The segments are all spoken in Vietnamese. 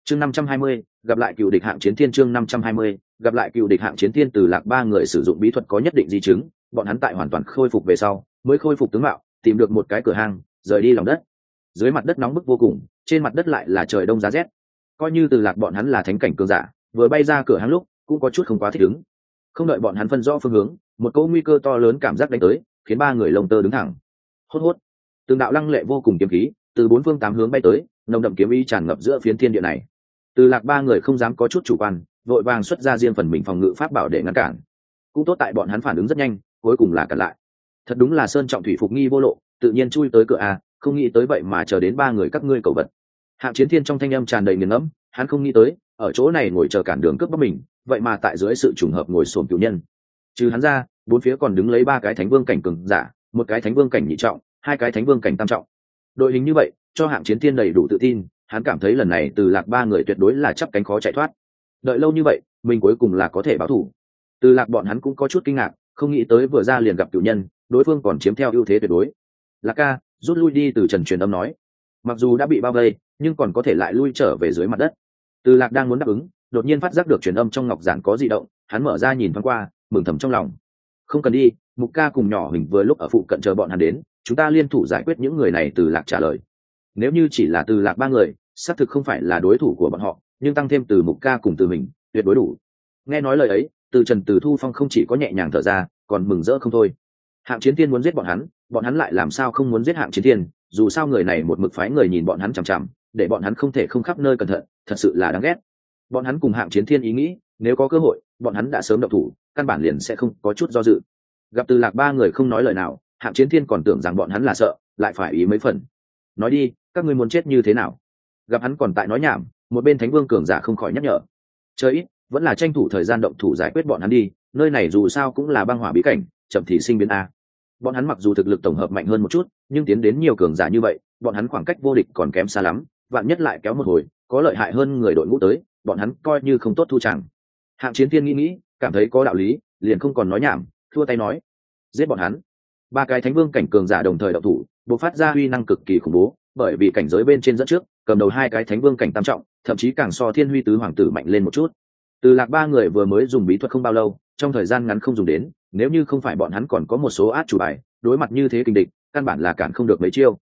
chương 520, gặp lại cựu địch hạng chiến thiên. Chương 520, gặp lại cựu địch hạng chiến thiên. Từ Lạc ba người sử dụng bí thuật có nhất định di chứng, bọn hắn tại hoàn toàn khôi phục về sau mới khôi phục tướng mạo, tìm được một cái cửa hang rời đi lòng đất. Dưới mặt đất nóng bức vô cùng, trên mặt đất lại là trời đông giá rét. Coi như Từ Lạc bọn hắn là thánh cảnh cường giả, vừa bay ra cửa hang lúc cũng có chút không quá thích ứng. Không đợi bọn hắn phân rõ phương hướng, một cỗ nguy cơ to lớn cảm giác đánh tới, khiến ba người lông tơ đứng thẳng. Hốt hốt, từng đạo lăng lệ vô cùng kiếm khí từ bốn phương tám hướng bay tới, nồng đậm kiếm ý tràn ngập giữa phiến thiên địa này. Từ Lạc ba người không dám có chút chủ quan, vội vàng xuất ra riêng phần mình phòng ngự pháp bảo để ngăn cản. Cũng tốt tại bọn hắn phản ứng rất nhanh, cuối cùng là cản lại. Thật đúng là sơn trọng thủy phục nghi vô lộ, tự nhiên chui tới cửa a, không nghĩ tới vậy mà chờ đến ba người các ngươi cầu vật. Hạng Chiến Thiên trong thanh âm tràn đầy nghiền ngẫm, hắn không nghĩ tới ở chỗ này ngồi chờ cản đường cướp bóc mình, vậy mà tại dưới sự trùng hợp ngồi xổm cửu nhân. Trừ hắn ra, bốn phía còn đứng lấy ba cái thánh vương cảnh cường giả, một cái thánh vương cảnh nhị trọng, hai cái thánh vương cảnh tam trọng. Đội hình như vậy cho Hạng Chiến Thiên đầy đủ tự tin, hắn cảm thấy lần này Từ Lạc ba người tuyệt đối là chắp cánh khó chạy thoát. Đợi lâu như vậy mình cuối cùng là có thể báo thù. Từ Lạc bọn hắn cũng có chút kinh ngạc, không nghĩ tới vừa ra liền gặp cửu nhân, đối phương còn chiếm theo ưu thế tuyệt đối. Lạc ca, rút lui đi. Từ Trần truyền âm nói. Mặc dù đã bị bao vây nhưng còn có thể lại lui trở về dưới mặt đất. Từ Lạc đang muốn đáp ứng, đột nhiên phát giác được truyền âm trong ngọc giản có dị động, hắn mở ra nhìn thoáng qua, mừng thầm trong lòng. Không cần đi, Mục ca cùng nhỏ hình vừa lúc ở phụ cận chờ bọn hắn đến, chúng ta liên thủ giải quyết những người này. Từ Lạc trả lời. Nếu như chỉ là Từ Lạc ba người, xác thực không phải là đối thủ của bọn họ, nhưng tăng thêm từ Mục ca cùng từ mình, tuyệt đối đủ. Nghe nói lời ấy, Từ Trần Từ Thu Phong không chỉ có nhẹ nhàng thở ra, còn mừng rỡ không thôi. Hạng Chiến Thiên muốn giết bọn hắn lại làm sao không muốn giết Hạng Chiến Thiên? Dù sao người này một mực phái người nhìn bọn hắn chằm chằm, để bọn hắn không thể không khắp nơi cẩn thận, thật sự là đáng ghét. Bọn hắn cùng Hạng Chiến Thiên ý nghĩ, nếu có cơ hội, bọn hắn đã sớm động thủ, căn bản liền sẽ không có chút do dự. Gặp Từ Lạc ba người không nói lời nào, Hạng Chiến Thiên còn tưởng rằng bọn hắn là sợ, lại phải ý mấy phần. Nói đi, các ngươi muốn chết như thế nào? Gặp hắn còn tại nói nhảm, một bên Thánh Vương cường giả không khỏi nhắc nhở. Chơi ít, vẫn là tranh thủ thời gian động thủ giải quyết bọn hắn đi, nơi này dù sao cũng là băng hỏa bí cảnh, chậm thì sinh biến a. Bọn hắn mặc dù thực lực tổng hợp mạnh hơn một chút, nhưng tiến đến nhiều cường giả như vậy, bọn hắn khoảng cách vô địch còn kém xa lắm, vạn nhất lại kéo một hồi, có lợi hại hơn người đội ngũ tới, bọn hắn coi như không tốt thu chẳng. Hạng Chiến Thiên nghĩ, cảm thấy có đạo lý, liền không còn nói nhảm, thua tay nói: giết bọn hắn. Ba cái thánh vương cảnh cường giả đồng thời động thủ, bộc phát ra uy năng cực kỳ khủng bố, bởi vì cảnh giới bên trên dẫn trước, cầm đầu hai cái thánh vương cảnh tam trọng, thậm chí càng so Thiên Huy tứ hoàng tử mạnh lên một chút. Từ Lạc ba người vừa mới dùng bí thuật không bao lâu, trong thời gian ngắn không dùng đến, nếu như không phải bọn hắn còn có một số át chủ bài, đối mặt như thế kình địch, căn bản là cản không được mấy chiêu.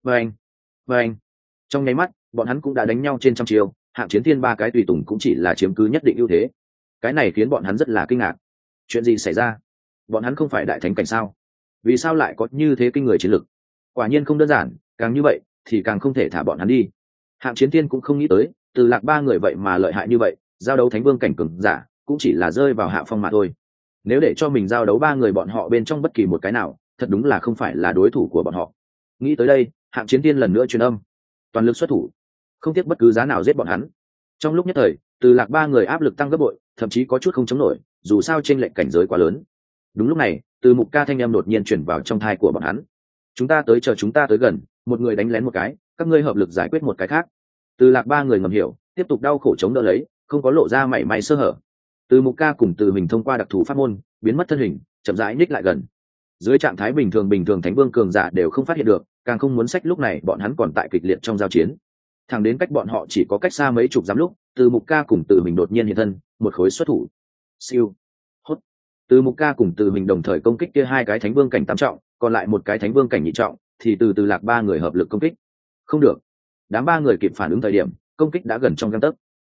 Vâng. Trong nháy mắt, bọn hắn cũng đã đánh nhau trên trăm chiêu, Hạng Chiến Thiên ba cái tùy tùng cũng chỉ là chiếm cứ nhất định ưu thế. Cái này khiến bọn hắn rất là kinh ngạc. Chuyện gì xảy ra? Bọn hắn không phải đại thánh cảnh sao? Vì sao lại có như thế kinh người chiến lực? Quả nhiên không đơn giản, càng như vậy thì càng không thể thả bọn hắn đi. Hạng Chiến Thiên cũng không nghĩ tới, Từ Lạc ba người vậy mà lợi hại như vậy, giao đấu thánh vương cảnh cường giả cũng chỉ là rơi vào hạ phong mà thôi. Nếu để cho mình giao đấu ba người bọn họ bên trong bất kỳ một cái nào, thật đúng là không phải là đối thủ của bọn họ. Nghĩ tới đây, Hạng Chiến Thiên lần nữa truyền âm, toàn lực xuất thủ, không tiếc bất cứ giá nào giết bọn hắn. Trong lúc nhất thời, Từ Lạc ba người áp lực tăng gấp bội, thậm chí có chút không chống nổi, dù sao trên lệnh cảnh giới quá lớn. Đúng lúc này, từ Mục ca thanh âm đột nhiên chuyển vào trong thai của bọn hắn: chúng ta tới chờ chúng ta tới gần, một người đánh lén một cái, các ngươi hợp lực giải quyết một cái khác. Từ Lạc ba người ngầm hiểu, tiếp tục đau khổ chống đỡ lấy, không có lộ ra mảy may sơ hở. Từ Mục ca cùng Từ mình thông qua đặc thù pháp môn biến mất thân hình, chậm rãi ních lại gần. Dưới trạng thái bình thường thánh vương cường giả đều không phát hiện được, càng không muốn sách lúc này bọn hắn còn tại kịch liệt trong giao chiến. Thẳng đến cách bọn họ chỉ có cách xa mấy chục dặm lúc, Từ Mục ca cùng Từ mình đột nhiên hiện thân, một khối xuất thủ. Siêu, hốt. Từ Mục ca cùng Từ mình đồng thời công kích kia hai cái thánh vương cảnh tam trọng, còn lại một cái thánh vương cảnh nhị trọng, thì Từ Lạc ba người hợp lực công kích. Không được, đám ba người kịp phản ứng thời điểm, công kích đã gần trong gang tấc.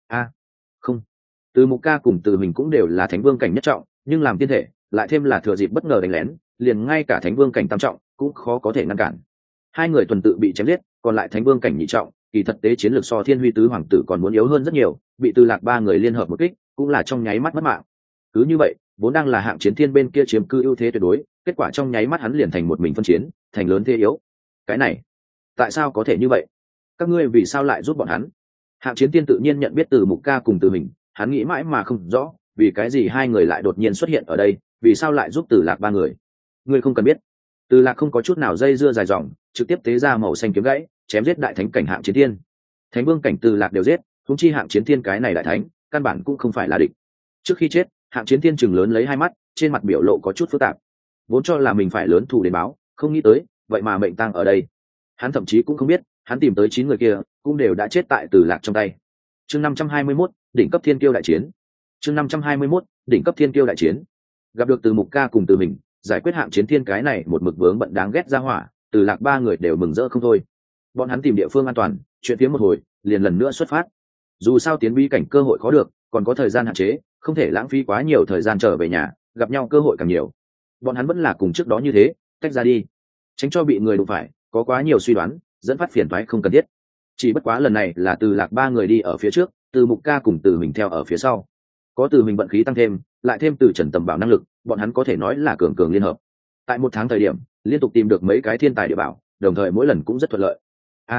Không. Từ Mục ca cùng Từ mình cũng đều là thánh vương cảnh nhất trọng, nhưng làm tiên thể, lại thêm là thừa dịp bất ngờ đánh lén, liền ngay cả thánh vương cảnh tam trọng cũng khó có thể ngăn cản. Hai người tuần tự bị chém giết, còn lại thánh vương cảnh nhị trọng, kỳ thật tế chiến lược so Thiên Huy tứ hoàng tử còn muốn yếu hơn rất nhiều, bị Từ Lạc ba người liên hợp một kích, cũng là trong nháy mắt mất mạng. Cứ như vậy, vốn đang là Hạng Chiến Thiên bên kia chiếm cư ưu thế tuyệt đối, kết quả trong nháy mắt hắn liền thành một mình phân chiến, thành lớn thế yếu. Cái này, tại sao có thể như vậy? Các ngươi vì sao lại giúp bọn hắn? Hạng Chiến Thiên tự nhiên nhận biết Từ Mục ca cùng Từ mình, hắn nghĩ mãi mà không rõ, vì cái gì hai người lại đột nhiên xuất hiện ở đây, vì sao lại giúp Từ Lạc ba người? Ngươi không cần biết. Từ Lạc không có chút nào dây dưa dài dòng, trực tiếp tế ra màu xanh kiếm gãy, chém giết đại thánh cảnh Hạng Chiến Thiên. Thánh vương cảnh Từ Lạc đều giết, huống chi Hạng Chiến Thiên cái này đại thánh, căn bản cũng không phải là địch. Trước khi chết, Hạng Chiến Thiên chừng lớn lấy hai mắt, trên mặt biểu lộ có chút phức tạp. Vốn cho là mình phải lớn thù đến báo, không nghĩ tới, vậy mà mệnh tang ở đây. Hắn thậm chí cũng không biết, hắn tìm tới 9 người kia, cũng đều đã chết tại Từ Lạc trong tay. chương 521, đỉnh cấp thiên kiêu đại chiến. chương 521, đỉnh cấp thiên kiêu đại chiến. Gặp được Từ Mục Ca cùng Từ mình giải quyết hạng chiến thiên cái này một mực vướng bận đáng ghét ra hỏa, Từ Lạc ba người đều mừng rỡ không thôi. Bọn hắn tìm địa phương an toàn, chuyện phía một hồi liền lần nữa xuất phát. Dù sao tiến bí cảnh cơ hội khó được, còn có thời gian hạn chế, không thể lãng phí quá nhiều thời gian trở về nhà, gặp nhau cơ hội càng nhiều. Bọn hắn vẫn là cùng trước đó như thế, tách ra đi, tránh cho bị người đụng phải, có quá nhiều suy đoán dẫn phát phiền toái không cần thiết. Chỉ bất quá lần này là Từ Lạc ba người đi ở phía trước, Từ Mục Ca cùng Từ mình theo ở phía sau. Có Từ mình vận khí tăng thêm, lại thêm Từ Trần tầm bảo năng lực, bọn hắn có thể nói là cường cường liên hợp. Tại một tháng thời điểm, liên tục tìm được mấy cái thiên tài địa bảo, đồng thời mỗi lần cũng rất thuận lợi.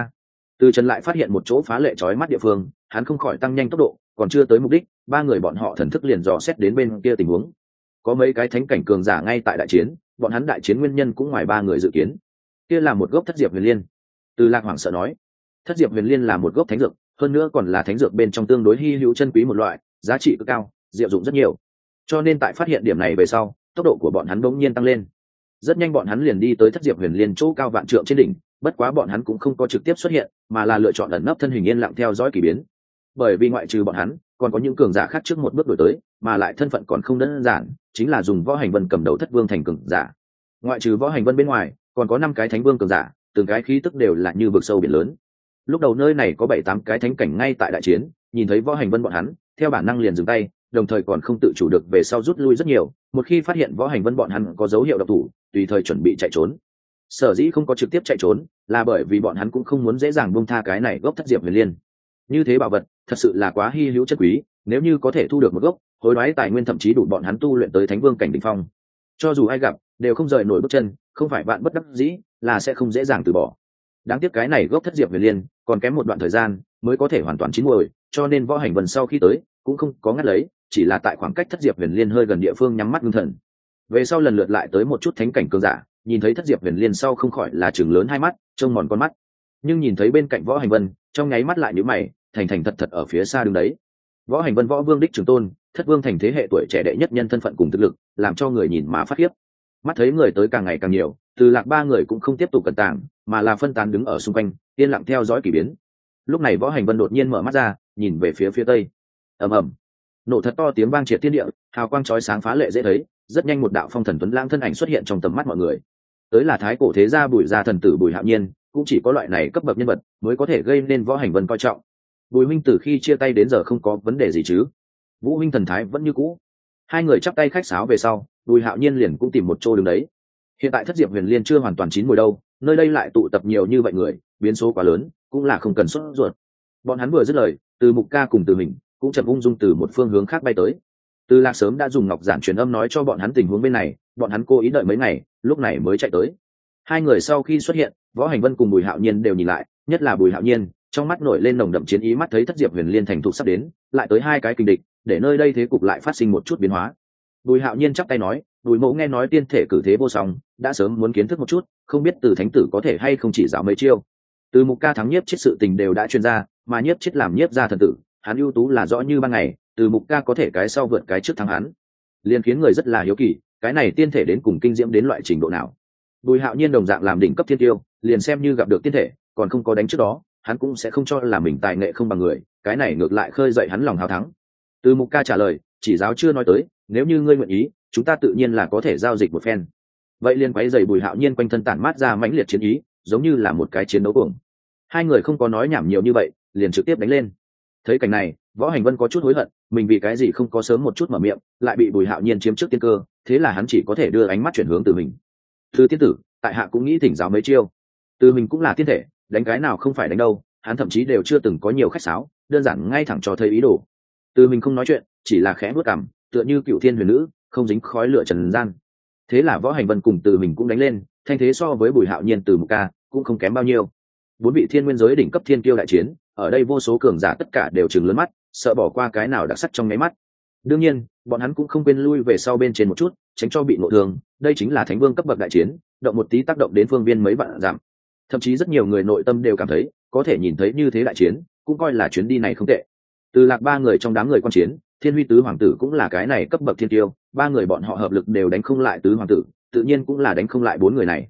Từ Trần lại phát hiện một chỗ phá lệ chói mắt địa phương, hắn không khỏi tăng nhanh tốc độ, còn chưa tới mục đích, ba người bọn họ thần thức liền dò xét đến bên kia tình huống. Có mấy cái thánh cảnh cường giả ngay tại đại chiến, bọn hắn đại chiến nguyên nhân cũng ngoài ba người dự kiến. Kia là một gốc thất diệp huyền liên. Từ Lạc hoảng sợ nói, thất diệp huyền liên là một gốc thánh dược, hơn nữa còn là thánh dược bên trong tương đối hi hữu chân quý một loại, giá trị cực cao, diệu dụng rất nhiều. Cho nên tại phát hiện điểm này về sau, tốc độ của bọn hắn bỗng nhiên tăng lên. Rất nhanh bọn hắn liền đi tới thất diệp huyền liên chỗ cao vạn trượng trên đỉnh, bất quá bọn hắn cũng không có trực tiếp xuất hiện, mà là lựa chọn ẩn nấp thân hình yên lặng theo dõi kỳ biến. Bởi vì ngoại trừ bọn hắn, còn có những cường giả khác trước một bước đổi tới, mà lại thân phận còn không đơn giản, chính là dùng Võ Hành Vân cầm đầu thất vương thành cường giả. Ngoại trừ Võ Hành Vân bên ngoài, còn có 5 cái thánh vương cường giả, từng cái khí tức đều là như vực sâu biển lớn. Lúc đầu nơi này có 7-8 cái thánh cảnh ngay tại đại chiến, nhìn thấy Võ Hành Vân bọn hắn, theo bản năng liền dừng tay, đồng thời còn không tự chủ được về sau rút lui rất nhiều, một khi phát hiện Võ Hành Vân bọn hắn có dấu hiệu độc thủ, tùy thời chuẩn bị chạy trốn. Sở dĩ không có trực tiếp chạy trốn, là bởi vì bọn hắn cũng không muốn dễ dàng buông tha cái này gốc thất diệp huyền liên. Như thế bảo vật, thật sự là quá hi hữu chất quý, nếu như có thể thu được một gốc, hối đoái tài nguyên thậm chí đủ bọn hắn tu luyện tới thánh vương cảnh đỉnh phong. Cho dù ai gặp, đều không rời nổi bước chân, không phải bạn bất đắc dĩ, là sẽ không dễ dàng từ bỏ. Đáng tiếc cái này gốc thất diệp huyền liên, còn kém một đoạn thời gian mới có thể hoàn toàn chín muồi, cho nên Võ Hành Vân sau khi tới, cũng không có ngắt lấy, chỉ là tại khoảng cách thất diệp huyền liên hơi gần địa phương nhắm mắt ngưng thần. Về sau lần lượt lại tới một chút thánh cảnh cường giả, nhìn thấy thất diệp huyền liên sau không khỏi là chừng lớn hai mắt, trông mòn con mắt. Nhưng nhìn thấy bên cạnh Võ Hành Vân, trong nháy mắt lại nhíu mày, thành thành thật thật ở phía xa đứng đấy. Võ Hành Vân, Võ Vương đích trưởng tôn, thất vương thành thế hệ tuổi trẻ đệ nhất nhân thân phận cùng thực lực, làm cho người nhìn mà phát khiếp. Mắt thấy người tới càng ngày càng nhiều, Từ Lạc ba người cũng không tiếp tục cẩn tàng, mà là phân tán đứng ở xung quanh, yên lặng theo dõi kỳ biến. Lúc này Võ Hành Vân đột nhiên mở mắt ra, nhìn về phía tây. Ầm ầm, nổ thật to tiếng vang triệt thiên địa, hào quang chói sáng phá lệ dễ thấy, rất nhanh một đạo phong thần tuấn lãng thân ảnh xuất hiện trong tầm mắt mọi người. Tới là thái cổ thế gia Bùi gia thần tử Bùi Hạo Nhiên, cũng chỉ có loại này cấp bậc nhân vật mới có thể gây nên Võ Hành Vân coi trọng. Bùi huynh từ khi chia tay đến giờ không có vấn đề gì chứ? Vũ huynh thần thái vẫn như cũ. Hai người chắp tay khách sáo về sau, Bùi Hạo Nhiên liền cũng tìm một chỗ đứng đấy. Hiện tại thất diệp huyền liên chưa hoàn toàn chín mùi đâu, nơi đây lại tụ tập nhiều như vậy người, biến số quá lớn, cũng là không cần sốt ruột. Bọn hắn vừa dứt lời, Từ Mục Ca cùng Từ mình cũng chậm ung dung từ một phương hướng khác bay tới. Từ Lạc sớm đã dùng ngọc giản truyền âm nói cho bọn hắn tình huống bên này, bọn hắn cố ý đợi mấy ngày, lúc này mới chạy tới. Hai người sau khi xuất hiện, Võ Hành Vân cùng Bùi Hạo Nhiên đều nhìn lại, nhất là Bùi Hạo Nhiên, trong mắt nổi lên nồng đậm chiến ý, mắt thấy thất diệp huyền liên thành thục sắp đến, lại tới 2 cái kình địch, để nơi đây thế cục lại phát sinh một chút biến hóa. Bùi Hạo Nhiên chắp tay nói, Bùi mẫu nghe nói tiên thể cử thế vô song, đã sớm muốn kiến thức một chút, không biết Từ thánh tử có thể hay không chỉ giáo mấy chiêu. Từ Mục Ca thắng Nhiếp Chết sự tình đều đã truyền ra, mà Nhiếp Chết làm Nhiếp gia thần tử, hắn ưu tú là rõ như ban ngày, Từ Mục Ca có thể cái sau vượt cái trước thắng hắn, liền khiến người rất là hiếu kỳ, cái này tiên thể đến cùng kinh diễm đến loại trình độ nào. Bùi Hạo Nhiên đồng dạng làm đỉnh cấp thiên tiêu, liền xem như gặp được tiên thể, còn không có đánh trước đó, hắn cũng sẽ không cho là mình tài nghệ không bằng người, cái này ngược lại khơi dậy hắn lòng hào thắng. Từ Mục Ca trả lời, chỉ giáo chưa nói tới, nếu như ngươi nguyện ý, chúng ta tự nhiên là có thể giao dịch một phen. Vậy liền quấy rầy Bùi Hạo Nhiên quanh thân tản mát ra mãnh liệt chiến ý, giống như là một cái chiến đấu cuồng. Hai người không có nói nhảm nhiều như vậy, liền trực tiếp đánh lên. Thấy cảnh này, Võ Hành Vân có chút hối hận, mình vì cái gì không có sớm một chút mở miệng, lại bị Bùi Hạo Nhiên chiếm trước tiên cơ, thế là hắn chỉ có thể đưa ánh mắt chuyển hướng từ mình. Từ tiên tử, tại hạ cũng nghĩ thỉnh giáo mấy chiêu. Từ mình cũng là tiên thể, đánh cái nào không phải đánh đâu, hắn thậm chí đều chưa từng có nhiều khách sáo, đơn giản ngay thẳng cho thấy ý đồ. Từ mình không nói chuyện, chỉ là khẽ vuốt cằm, tựa như cựu thiên huyền nữ, không dính khói lửa trần gian. Thế là Võ Hành Vân cùng Từ mình cũng đánh lên, thanh thế so với Bùi Hạo Nhiên Từ Mục Ca cũng không kém bao nhiêu. 4 vị thiên nguyên giới đỉnh cấp thiên kiêu đại chiến, ở đây vô số cường giả tất cả đều trừng lớn mắt, sợ bỏ qua cái nào đặc sắc trong mấy mắt. Đương nhiên, bọn hắn cũng không quên lui về sau bên trên một chút, tránh cho bị ngộ thương, đây chính là thánh vương cấp bậc đại chiến, động một tí tác động đến phương viên mấy vạn dặm. Thậm chí rất nhiều người nội tâm đều cảm thấy, có thể nhìn thấy như thế đại chiến, cũng coi là chuyến đi này không tệ. Từ Lạc ba người trong đám người quan chiến, Thiên Huy tứ hoàng tử cũng là cái này cấp bậc thiên tiêu, 3 người bọn họ hợp lực đều đánh không lại tứ hoàng tử, tự nhiên cũng là đánh không lại 4 người này.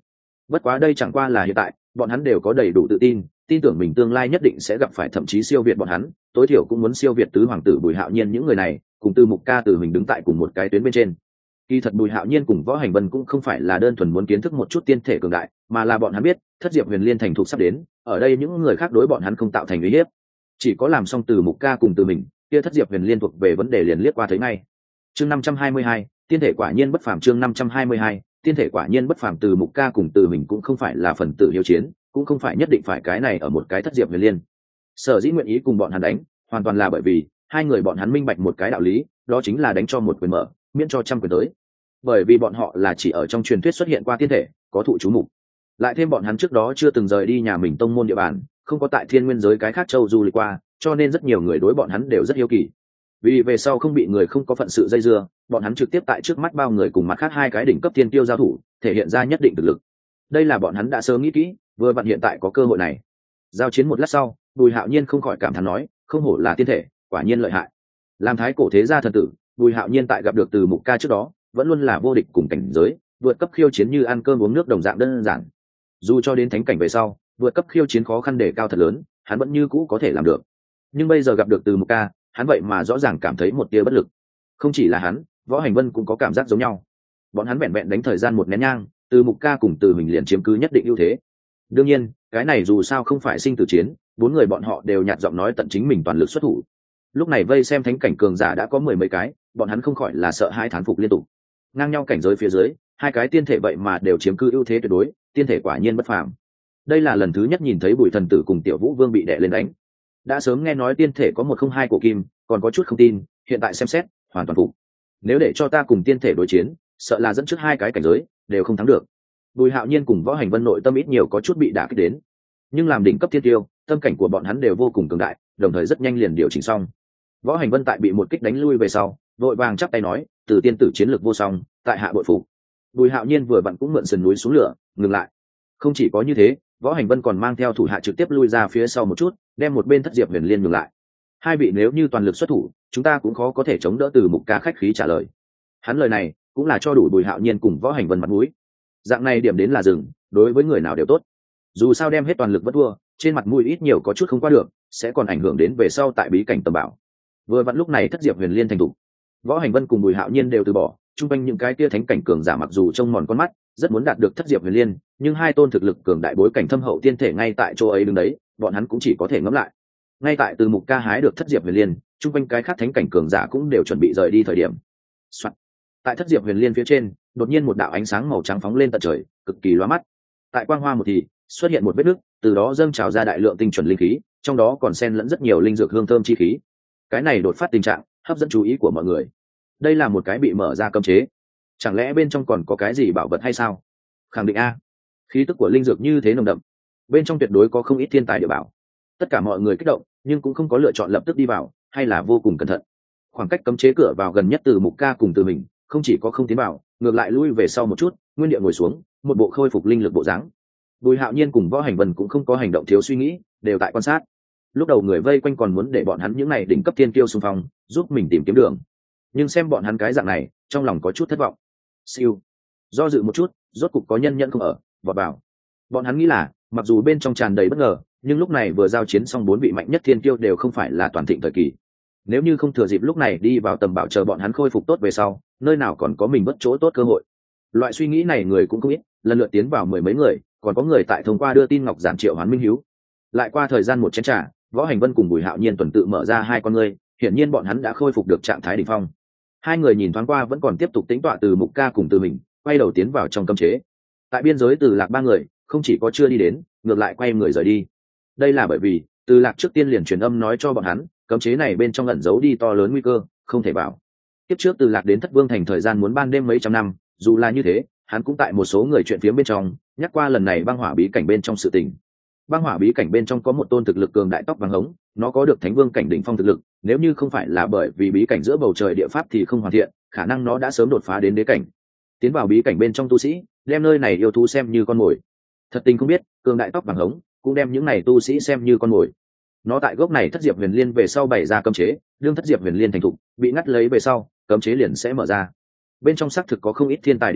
Bất quá đây chẳng qua là hiện tại, bọn hắn đều có đầy đủ tự tin, tin tưởng mình tương lai nhất định sẽ gặp phải thậm chí siêu việt bọn hắn, tối thiểu cũng muốn siêu việt tứ hoàng tử Bùi Hạo Nhiên những người này, cùng Tư Mục Ca Từ mình đứng tại cùng một cái tuyến bên trên. Kỳ thật Bùi Hạo Nhiên cùng Võ Hành Vân cũng không phải là đơn thuần muốn kiến thức một chút tiên thể cường đại, mà là bọn hắn biết, Thất Diệp Huyền Liên thành thục sắp đến, ở đây những người khác đối bọn hắn không tạo thành uy hiếp. Chỉ có làm xong Từ Mục Ca cùng Từ mình, kia Thất Diệp Huyền Liên thuộc về vấn đề liền liếc qua thấy ngay. Chương 522, tiên thể quả nhiên bất phàm. Chương 522, tiên thể quả nhiên bất phàm. Từ Mục Ca cùng Từ mình cũng không phải là phần tử hiếu chiến, cũng không phải nhất định phải cái này ở một cái Thất Diệp Huyền Liên. Sở dĩ nguyện ý cùng bọn hắn đánh, hoàn toàn là bởi vì hai người bọn hắn minh bạch một cái đạo lý, đó chính là đánh cho một quyền mở, miễn cho trăm quyền tới. Bởi vì bọn họ là chỉ ở trong truyền thuyết xuất hiện qua tiên thể, có thụ chú mục. Lại thêm bọn hắn trước đó chưa từng rời đi nhà mình tông môn địa bàn, không có tại thiên nguyên giới cái khác châu du lịch qua, cho nên rất nhiều người đối bọn hắn đều rất hiếu kỳ. Vì về sau không bị người không có phận sự dây dưa, bọn hắn trực tiếp tại trước mắt bao người cùng mặt khác hai cái đỉnh cấp tiên tiêu giao thủ, thể hiện ra nhất định thực lực. Đây là bọn hắn đã sớm nghĩ kỹ, vừa vặn hiện tại có cơ hội này. Giao chiến một lát sau, Bùi Hạo Nhiên không khỏi cảm thán nói, không hổ là tiên thể, quả nhiên lợi hại. Làm thái cổ thế gia thần tử, Bùi Hạo Nhiên tại gặp được Từ Mục Ca trước đó, vẫn luôn là vô địch cùng cảnh giới, vượt cấp khiêu chiến như ăn cơm uống nước đồng dạng đơn giản. Dù cho đến thánh cảnh về sau, vượt cấp khiêu chiến khó khăn đề cao thật lớn, hắn vẫn như cũ có thể làm được. Nhưng bây giờ gặp được Từ Mục Ca, hắn vậy mà rõ ràng cảm thấy một tia bất lực. Không chỉ là hắn, Võ Hành Vân cũng có cảm giác giống nhau. Bọn hắn vẹn vẹn đánh thời gian một nén nhang, Từ Mục Ca cùng Từ mình liền chiếm cứ nhất định ưu thế. Đương nhiên, cái này dù sao không phải sinh tử chiến, bốn người bọn họ đều nhạt giọng nói tận chính mình toàn lực xuất thủ. Lúc này vây xem thánh cảnh cường giả đã có mười mấy cái, bọn hắn không khỏi là sợ hai thán phục liên tục. Ngang nhau cảnh giới phía dưới, hai cái tiên thể vậy mà đều chiếm cứ ưu thế tuyệt đối, tiên thể quả nhiên bất phàm. Đây là lần thứ nhất nhìn thấy Bùi Thần Tử cùng Tiểu Vũ Vương bị đè lên đánh. Đã sớm nghe nói tiên thể có 102 của kim, còn có chút không tin, hiện tại xem xét, hoàn toàn phục. Nếu để cho ta cùng tiên thể đối chiến, sợ là dẫn trước hai cái cảnh giới đều không thắng được. Bùi Hạo Nhiên cùng Võ Hành Vân nội tâm ít nhiều có chút bị đả kích đến, nhưng làm đỉnh cấp tiên tiêu, tâm cảnh của bọn hắn đều vô cùng cường đại, đồng thời rất nhanh liền điều chỉnh xong. Võ Hành Vân tại bị một kích đánh lui về sau, vội vàng chắp tay nói, từ tiên tử chiến lược vô song, tại hạ bội phục. Bùi Hạo Nhiên vừa vặn cũng mượn sườn núi xuống lửa, ngừng lại. Không chỉ có như thế, Võ Hành Vân còn mang theo thủ hạ trực tiếp lui ra phía sau một chút, đem một bên Thất Diệp Huyền Liên ngừng lại. Hai vị nếu như toàn lực xuất thủ, chúng ta cũng khó có thể chống đỡ. Từ Mục Ca khách khí trả lời. Hắn lời này cũng là cho đủ Bùi Hạo Nhiên cùng Võ Hành Vân mặt mũi. Dạng này điểm đến là dừng, đối với người nào đều tốt. Dù sao đem hết toàn lực vất thua, trên mặt mũi ít nhiều có chút không qua được, sẽ còn ảnh hưởng đến về sau tại bí cảnh tầm bảo. Vừa vặn lúc này Thất Diệp Huyền Liên thành thủ, Võ Hành Vân cùng Bùi Hạo Nhiên đều từ bỏ. Trung quanh những cái kia thánh cảnh cường giả mặc dù trông mòn con mắt, rất muốn đạt được Thất Diệp Huyền Liên, nhưng hai tôn thực lực cường đại bối cảnh thâm hậu tiên thể ngay tại chỗ ấy đứng đấy, bọn hắn cũng chỉ có thể ngẫm lại. Ngay tại Từ Mục Ca hái được Thất Diệp Huyền Liên, trung quanh cái khác thánh cảnh cường giả cũng đều chuẩn bị rời đi thời điểm. Soạn. Tại Thất Diệp Huyền Liên phía trên, đột nhiên một đạo ánh sáng màu trắng phóng lên tận trời, cực kỳ lóa mắt. Tại quang hoa một thì xuất hiện một vết nứt, từ đó dâng trào ra đại lượng tinh chuẩn linh khí, trong đó còn xen lẫn rất nhiều linh dược hương thơm chi khí. Cái này đột phát tình trạng, hấp dẫn chú ý của mọi người. Đây là một cái bị mở ra cấm chế, chẳng lẽ bên trong còn có cái gì bảo vật hay sao? Khẳng định a, khí tức của linh dược như thế nồng đậm, bên trong tuyệt đối có không ít thiên tài địa bảo. Tất cả mọi người kích động, nhưng cũng không có lựa chọn lập tức đi vào, hay là vô cùng cẩn thận. Khoảng cách cấm chế cửa vào gần nhất Từ Mục Ca cùng Từ mình, không chỉ có không tiến vào, ngược lại lui về sau một chút, nguyên địa ngồi xuống, một bộ khôi phục linh lực bộ dáng. Bùi Hạo Nhiên cùng Võ Hành Vân cũng không có hành động thiếu suy nghĩ, đều tại quan sát. Lúc đầu người vây quanh còn muốn để bọn hắn những này đỉnh cấp thiên kiêu xung phong, giúp mình tìm kiếm đường, nhưng xem bọn hắn cái dạng này, trong lòng có chút thất vọng. Siêu, do dự một chút, rốt cục có nhân không ở, vọt vào. Bọn hắn nghĩ là, mặc dù bên trong tràn đầy bất ngờ, nhưng lúc này vừa giao chiến xong bốn vị mạnh nhất thiên kiêu đều không phải là toàn thịnh thời kỳ. Nếu như không thừa dịp lúc này đi vào tầm bảo chờ bọn hắn khôi phục tốt về sau, nơi nào còn có mình bất chỗ tốt cơ hội. Loại suy nghĩ này người cũng không ít, lần lượt tiến vào mười mấy người, còn có người tại thông qua đưa tin ngọc giản triệu hoán minh hiếu. Lại qua thời gian một chén trà, Võ Hành Vân cùng Bùi Hạo Nhiên tuần tự mở ra hai con ngươi, hiển nhiên bọn hắn đã khôi phục được trạng thái đỉnh phong. Hai người nhìn thoáng qua vẫn còn tiếp tục tính tọa Từ Mục Ca cùng Từ mình, quay đầu tiến vào trong cấm chế. Tại biên giới Từ Lạc ba người, không chỉ có chưa đi đến, ngược lại quay người rời đi. Đây là bởi vì Từ Lạc trước tiên liền truyền âm nói cho bọn hắn, cấm chế này bên trong ẩn giấu đi to lớn nguy cơ, không thể vào. Tiếp trước Từ Lạc đến Thất Vương thành thời gian muốn ban đêm mấy trăm năm, dù là như thế, hắn cũng tại một số người chuyện phía bên trong nhắc qua lần này băng hỏa bí cảnh bên trong sự tình. Băng hỏa bí cảnh bên trong có một tôn thực lực cường đại tóc vàng hống, nó có được Thánh Vương cảnh đỉnh phong thực lực, nếu như không phải là bởi vì bí cảnh giữa bầu trời địa pháp thì không hoàn thiện, khả năng nó đã sớm đột phá đến đế cảnh. Tiến vào bí cảnh bên trong tu sĩ, đem nơi này yêu thú xem như con mồi. Thật tình không biết, cường đại tóc vàng hống cũng đem những này tu sĩ xem như con mồi. Nó tại gốc này Thất Diệp Huyền Liên về sau bày ra cấm chế, đương Thất Diệp Huyền Liên thành thục, bị ngắt lấy về sau, cấm chế liền sẽ mở ra. Bên trong xác thực có không ít thiên tài địa bảo,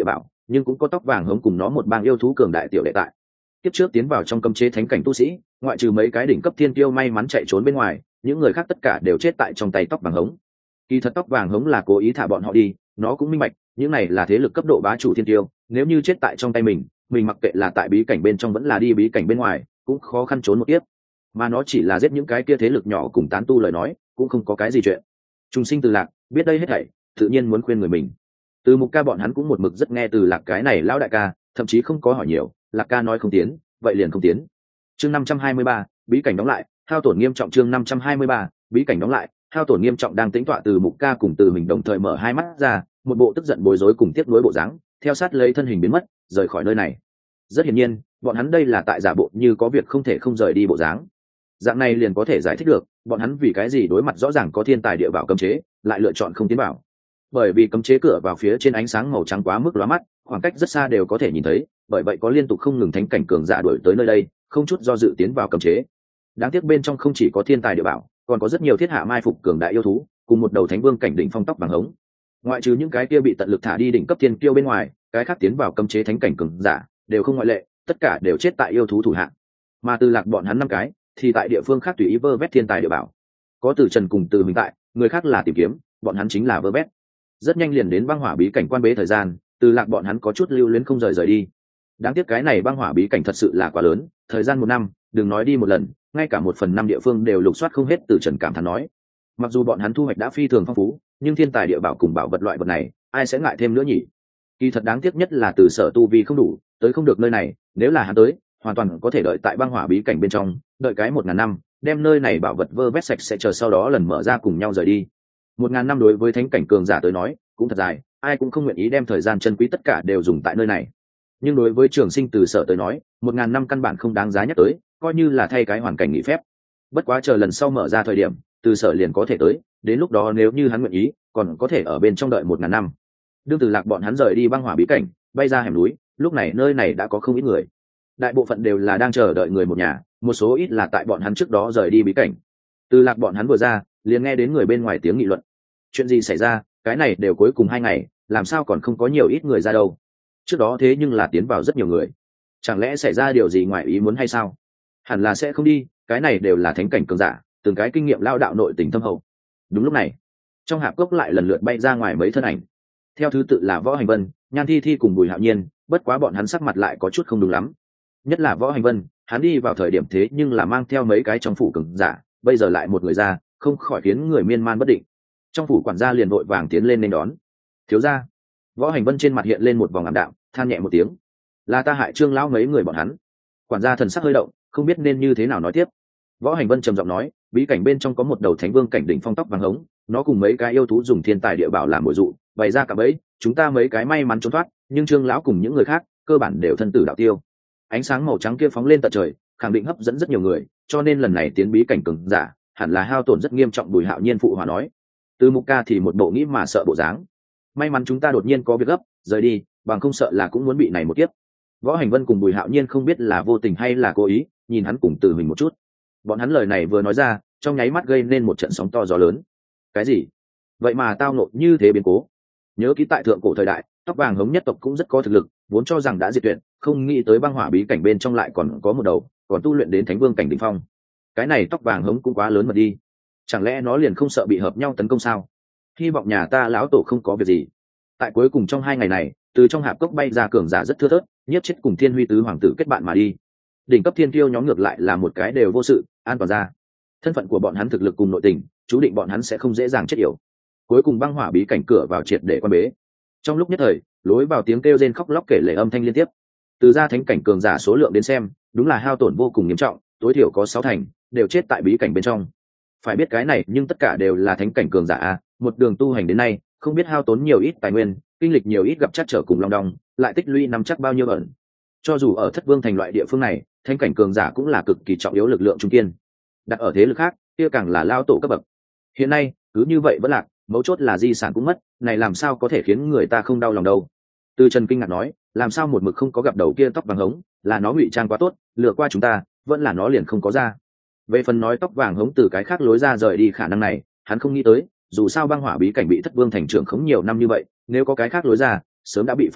nhưng cũng có tóc vàng hống cùng nó một bang yêu thú cường đại tiểu đệ tại. Kiếp trước tiến vào trong cấm chế thánh cảnh tu sĩ, ngoại trừ mấy cái đỉnh cấp thiên tiêu may mắn chạy trốn bên ngoài, những người khác tất cả đều chết tại trong tay tóc vàng hống. Kỳ thật tóc vàng hống là cố ý thả bọn họ đi, nó cũng minh bạch những này là thế lực cấp độ bá chủ thiên tiêu, nếu như chết tại trong tay mình mặc kệ là tại bí cảnh bên trong vẫn là đi bí cảnh bên ngoài cũng khó khăn trốn một tiếp, mà nó chỉ là giết những cái kia thế lực nhỏ cùng tán tu lời nói cũng không có cái gì chuyện. Trùng sinh Từ Lạc biết đây hết thảy tự nhiên muốn khuyên người mình. Từ Mục Ca bọn hắn cũng một mực rất nghe Từ Lạc cái này lão đại ca, thậm chí không có hỏi nhiều, Lạc ca nói không tiến vậy liền không tiến. Chương 523, bí cảnh đóng lại, hao tổn nghiêm trọng. Chương 523, bí cảnh đóng lại, hao tổn nghiêm trọng. Đang tĩnh tọa Từ Mục Ca cùng Từ mình đồng thời mở hai mắt ra, một bộ tức giận bối rối cùng tiếc nuối bộ dáng, theo sát lấy thân hình biến mất rời khỏi nơi này. Rất hiển nhiên bọn hắn đây là tại giả bộ như có việc không thể không rời đi bộ dáng. Dạng này liền có thể giải thích được bọn hắn vì cái gì đối mặt rõ ràng có thiên tài địa bảo cấm chế lại lựa chọn không tiến vào. Bởi vì cấm chế cửa vào phía trên ánh sáng màu trắng quá mức lóa mắt, khoảng cách rất xa đều có thể nhìn thấy, bởi vậy có liên tục không ngừng thánh cảnh cường giả đuổi tới nơi đây, không chút do dự tiến vào cấm chế. Đáng tiếc bên trong không chỉ có thiên tài địa bảo, còn có rất nhiều thiết hạ mai phục cường đại yêu thú cùng một đầu thánh vương cảnh đỉnh phong tóc vàng hống. Ngoại trừ những cái kia bị tận lực thả đi đỉnh cấp thiên kiêu bên ngoài, cái khác tiến vào cấm chế thánh cảnh cường giả đều không ngoại lệ, tất cả đều chết tại yêu thú thủ hạng. Mà Từ Lạc bọn hắn năm cái thì tại địa phương khác tùy ý vơ vét thiên tài địa bảo. Có Từ Trần cùng Từ mình tại, người khác là tìm kiếm, bọn hắn chính là vơ vét. Rất nhanh liền đến băng hỏa bí cảnh quan bế thời gian, Từ Lạc bọn hắn có chút lưu luyến không rời đi. Đáng tiếc cái này băng hỏa bí cảnh thật sự là quá lớn, thời gian 1 năm, đừng nói đi một lần, ngay cả 1/5 địa phương đều lục soát không hết. Từ Trần cảm thán nói, mặc dù bọn hắn thu hoạch đã phi thường phong phú, nhưng thiên tài địa bảo cùng bảo vật loại vật này, ai sẽ ngại thêm nữa nhỉ? Kỳ thật đáng tiếc nhất là Từ Sở tu vi không đủ, tới không được nơi này, nếu là hắn tới, hoàn toàn có thể đợi tại băng hỏa bí cảnh bên trong, đợi cái 1000 năm, đem nơi này bảo vật vơ vét sạch sẽ, chờ sau đó lần mở ra cùng nhau rời đi. 1000 năm đối với thánh cảnh cường giả tới nói cũng thật dài, ai cũng không nguyện ý đem thời gian chân quý tất cả đều dùng tại nơi này. Nhưng đối với Trường Sinh Từ Sở tới nói, 1000 năm căn bản không đáng giá nhắc tới, coi như là thay cái hoàn cảnh nghỉ phép. Bất quá chờ lần sau mở ra thời điểm, Từ Sở liền có thể tới, đến lúc đó nếu như hắn nguyện ý, còn có thể ở bên trong đợi 1000 năm. Đương Từ Lạc bọn hắn rời đi băng hỏa bí cảnh, bay ra hẻm núi, lúc này nơi này đã có không ít người. Đại bộ phận đều là đang chờ đợi người một nhà, một số ít là tại bọn hắn trước đó rời đi bí cảnh. Từ Lạc bọn hắn vừa ra, liền nghe đến người bên ngoài tiếng nghị luận. Chuyện gì xảy ra, cái này đều cuối cùng 2 ngày, làm sao còn không có nhiều ít người ra đâu? Trước đó thế nhưng là tiến vào rất nhiều người, chẳng lẽ xảy ra điều gì ngoài ý muốn hay sao? Hẳn là sẽ không đi, cái này đều là thánh cảnh cường giả, từng cái kinh nghiệm lao đạo nội tình thâm hậu. Đúng lúc này, trong hạp cốc lại lần lượt bay ra ngoài mấy thân ảnh, theo thứ tự là Võ Hành Vân, Nhan Thi Thi cùng Bùi Hạo Nhiên, bất quá bọn hắn sắc mặt lại có chút không đúng lắm. Nhất là Võ Hành Vân, hắn đi vào thời điểm thế nhưng là mang theo mấy cái trong phủ cường giả, bây giờ lại một người ra, không khỏi khiến người miên man bất định. Trong phủ quản gia liền vội vàng tiến lên nên đón. Thiếu gia. Võ Hành Vân trên mặt hiện lên một vòng ảm đạm, than nhẹ một tiếng, là ta hại Trương lão mấy người bọn hắn. Quản gia thần sắc hơi động, không biết nên như thế nào nói tiếp. Võ Hành Vân trầm giọng nói, bí cảnh bên trong có một đầu thánh vương cảnh đỉnh phong tóc vàng hống, nó cùng mấy cái yêu thú dùng thiên tài địa bảo làm mồi dụ, bày ra cả bẫy, chúng ta mấy cái may mắn trốn thoát, nhưng Trương lão cùng những người khác cơ bản đều thân tử đạo tiêu. Ánh sáng màu trắng kia phóng lên tận trời, khẳng định hấp dẫn rất nhiều người, cho nên lần này tiến bí cảnh cường giả, hẳn là hao tổn rất nghiêm trọng. Bùi Hạo Nhiên phụ hòa nói. Từ Mục Ca thì một bộ nghĩ mà sợ bộ dáng. May mắn chúng ta đột nhiên có việc gấp, rời đi, bằng không sợ là cũng muốn bị này một kiếp. Võ Hành Vân cùng Bùi Hạo Nhiên không biết là vô tình hay là cố ý, nhìn hắn cùng Từ mình một chút. Bọn hắn lời này vừa nói ra, trong nháy mắt gây nên một trận sóng to gió lớn. Cái gì? Vậy mà tao nộ như thế biến cố. Nhớ kỹ tại thượng cổ thời đại, tóc vàng hống nhất tộc cũng rất có thực lực, vốn cho rằng đã diệt tuyệt, không nghĩ tới băng hỏa bí cảnh bên trong lại còn có một đầu, còn tu luyện đến thánh vương cảnh đỉnh phong. Cái này tóc vàng hống cũng quá lớn mật đi, chẳng lẽ nó liền không sợ bị hợp nhau tấn công sao? Hy vọng nhà ta lão tổ không có việc gì. Tại cuối cùng trong 2 ngày này, từ trong hạp cốc bay ra cường giả rất thưa thớt, nhiếp chết cùng Thiên Huy tứ hoàng tử kết bạn mà đi. Đỉnh cấp thiên kiêu nhóm ngược lại là một cái đều vô sự, an toàn ra. Thân phận của bọn hắn thực lực cùng nội tình, chú định bọn hắn sẽ không dễ dàng chết yểu. Cuối cùng băng hỏa bí cảnh cửa vào triệt để quan bế. Trong lúc nhất thời, lối vào tiếng kêu rên khóc lóc kể lể âm thanh liên tiếp. Từ ra thánh cảnh cường giả số lượng đến xem, đúng là hao tổn vô cùng nghiêm trọng, tối thiểu có 6 thành đều chết tại bí cảnh bên trong. Phải biết cái này, nhưng tất cả đều là thánh cảnh cường giả a, một đường tu hành đến nay, không biết hao tốn nhiều ít tài nguyên, kinh lịch nhiều ít gặp trắc trở cùng long đong, lại tích lũy năm chắc bao nhiêu ẩn. Cho dù ở Thất Vương thành loại địa phương này, thánh cảnh cường giả cũng là cực kỳ trọng yếu lực lượng trung kiên. Đặt ở thế lực khác, kia càng là lao tổ cấp bậc. Hiện nay, cứ như vậy vẫn lạc, mấu chốt là di sản cũng mất, này làm sao có thể khiến người ta không đau lòng đâu. Từ Trần kinh ngạc nói, làm sao một mực không có gặp đầu kia tóc vàng hống, là nó ngụy trang quá tốt, lừa qua chúng ta, vẫn là nó liền không có ra. Về phần nói tóc vàng hống từ cái khác lối ra rời đi khả năng này, hắn không nghĩ tới, dù sao băng hỏa bí cảnh bị Thất Vương thành trưởng khống nhiều năm như vậy, nếu có cái khác lối ra, sớm đã bị phát hiện,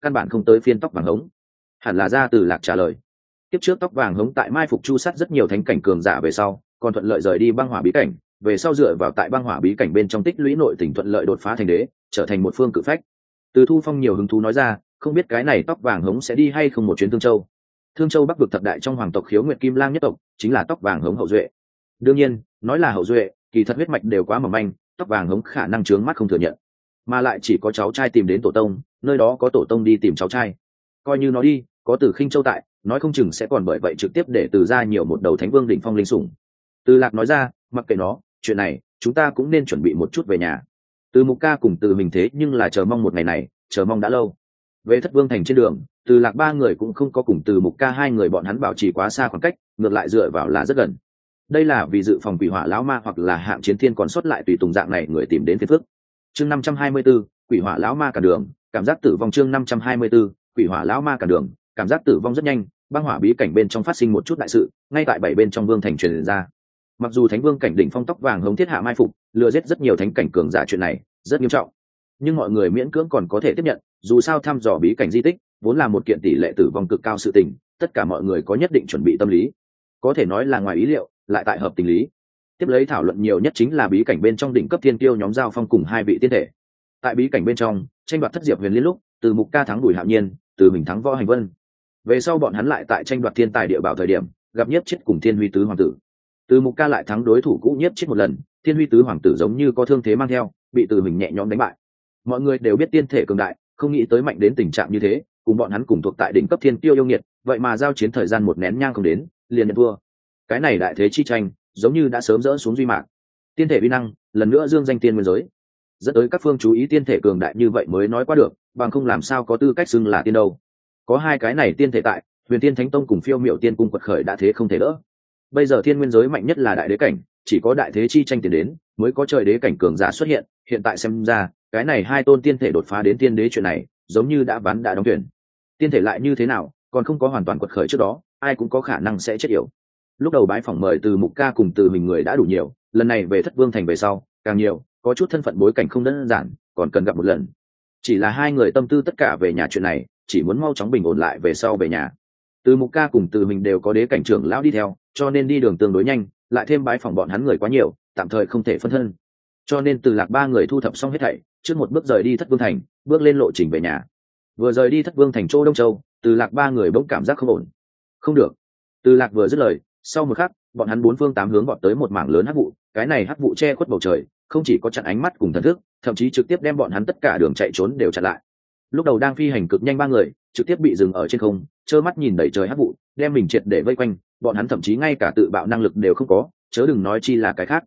căn bản không tới phiên tóc vàng hống. Hẳn là ra từ lạc trả lời. Tiếp trước tóc vàng hống tại mai phục chu sát rất nhiều thánh cảnh cường giả về sau, còn thuận lợi rời đi băng hỏa bí cảnh, về sau dựa vào tại băng hỏa bí cảnh bên trong tích lũy nội tình thuận lợi đột phá thành đế, trở thành một phương cự phách. Từ Thu Phong nhiều hứng thú nói ra, không biết cái này tóc vàng hống sẽ đi hay không một chuyến Thương Châu. Thương Châu Bắc vực thập đại trong hoàng tộc Khiếu Nguyệt Kim Lang nhất tộc, chính là tóc vàng hống hậu duệ. Đương nhiên, nói là hậu duệ, kỳ thật huyết mạch đều quá mỏng manh, tóc vàng hống khả năng trướng mắt không thừa nhận, mà lại chỉ có cháu trai tìm đến tổ tông, nơi đó có tổ tông đi tìm cháu trai. Coi như nó đi, có Từ Khinh Châu tại, nói không chừng sẽ còn bởi vậy trực tiếp để Từ ra nhiều một đầu Thánh Vương đỉnh phong linh sủng. Từ Lạc nói ra, mặc kệ nó, chuyện này chúng ta cũng nên chuẩn bị một chút về nhà. Từ Mục Ca cùng Từ mình thế nhưng là chờ mong một ngày này, chờ mong đã lâu. Về Thất Vương thành trên đường, Từ Lạc ba người cũng không có cùng Từ Mục Ca hai người bọn hắn bảo trì quá xa khoảng cách, ngược lại dựa vào là rất gần. Đây là vì dự phòng quỷ hỏa lão ma hoặc là hạng chiến thiên còn sót lại tùy tùng dạng này người tìm đến phiền phức. Chương 524, quỷ hỏa lão ma cản đường, cảm giác tử vong. Chương 524, quỷ hỏa lão ma cản đường, cảm giác tử vong rất nhanh. Băng hỏa bí cảnh bên trong phát sinh một chút đại sự, ngay tại 7 bên trong vương thành truyền ra. Mặc dù Thánh Vương cảnh đỉnh phong tóc vàng hống thiết hạ mai phục, lừa giết rất nhiều thánh cảnh cường giả chuyện này rất nghiêm trọng, nhưng mọi người miễn cưỡng còn có thể tiếp nhận, dù sao thăm dò bí cảnh di tích vốn là một kiện tỷ lệ tử vong cực cao sự tình, tất cả mọi người có nhất định chuẩn bị tâm lý, có thể nói là ngoài ý liệu, lại tại hợp tình lý. Tiếp lấy thảo luận nhiều nhất chính là bí cảnh bên trong đỉnh cấp thiên tiêu nhóm Giao Phong cùng hai vị tiên thể. Tại bí cảnh bên trong tranh đoạt thất diệp huyền liên lúc, Từ Mục Ca thắng Bùi Hạo Nhiên, Từ mình thắng Võ Hành Vân. Về sau bọn hắn lại tại tranh đoạt thiên tài địa bảo thời điểm gặp Nhiếp Chết cùng Thiên Huy tứ hoàng tử. Từ Mục Ca lại thắng đối thủ cũ Nhiếp Chết một lần, Thiên Huy tứ hoàng tử giống như có thương thế mang theo, bị Từ mình nhẹ nhõm đánh bại. Mọi người đều biết tiên thể cường đại, không nghĩ tới mạnh đến tình trạng như thế, cùng bọn hắn cùng thuộc tại đỉnh cấp thiên tiêu yêu nghiệt, vậy mà giao chiến thời gian một nén nhang không đến, liền nhận thua. Cái này đại thế chi tranh, giống như đã sớm dỡ xuống duy mạc. Tiên thể uy năng, lần nữa dương danh tiên nguyên giới. Dẫn tới các phương chú ý tiên thể cường đại như vậy mới nói qua được, bằng không làm sao có tư cách xưng là tiên đâu. Có hai cái này tiên thể tại, Huyền Tiên Thánh Tông cùng Phiêu Miểu Tiên cung quật khởi đã thế không thể đỡ. Bây giờ thiên nguyên giới mạnh nhất là đại đế cảnh, chỉ có đại thế chi tranh tiền đến, mới có trời đế cảnh cường giả xuất hiện, hiện tại xem ra, cái này hai tôn tiên thể đột phá đến tiên đế chuyện này, giống như đã ván đã đóng thuyền. Tiên thể lại như thế nào, còn không có hoàn toàn quật khởi trước đó, ai cũng có khả năng sẽ chết yểu. Lúc đầu bái phỏng mời Từ Mục Ca cùng Từ mình người đã đủ nhiều, lần này về Thất Vương thành về sau, càng nhiều, có chút thân phận bối cảnh không đơn giản, còn cần gặp một lần. Chỉ là hai người tâm tư tất cả về nhà chuyện này, chỉ muốn mau chóng bình ổn lại về sau về nhà. Từ Mục Ca cùng Từ mình đều có đế cảnh trưởng lão đi theo, cho nên đi đường tương đối nhanh, lại thêm bái phỏng bọn hắn người quá nhiều, tạm thời không thể phân thân. Cho nên Từ Lạc ba người thu thập xong hết thảy, trước một bước rời đi Thất Vương thành, bước lên lộ trình về nhà. Vừa rời đi Thất Vương thành chỗ Đông Châu, Từ Lạc ba người bỗng cảm giác không ổn. Không được. Từ Lạc vừa dứt lời, sau một khắc, bọn hắn bốn phương tám hướng vọt tới một mảng lớn hắc vụ, cái này hắc vụ che khuất bầu trời, không chỉ có chặn ánh mắt cùng thần thức, thậm chí trực tiếp đem bọn hắn tất cả đường chạy trốn đều chặn lại. Lúc đầu đang phi hành cực nhanh ba người, trực tiếp bị dừng ở trên không, trơ mắt nhìn đầy trời hắc vụ, đem mình triệt để vây quanh, bọn hắn thậm chí ngay cả tự bạo năng lực đều không có, chớ đừng nói chi là cái khác.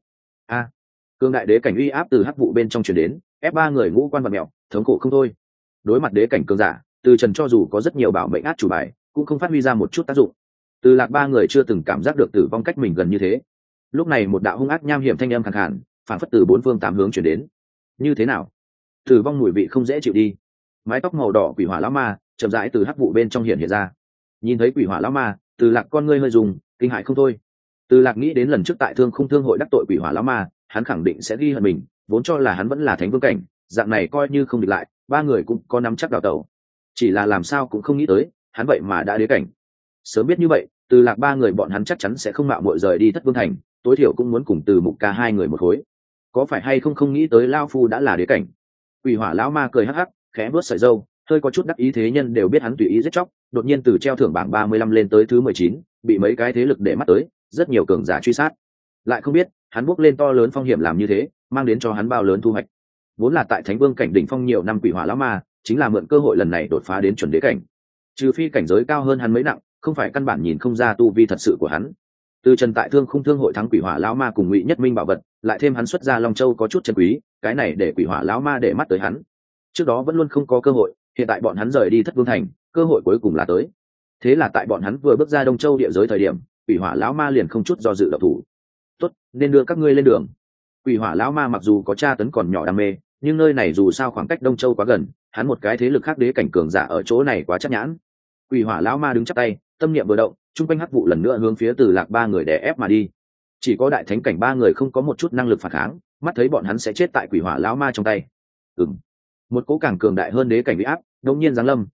Cương đại đế cảnh uy áp từ hắc vụ bên trong truyền đến, ép ba người ngũ quan vật mèo, thống khổ không thôi. Đối mặt đế cảnh cường giả, Từ Trần cho dù có rất nhiều bảo mệnh át chủ bài, cũng không phát huy ra một chút tác dụng. Từ Lạc ba người chưa từng cảm giác được tử vong cách mình gần như thế. Lúc này một đạo hung ác nham hiểm thanh âm khàn khàn, phản phất từ bốn phương tám hướng truyền đến. Như thế nào? Tử vong mùi vị không dễ chịu đi. Mái tóc màu đỏ quỷ hỏa lão ma chậm rãi từ hắc vụ bên trong hiện ra. Nhìn thấy quỷ hỏa lão ma, Từ Lạc con ngươi hơi rùng, kinh hãi không thôi. Từ Lạc nghĩ đến lần trước tại Thương Khung Thương hội đắc tội quỷ hỏa lão ma, hắn khẳng định sẽ ghi hận mình, vốn cho là hắn vẫn là thánh vương cảnh, dạng này coi như không địch lại, ba người cũng có nắm chắc đào tẩu. Chỉ là làm sao cũng không nghĩ tới, hắn vậy mà đã đế cảnh. Sớm biết như vậy, Từ Lạc ba người bọn hắn chắc chắn sẽ không mạo muội rời đi Thất Vương thành, tối thiểu cũng muốn cùng Từ Mục Ca hai người một khối. Có phải hay không nghĩ tới lao phu đã là đế cảnh? Quỷ hỏa lão ma cười hắc hắc, khẽ vuốt sợi râu, hơi có chút đắc ý, thế nhân đều biết hắn tùy ý giết chóc, đột nhiên từ treo thưởng bảng 35 lên tới thứ 19, bị mấy cái thế lực để mắt tới, rất nhiều cường giả truy sát. Lại không biết, hắn bước lên to lớn phong hiểm làm như thế, mang đến cho hắn bao lớn thu hoạch. Vốn là tại Thánh Vương cảnh đỉnh phong nhiều năm quỷ hỏa lão ma, chính là mượn cơ hội lần này đột phá đến chuẩn đế cảnh. Trừ phi cảnh giới cao hơn hắn mấy nặng, không phải căn bản nhìn không ra tu vi thật sự của hắn. Từ Trần tại Thương Khung Thương hội thắng quỷ hỏa lão ma cùng Ngụy Nhất Minh bảo vật, lại thêm hắn xuất ra Long Châu có chút chân quý, cái này để quỷ hỏa lão ma để mắt tới hắn. Trước đó vẫn luôn không có cơ hội, hiện tại bọn hắn rời đi Thất Vương thành, cơ hội cuối cùng là tới. Thế là tại bọn hắn vừa bước ra Đông Châu địa giới thời điểm, quỷ hỏa lão ma liền không chút do dự động thủ. Tốt, nên đưa các ngươi lên đường. Quỷ hỏa lão ma mặc dù có tra tấn còn nhỏ đam mê, nhưng nơi này dù sao khoảng cách Đông Châu quá gần, hắn một cái thế lực khác đế cảnh cường giả ở chỗ này quá chắc nhãn. Quỷ hỏa lão ma đứng chắp tay, tâm niệm vừa động, trung quanh hắc vụ lần nữa hướng phía Từ Lạc ba người đè ép mà đi. Chỉ có đại thánh cảnh ba người không có một chút năng lực phản kháng, mắt thấy bọn hắn sẽ chết tại quỷ hỏa lão ma trong tay. Một cỗ càng cường đại hơn đế cảnh bị áp, đột nhiên giáng lâm,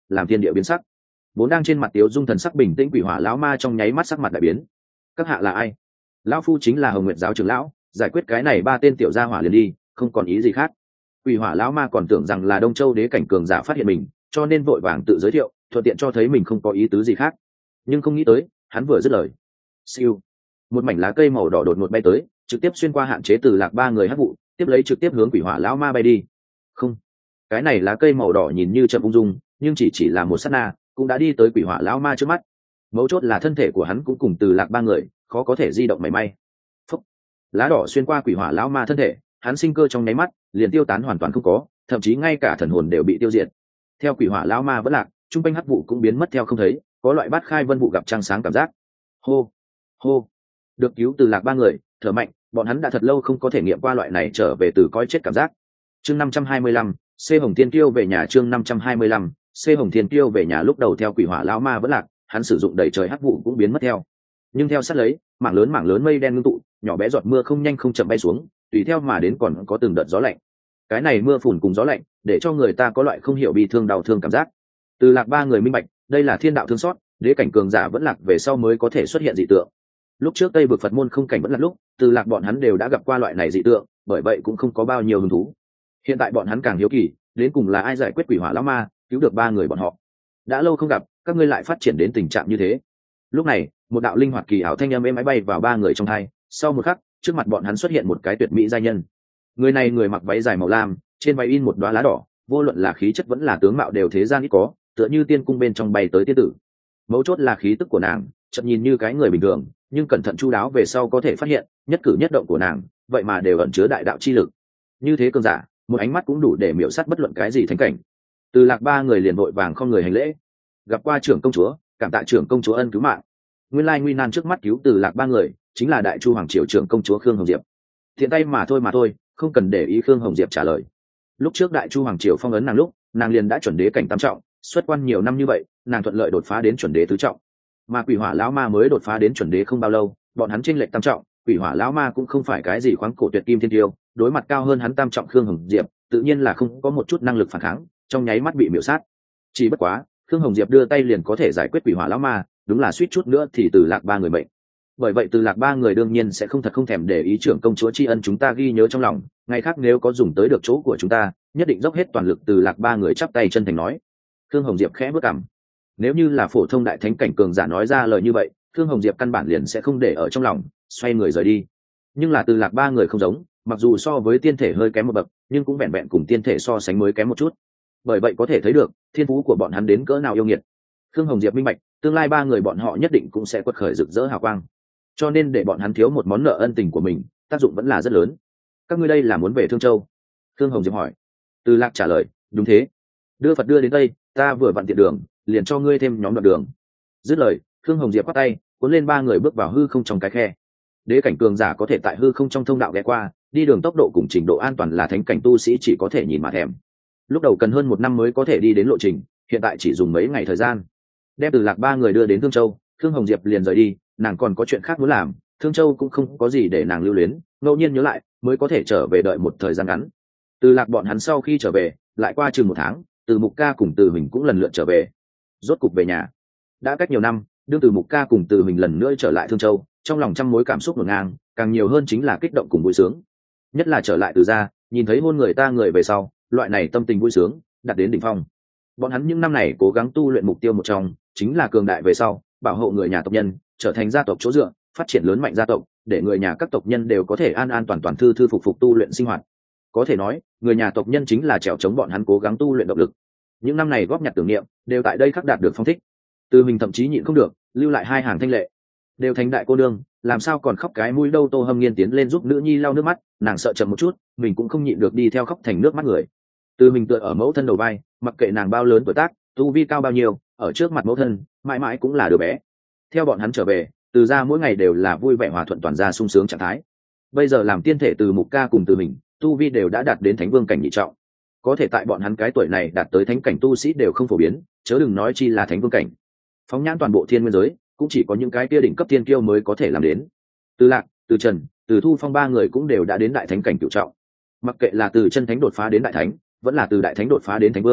làm thiên địa biến sắc. Vốn đang trên mặt tiếu dung thần sắc bình tĩnh quỷ hỏa lão ma trong nháy mắt sắc mặt đại biến. Các hạ là ai? Lão phu chính là Hồng Nguyệt giáo trưởng lão, giải quyết cái này ba tên tiểu gia hỏa liền đi, không còn ý gì khác. Quỷ hỏa lão ma còn tưởng rằng là Đông Châu đế cảnh cường giả phát hiện mình, cho nên vội vàng tự giới thiệu, thuận tiện cho thấy mình không có ý tứ gì khác. Nhưng không nghĩ tới, hắn vừa dứt lời, siêu, một mảnh lá cây màu đỏ đột ngột bay tới, trực tiếp xuyên qua hạn chế từ lạc ba người hắc vụ, tiếp lấy trực tiếp hướng quỷ hỏa lão ma bay đi. Không, cái này lá cây màu đỏ nhìn như chậm ung dung, nhưng chỉ là một sát na, cũng đã đi tới quỷ hỏa lão ma trước mắt. Mấu chốt là thân thể của hắn cũng cùng từ lạc ba người, khó có thể di động mảy may. Phúc, lá đỏ xuyên qua quỷ hỏa lão ma thân thể, hắn sinh cơ trong nháy mắt liền tiêu tán hoàn toàn không có, thậm chí ngay cả thần hồn đều bị tiêu diệt. Theo quỷ hỏa lão ma vẫn lạc, trung quanh hắc vụ cũng biến mất theo không thấy, có loại bát khai vân vụ gặp trăng sáng cảm giác. Hô, hô, được cứu từ lạc ba người, thở mạnh, bọn hắn đã thật lâu không có thể nghiệm qua loại này trở về từ coi chết cảm giác. Chương 525, C Hồng Thiên Kiêu về nhà. Chương 525, C Hồng Thiên Kiêu về nhà. Lúc đầu theo quỷ hỏa lão ma vẫn lạc, hắn sử dụng đầy trời hắc vụ cũng biến mất theo. Nhưng theo sát lấy, mảng lớn mây đen ngưng tụ, nhỏ bé giọt mưa không nhanh không chậm bay xuống, tùy theo mà đến còn có từng đợt gió lạnh. Cái này mưa phùn cùng gió lạnh, để cho người ta có loại không hiểu bi thương đau thương cảm giác. Từ lạc ba người minh bạch, đây là thiên đạo thương xót, đế cảnh cường giả vẫn lạc về sau mới có thể xuất hiện dị tượng. Lúc trước Tây Vực Phật môn không cảnh vẫn lạc lúc, từ lạc bọn hắn đều đã gặp qua loại này dị tượng, bởi vậy cũng không có bao nhiêu hứng thú. Hiện tại bọn hắn càng hiếu kỳ, đến cùng là ai giải quyết quỷ hỏa lão ma, cứu được ba người bọn họ. Đã lâu không gặp, các ngươi lại phát triển đến tình trạng như thế. Lúc này, một đạo linh hoạt kỳ ảo thanh âm êm ái bay vào ba người trong hai, sau một khắc, trước mặt bọn hắn xuất hiện một cái tuyệt mỹ giai nhân. Người này người mặc váy dài màu lam, trên váy in một đóa lá đỏ, vô luận là khí chất vẫn là tướng mạo đều thế gian ít có, tựa như tiên cung bên trong bay tới tiên tử. Mấu chốt là khí tức của nàng, chậm nhìn như cái người bình thường, nhưng cẩn thận chu đáo về sau có thể phát hiện, nhất cử nhất động của nàng, vậy mà đều ẩn chứa đại đạo chi lực. Như thế cường giả, một ánh mắt cũng đủ để miểu sát bất luận cái gì thánh cảnh. Từ lạc ba người liền vội vàng không người hành lễ. Gặp qua trưởng công chúa, cảm tạ trưởng công chúa ân cứu mạng. Nguyên lai nguy nan trước mắt cứu từ lạc ba người, chính là đại chu hoàng triều trưởng công chúa Khương Hồng Diệp. Thiện tay mà thôi, không cần để ý Khương Hồng Diệp trả lời. Lúc trước đại chu hoàng triều phong ấn nàng lúc, nàng liền đã chuẩn đế cảnh tam trọng, xuất quan nhiều năm như vậy, nàng thuận lợi đột phá đến chuẩn đế tứ trọng. Mà quỷ hỏa lão ma mới đột phá đến chuẩn đế không bao lâu, bọn hắn chênh lệch tam trọng, quỷ hỏa lão ma cũng không phải cái gì khoáng cổ tuyệt kim thiên tiêu, đối mặt cao hơn hắn tam trọng Khương Hồng Diệp, tự nhiên là không có một chút năng lực phản kháng, trong nháy mắt bị miểu sát. Chỉ bất quá, Khương Hồng Diệp đưa tay liền có thể giải quyết quỷ hỏa lão ma, đúng là suýt chút nữa thì từ lạc ba người mệnh. Bởi vậy từ lạc ba người đương nhiên sẽ không thèm để ý trưởng công chúa tri ân chúng ta ghi nhớ trong lòng, ngày khác nếu có dùng tới được chỗ của chúng ta, nhất định dốc hết toàn lực. Từ lạc ba người chắp tay chân thành nói. Khương Hồng Diệp khẽ bước cằm. Nếu như là phổ thông đại thánh cảnh cường giả nói ra lời như vậy, Khương Hồng Diệp căn bản liền sẽ không để ở trong lòng, xoay người rời đi. Nhưng là từ lạc ba người không giống, mặc dù so với tiên thể hơi kém một bậc, nhưng cũng vẹn vẹn cùng tiên thể so sánh mới kém một chút. Bởi vậy có thể thấy được thiên phú của bọn hắn đến cỡ nào yêu nghiệt. Khương Hồng Diệp minh bạch, tương lai ba người bọn họ nhất định cũng sẽ quật khởi rực rỡ hào quang, cho nên để bọn hắn thiếu một món nợ ân tình của mình, tác dụng vẫn là rất lớn. Các ngươi đây là muốn về Thương Châu? Khương Hồng Diệp hỏi. Từ lạc trả lời, đúng thế, đưa Phật đưa đến Tây, ta vừa vặn tiện đường, liền cho ngươi thêm nhóm đoạn đường. Dứt lời, Khương Hồng Diệp bắt tay cuốn lên ba người bước vào hư không trong cái khe. Đế cảnh cường giả có thể tại hư không trong thông đạo ghé qua, đi đường tốc độ cùng trình độ an toàn là thánh cảnh tu sĩ chỉ có thể nhìn mà thèm. Lúc đầu cần hơn 1 năm mới có thể đi đến lộ trình, hiện tại chỉ dùng mấy ngày thời gian. Đem từ lạc ba người đưa đến Thương Châu, Khương Hồng Diệp liền rời đi, nàng còn có chuyện khác muốn làm, Thương Châu cũng không có gì để nàng lưu luyến, ngẫu nhiên nhớ lại mới có thể trở về đợi một thời gian ngắn. Từ lạc bọn hắn sau khi trở về, lại qua chừng 1 tháng, Từ Mục Ca cùng Từ Mình cũng lần lượt trở về. Rốt cục về nhà. Đã cách nhiều năm, đương Từ Mục Ca cùng Từ Mình lần nữa trở lại Thương Châu, trong lòng trăm mối cảm xúc ngổn ngang, càng nhiều hơn chính là kích động cùng vui sướng. Nhất là trở lại Từ gia, nhìn thấy hôn người ta người về sau, loại này tâm tình vui sướng đạt đến đỉnh phong. Bọn hắn những năm này cố gắng tu luyện mục tiêu một trong chính là cường đại về sau, bảo hộ người nhà tộc nhân, trở thành gia tộc chỗ dựa, phát triển lớn mạnh gia tộc, để người nhà các tộc nhân đều có thể an an toàn toàn thư thư phục phục tu luyện sinh hoạt. Có thể nói, người nhà tộc nhân chính là trèo chống bọn hắn cố gắng tu luyện động lực. Những năm này góp nhặt tưởng niệm đều tại đây khắc đạt được phong thích. Từ mình thậm chí nhịn không được, lưu lại 2 hàng thanh lệ. Đều thành đại cô nương, làm sao còn khóc cái mũi đâu. Tô Hâm Nghiên tiến lên giúp nữ nhi lau nước mắt, nàng sợ chậm một chút, mình cũng không nhịn được đi theo khóc thành nước mắt người. Từ mình tựa ở mẫu thân đầu vai, mặc kệ nàng bao lớn tuổi tác, tu vi cao bao nhiêu, ở trước mặt mẫu thân mãi mãi cũng là đứa bé. Theo bọn hắn trở về, Từ gia mỗi ngày đều là vui vẻ hòa thuận toàn gia sung sướng trạng thái. Bây giờ làm tiên thể Từ Mục Ca cùng Từ mình, tu vi đều đã đạt đến thánh vương cảnh nhị trọng. Có thể tại bọn hắn cái tuổi này đạt tới thánh cảnh tu sĩ đều không phổ biến, chớ đừng nói chi là thánh vương cảnh. Phóng nhãn toàn bộ thiên nguyên giới, cũng chỉ có những cái kia đỉnh cấp tiên kiêu mới có thể làm đến. Từ Lạc, Từ Trần, Từ Thu Phong 3 người cũng đều đã đến đại thánh cảnh cửu trọng. Mặc kệ là từ chân thánh đột phá đến đại thánh, vẫn là từ đại thánh đột phá đến thánh vương,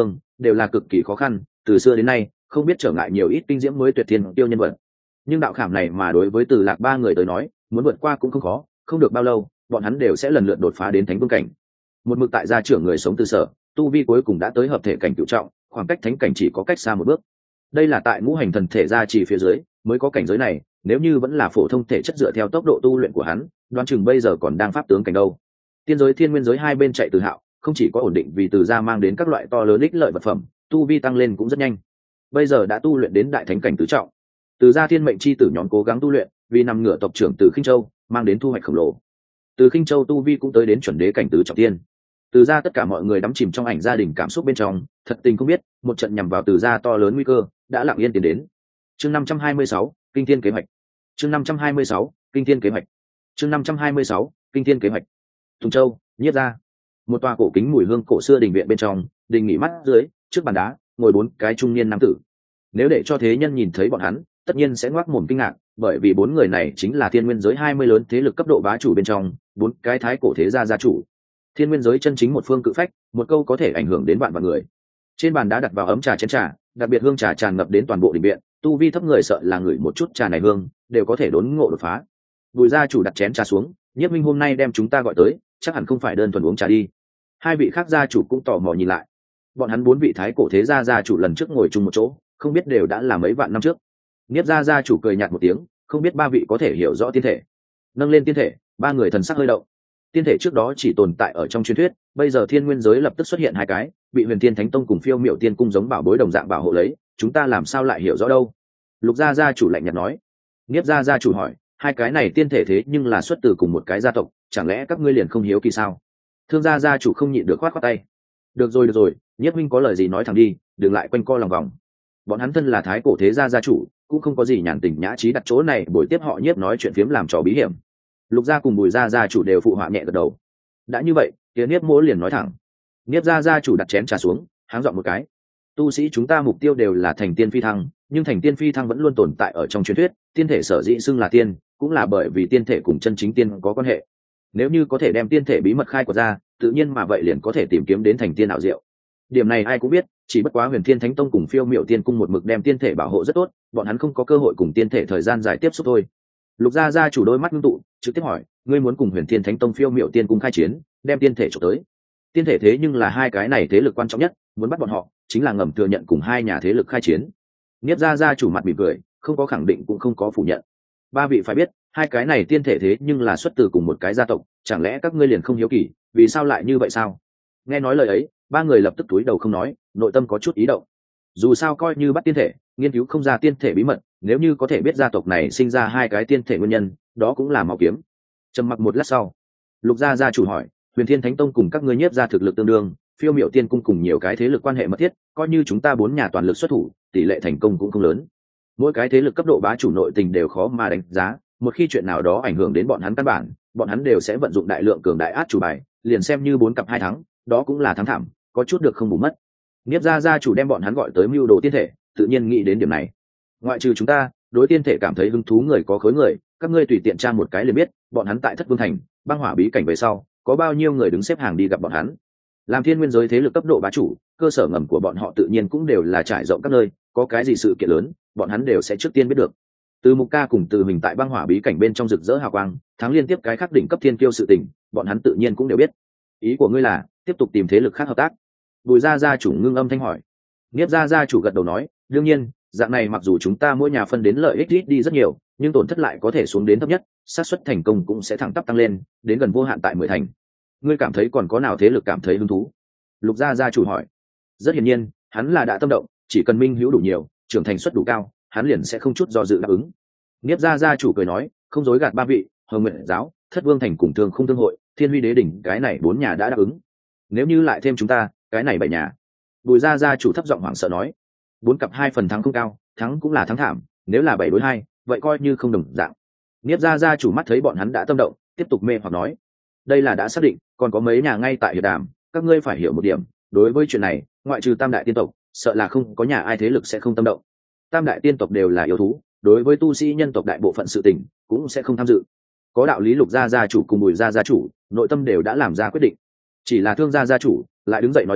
đều là cực kỳ khó khăn, từ xưa đến nay không biết trở ngại nhiều ít kinh diễm mới tuyệt thiên tiêu nhân vật. Nhưng đạo khảm này mà đối với Từ Lạc ba người tới nói, muốn vượt qua cũng không khó, không được bao lâu bọn hắn đều sẽ lần lượt đột phá đến thánh vương cảnh. Một mực tại gia trưởng người sống từ sở, tu vi cuối cùng đã tới hợp thể cảnh cửu trọng, khoảng cách thánh cảnh chỉ có cách xa một bước. Đây là tại ngũ hành thần thể gia trì phía dưới mới có cảnh giới này, nếu như vẫn là phổ thông thể chất dựa theo tốc độ tu luyện của hắn, đoán chừng bây giờ còn đang pháp tướng cảnh đâu. Tiên giới thiên nguyên giới hai bên chạy từ hạo, không chỉ có ổn định vì từ gia mang đến các loại to lớn ích lợi vật phẩm, tu vi tăng lên cũng rất nhanh. Bây giờ đã tu luyện đến đại thánh cảnh tứ trọng. Từ gia thiên mệnh chi tử nhóm cố gắng tu luyện, vì nằm ngửa tộc trưởng từ Khinh Châu, mang đến thu hoạch khổng lồ. Từ Khinh Châu tu vi cũng tới đến chuẩn đế cảnh tứ trọng tiên. Từ gia tất cả mọi người đắm chìm trong ảnh gia đình cảm xúc bên trong, thật tình không biết, một trận nhằm vào từ gia to lớn nguy cơ đã lặng yên tiến đến. Chương 526, kinh thiên kế hoạch. Chương 526, kinh thiên kế hoạch. Chương 526, kinh thiên kế hoạch. Tùng Châu, Nhiếp gia. Một tòa cổ kính mùi hương cổ xưa đình viện bên trong, đình nghỉ mắt dưới, trước bàn đá, ngồi bốn cái trung niên nam tử. Nếu để cho thế nhân nhìn thấy bọn hắn, tất nhiên sẽ ngoác mồm kinh ngạc, bởi vì bốn người này chính là thiên nguyên giới 20 lớn thế lực cấp độ bá chủ bên trong, bốn cái thái cổ thế gia gia chủ. Thiên nguyên giới chân chính một phương cự phách, một câu có thể ảnh hưởng đến vạn vạn người. Trên bàn đá đặt vào ấm trà chén trà, đặc biệt hương trà tràn ngập đến toàn bộ đình viện, tu vi thấp người sợ là người một chút trà này hương, đều có thể đốn ngộ đột phá. Bùi gia chủ đặt chén trà xuống, Nhiếp Minh hôm nay đem chúng ta gọi tới, chắc hẳn không phải đơn thuần uống trà đi. Hai vị khác gia chủ cũng tò mò nhìn lại. Bọn hắn bốn vị thái cổ thế gia gia chủ lần trước ngồi chung một chỗ, không biết đều đã là mấy vạn năm trước. Nhiếp gia gia chủ cười nhạt một tiếng, không biết ba vị có thể hiểu rõ tiên thể. Nâng lên tiên thể, ba người thần sắc hơi động. Tiên thể trước đó chỉ tồn tại ở trong truyền thuyết, bây giờ thiên nguyên giới lập tức xuất hiện hai cái, bị Huyền Thiên Thánh Tông cùng Phiêu Miểu Tiên cung giống bảo bối đồng dạng bảo hộ lấy, chúng ta làm sao lại hiểu rõ đâu? Lục gia gia chủ lạnh nhạt nói. Nhiếp gia gia chủ hỏi, hai cái này tiên thể thế nhưng là xuất từ cùng một cái gia tộc, chẳng lẽ các ngươi liền không hiếu kỳ sao? Thương gia gia chủ không nhịn được khoát khoát tay. Được rồi, Nhiếp Minh có lời gì nói thẳng đi, đừng lại quanh co lòng vòng. Bọn hắn thân là thái cổ thế gia gia chủ, cũng không có gì nhàn tình nhã trí đặt chỗ này buổi tiếp họ Nhiếp nói chuyện phiếm làm trò bí hiểm. Lục gia cùng Bùi gia gia chủ đều phụ họa nhẹ gật đầu. Đã như vậy, tiếng Nhiếp mỗ liền nói thẳng. Nhiếp gia gia chủ đặt chén trà xuống, háng dọn một cái. Tu sĩ chúng ta mục tiêu đều là thành tiên phi thăng, nhưng thành tiên phi thăng vẫn luôn tồn tại ở trong truyền thuyết, tiên thể sở dĩ xưng là tiên, cũng là bởi vì tiên thể cùng chân chính tiên có quan hệ. Nếu như có thể đem tiên thể bí mật khai quật ra, tự nhiên mà vậy liền có thể tìm kiếm đến thành tiên ảo diệu. Điểm này ai cũng biết, chỉ bất quá Huyền Thiên Thánh Tông cùng Phiêu Miểu Tiên cung một mực đem tiên thể bảo hộ rất tốt, bọn hắn không có cơ hội cùng tiên thể thời gian dài tiếp xúc thôi. Lục gia gia chủ đôi mắt ngưng tụ, trực tiếp hỏi, ngươi muốn cùng Huyền Thiên Thánh Tông Phiêu Miểu Tiên cung khai chiến, đem tiên thể trộm tới? Tiên thể thế nhưng là hai cái này thế lực quan trọng nhất, muốn bắt bọn họ, chính là ngầm thừa nhận cùng hai nhà thế lực khai chiến. Niếp gia gia chủ mặt mỉm cười, không có khẳng định cũng không có phủ nhận. Ba vị phải biết, hai cái này tiên thể thế nhưng là xuất từ cùng một cái gia tộc, chẳng lẽ các ngươi liền không hiếu kỳ, vì sao lại như vậy sao? Nghe nói lời ấy, ba người lập tức cúi đầu không nói, nội tâm có chút ý động. Dù sao coi như bắt tiên thể, nghiên cứu không ra tiên thể bí mật, nếu như có thể biết gia tộc này sinh ra hai cái tiên thể nguyên nhân, đó cũng là máu kiếm. Trầm mặc một lát sau, Lục gia gia chủ hỏi, Huyền Thiên Thánh Tông cùng các ngươi Nhiếp gia thực lực tương đương, Phiêu Miểu Tiên cung cùng nhiều cái thế lực quan hệ mật thiết, coi như chúng ta bốn nhà toàn lực xuất thủ, tỷ lệ thành công cũng không lớn. Mỗi cái thế lực cấp độ bá chủ nội tình đều khó mà đánh giá, một khi chuyện nào đó ảnh hưởng đến bọn hắn căn bản, bọn hắn đều sẽ vận dụng đại lượng cường đại át chủ bài, liền xem như 4 cặp 2 thắng, đó cũng là thắng thảm, có chút được không bù mất. Niếp gia gia chủ đem bọn hắn gọi tới mưu đồ tiên thể, tự nhiên nghĩ đến điểm này. Ngoại trừ chúng ta, đối tiên thể cảm thấy hứng thú người có khối người, các ngươi tùy tiện tra một cái liền biết, bọn hắn tại Thất Vương thành, băng hỏa bí cảnh về sau, có bao nhiêu người đứng xếp hàng đi gặp bọn hắn. Làm thiên nguyên giới thế lực cấp độ bá chủ, cơ sở ngầm của bọn họ tự nhiên cũng đều là trải rộng các nơi, có cái gì sự kiện lớn, bọn hắn đều sẽ trước tiên biết được. Từ Mục Ca cùng Từ Mình tại băng hỏa bí cảnh bên trong rực rỡ hào quang, thắng liên tiếp cái khác đỉnh cấp thiên kiêu sự tình, bọn hắn tự nhiên cũng đều biết. Ý của ngươi là tiếp tục tìm thế lực khác hợp tác? Bùi gia gia chủ ngưng âm thanh hỏi. Niếp gia gia chủ gật đầu nói, đương nhiên, dạng này mặc dù chúng ta mỗi nhà phân đến lợi ích ít đi rất nhiều, nhưng tổn thất lại có thể xuống đến thấp nhất, xác suất thành công cũng sẽ thẳng tắp tăng lên, đến gần vô hạn tại 10 thành. Ngươi cảm thấy còn có nào thế lực cảm thấy hứng thú? Lục gia gia chủ hỏi. Rất hiển nhiên, hắn là đã tâm động, chỉ cần minh hữu đủ nhiều, trưởng thành suất đủ cao, hắn liền sẽ không chút do dự đáp ứng. Niếp gia gia chủ cười nói, không dối gạt ba vị, Hồng Nguyện giáo, Thất Vương thành cùng Thương Không Thương hội, Thiên Huy đế đỉnh, cái này 4 nhà đã đáp ứng. Nếu như lại thêm chúng ta, cái này 7 nhà. Bùi gia gia chủ thấp giọng hoảng sợ nói, 4 cặp 2 phần thắng không cao, thắng cũng là thắng thảm, nếu là 7 đối 2, vậy coi như không đồng dạng. Niếp gia gia chủ mắt thấy bọn hắn đã tâm động, tiếp tục mê hoặc nói, đây là đã xác định, còn có mấy nhà ngay tại hiệp đàm, các ngươi phải hiểu một điểm, đối với chuyện này, ngoại trừ Tam đại tiên tộc, sợ là không có nhà ai thế lực sẽ không tâm động. Tam đại tiên tộc đều là yêu thú, đối với tu sĩ nhân tộc đại bộ phận sự tình cũng sẽ không tham dự. Có đạo lý Lục gia gia chủ cùng Bùi gia gia chủ, nội tâm đều đã làm ra quyết định. Chỉ là Thương gia gia chủ lại đứng dậy nói ra,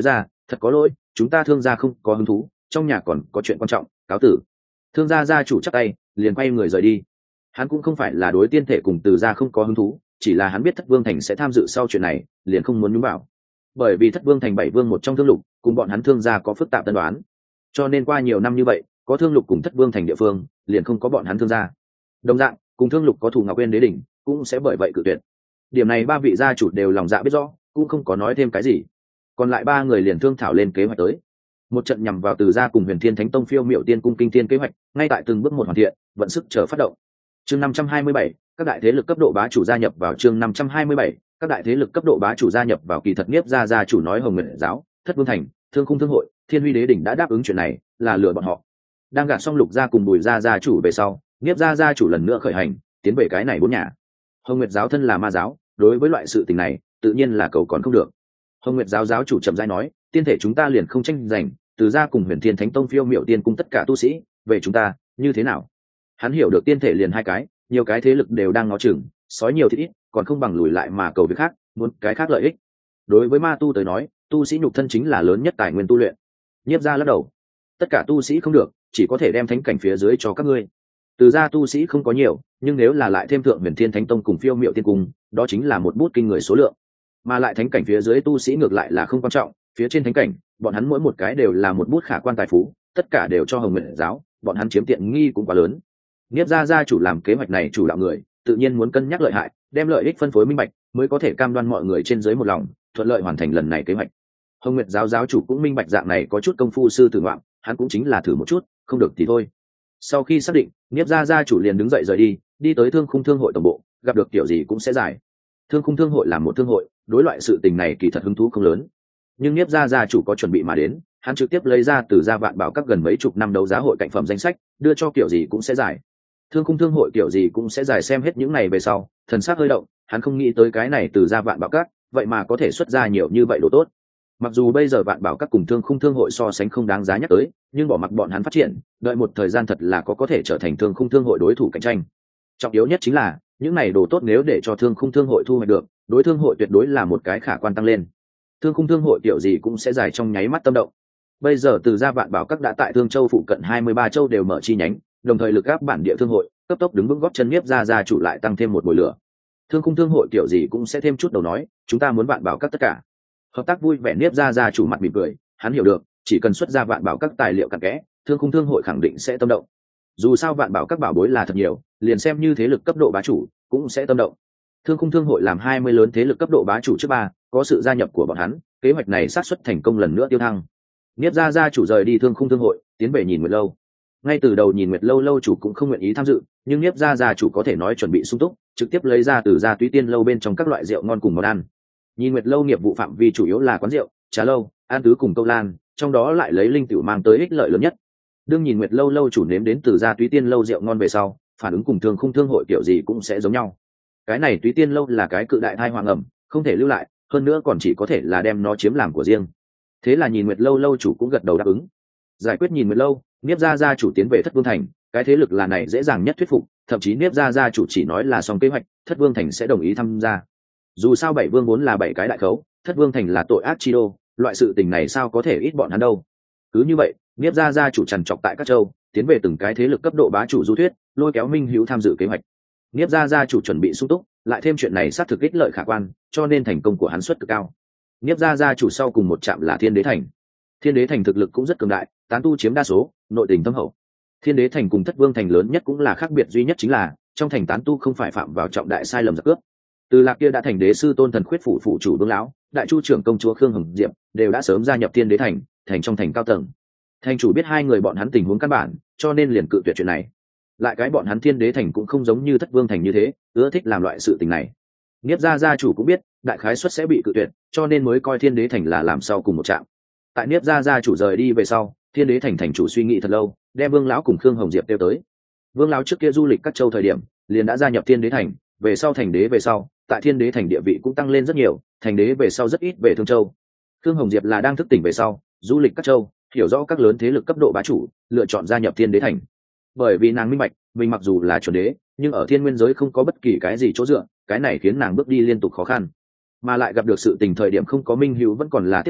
Thật có lỗi, chúng ta thương gia không có hứng thú, trong nhà còn có chuyện quan trọng, cáo tử. Thương gia gia chủ chắp tay, liền quay người rời đi. Hắn cũng không phải là đối tiên thể cùng Từ gia không có hứng thú, chỉ là hắn biết Thất Vương Thành sẽ tham dự sau chuyện này, liền không muốn nhúng vào. Bởi vì Thất Vương Thành 7 vương một trong thương lục, cùng bọn hắn thương gia có phức tạp tân đoán, cho nên qua nhiều năm như vậy, có thương lục cùng Thất Vương Thành địa phương, liền không có bọn hắn thương gia. Đồng dạng, cùng thương lục có thù Ngọc Uyên Đế đỉnh, cũng sẽ bởi vậy cự tuyệt. Điểm này ba vị gia chủ đều lòng dạ biết rõ, cũng không có nói thêm cái gì. Còn lại ba người liền thương thảo lên kế hoạch tới. Một trận nhằm vào Từ gia cùng Huyền Thiên Thánh Tông phiêu miệu tiên cung kinh thiên kế hoạch, ngay tại từng bước một hoàn thiện, vận sức chờ phát động. Chương 527, các đại thế lực cấp độ bá chủ gia nhập vào chương 527, các đại thế lực cấp độ bá chủ gia nhập vào. Kỳ thật Niếp gia chủ nói Hồng Nguyệt giáo, Thất Vương Thành, Thương Khung Thương hội, Thiên Huy Đế đỉnh đã đáp ứng chuyện này, là lừa bọn họ. Đang gạt xong Lục gia cùng Bùi gia chủ về sau, Niếp gia chủ lần nữa khởi hành, tiến về cái này bốn nhà. Hồng Nguyệt giáo thân là ma giáo, đối với loại sự tình này, tự nhiên là cầu còn không được. Hồng Nguyệt giáo giáo chủ chậm rãi nói, tiên thể chúng ta liền không tranh giành, Từ gia cùng Huyền Thiên Thánh Tông phiêu miệu tiên cung tất cả tu sĩ, về chúng ta, như thế nào? Hắn hiểu được tiên thể liền hai cái, nhiều cái thế lực đều đang ngó chừng, sói nhiều thì ít, còn không bằng lùi lại mà cầu việc khác, muốn cái khác lợi ích. Đối với ma tu tới nói, tu sĩ nhục thân chính là lớn nhất tài nguyên tu luyện. Nhiếp gia lắc đầu, tất cả tu sĩ không được, chỉ có thể đem thánh cảnh phía dưới cho các ngươi. Từ gia tu sĩ không có nhiều, nhưng nếu là lại thêm thượng Huyền Thiên Thánh Tông cùng phiêu miệu tiên cung, đó chính là một bút kinh người số lượng. Mà lại thánh cảnh phía dưới tu sĩ ngược lại là không quan trọng, phía trên thánh cảnh, bọn hắn mỗi một cái đều là một bút khả quan tài phú, tất cả đều cho Hồng Nguyệt giáo, bọn hắn chiếm tiện nghi cũng quá lớn. Niếp gia gia chủ làm kế hoạch này chủ đạo người, tự nhiên muốn cân nhắc lợi hại, đem lợi ích phân phối minh bạch, mới có thể cam đoan mọi người trên dưới một lòng, thuận lợi hoàn thành lần này kế hoạch. Hồng Nguyệt giáo giáo chủ cũng minh bạch dạng này có chút công phu sư tử ngoạm, hắn cũng chính là thử một chút, không được thì thôi. Sau khi xác định, Niếp gia gia chủ liền đứng dậy rời đi, đi tới Thương Khung Thương hội tổng bộ, gặp được kiểu gì cũng sẽ giải. Thương Khung Thương hội là một thương hội, đối loại sự tình này kỳ thật hứng thú không lớn, nhưng Niếp gia gia chủ có chuẩn bị mà đến, hắn trực tiếp lấy ra từ gia vạn bảo các gần mấy chục năm đấu giá hội cạnh phẩm danh sách, đưa cho kiểu gì cũng sẽ giải. Thương Khung Thương hội kiểu gì cũng sẽ giải xem hết những này về sau, thần sắc hơi động, hắn không nghĩ tới cái này từ gia vạn bảo các, vậy mà có thể xuất ra nhiều như vậy đồ tốt. Mặc dù bây giờ vạn bảo các cùng Thương Khung Thương hội so sánh không đáng giá nhắc tới, nhưng bỏ mặc bọn hắn phát triển, đợi một thời gian thật là có thể trở thành Thương Khung Thương hội đối thủ cạnh tranh. Trọng yếu nhất chính là, những này đồ tốt nếu để cho Thương Khung Thương hội thu hoạch được, đối thương hội tuyệt đối là một cái khả quan tăng lên. Thương Khung Thương hội kiểu gì cũng sẽ giải trong nháy mắt tâm động. Bây giờ từ gia vạn bảo các đã tại Thương Châu phụ cận 23 châu đều mở chi nhánh, đồng thời lực áp bản địa thương hội, cấp tốc đứng vững góp chân. Niếp gia chủ lại tăng thêm một mồi lửa. Thương Khung Thương hội kiểu gì cũng sẽ thêm chút đầu nói, chúng ta muốn vạn bảo các tất cả. Hợp tác vui vẻ. Niếp gia chủ mặt mỉm cười, hắn hiểu được, chỉ cần xuất ra vạn bảo các tài liệu cặn kẽ, Thương Khung Thương hội khẳng định sẽ tâm động. Dù sao vạn bảo các bảo bối là thật nhiều, liền xem như thế lực cấp độ bá chủ cũng sẽ tâm động. Thương Khung Thương hội làm 20 lớn thế lực cấp độ bá chủ trước ba, có sự gia nhập của bọn hắn, kế hoạch này xác suất thành công lần nữa tiêu thăng. Niếp gia chủ rời đi Thương Khung Thương hội, tiến về Nhìn Nguyệt lâu. Ngay từ đầu Nhìn Nguyệt lâu lâu chủ cũng không nguyện ý tham dự, nhưng Niếp gia chủ có thể nói chuẩn bị sung túc, trực tiếp lấy ra từ gia Túy Tiên lâu bên trong các loại rượu ngon cùng món ăn. Nhìn Nguyệt lâu nghiệp vụ phạm vi chủ yếu là quán rượu, trà lâu, an tứ cùng câu lan, trong đó lại lấy linh tiểu mang tới ích lợi lớn nhất. Đương Nhìn Nguyệt lâu lâu chủ nếm đến từ gia Túy Tiên lâu rượu ngon về sau, phản ứng cùng Thương Khung Thương hội kiểu gì cũng sẽ giống nhau. Cái này Túy Tiên lâu là cái cự đại thai hoàng ẩm, không thể lưu lại, hơn nữa còn chỉ có thể là đem nó chiếm làm của riêng. Thế là Nhìn Nguyệt lâu lâu chủ cũng gật đầu đáp ứng. Giải quyết Nhìn Nguyệt lâu, Niếp gia chủ tiến về Thất Vương Thành, cái thế lực là này dễ dàng nhất thuyết phục, thậm chí Niếp gia chủ chỉ nói là xong kế hoạch, Thất Vương Thành sẽ đồng ý tham gia. Dù sao bảy vương vốn là bảy cái đại khấu, Thất Vương Thành là tội ác chi đô, loại sự tình này sao có thể ít bọn hắn đâu. Cứ như vậy, Niếp gia chủ trằn trọc tại các châu, tiến về từng cái thế lực cấp độ bá chủ du thuyết, lôi kéo Minh Hữu tham dự kế hoạch. Niếp gia chủ chuẩn bị sung túc, lại thêm chuyện này sát thực ích lợi khả quan, cho nên thành công của hắn suất cực cao. Niếp gia chủ sau cùng một trạm là Thiên Đế Thành. Thiên Đế Thành thực lực cũng rất cường đại, tán tu chiếm đa số, nội tình thâm hậu. Thiên Đế Thành cùng Thất Vương Thành lớn nhất cũng là khác biệt duy nhất chính là, trong thành tán tu không phải phạm vào trọng đại sai lầm giặc cướp. Từ Lạc kia đã thành đế sư Tôn Thần Khuyết phủ chủ Vương lão, đại chu trưởng công chúa Khương Hồng Diệp đều đã sớm gia nhập Thiên Đế Thành, thành trong thành cao tầng. Thành chủ biết hai người bọn hắn tình huống căn bản, cho nên liền cự tuyệt chuyện này. Lại cái bọn hắn Thiên Đế Thành cũng không giống như Thất Vương Thành như thế, ưa thích làm loại sự tình này. Niếp gia chủ cũng biết, đại khái suất sẽ bị cự tuyệt, cho nên mới coi Thiên Đế Thành là làm sau cùng một trạm. Tại Niếp gia chủ rời đi về sau, Thiên Đế Thành thành chủ suy nghĩ thật lâu, đem Vương lão cùng Khương Hồng Diệp tiêu tới. Vương lão trước kia du lịch các châu thời điểm, liền đã gia nhập Thiên Đế Thành, về sau thành đế về sau, tại Thiên Đế Thành địa vị cũng tăng lên rất nhiều, thành đế về sau rất ít về Thương Châu. Khương Hồng Diệp là đang thức tỉnh về sau, du lịch các châu, hiểu rõ các lớn thế lực cấp độ bá chủ, lựa chọn gia nhập Thiên Đế Thành. Bởi vì nàng minh bạch, mình mặc dù là chuẩn đế, nhưng ở thiên nguyên giới không có bất kỳ cái gì chỗ dựa, cái này khiến nàng bước đi liên tục khó khăn. Mà lại gặp được sự tình thời điểm không có Minh Hữu vẫn còn là tiếp theo,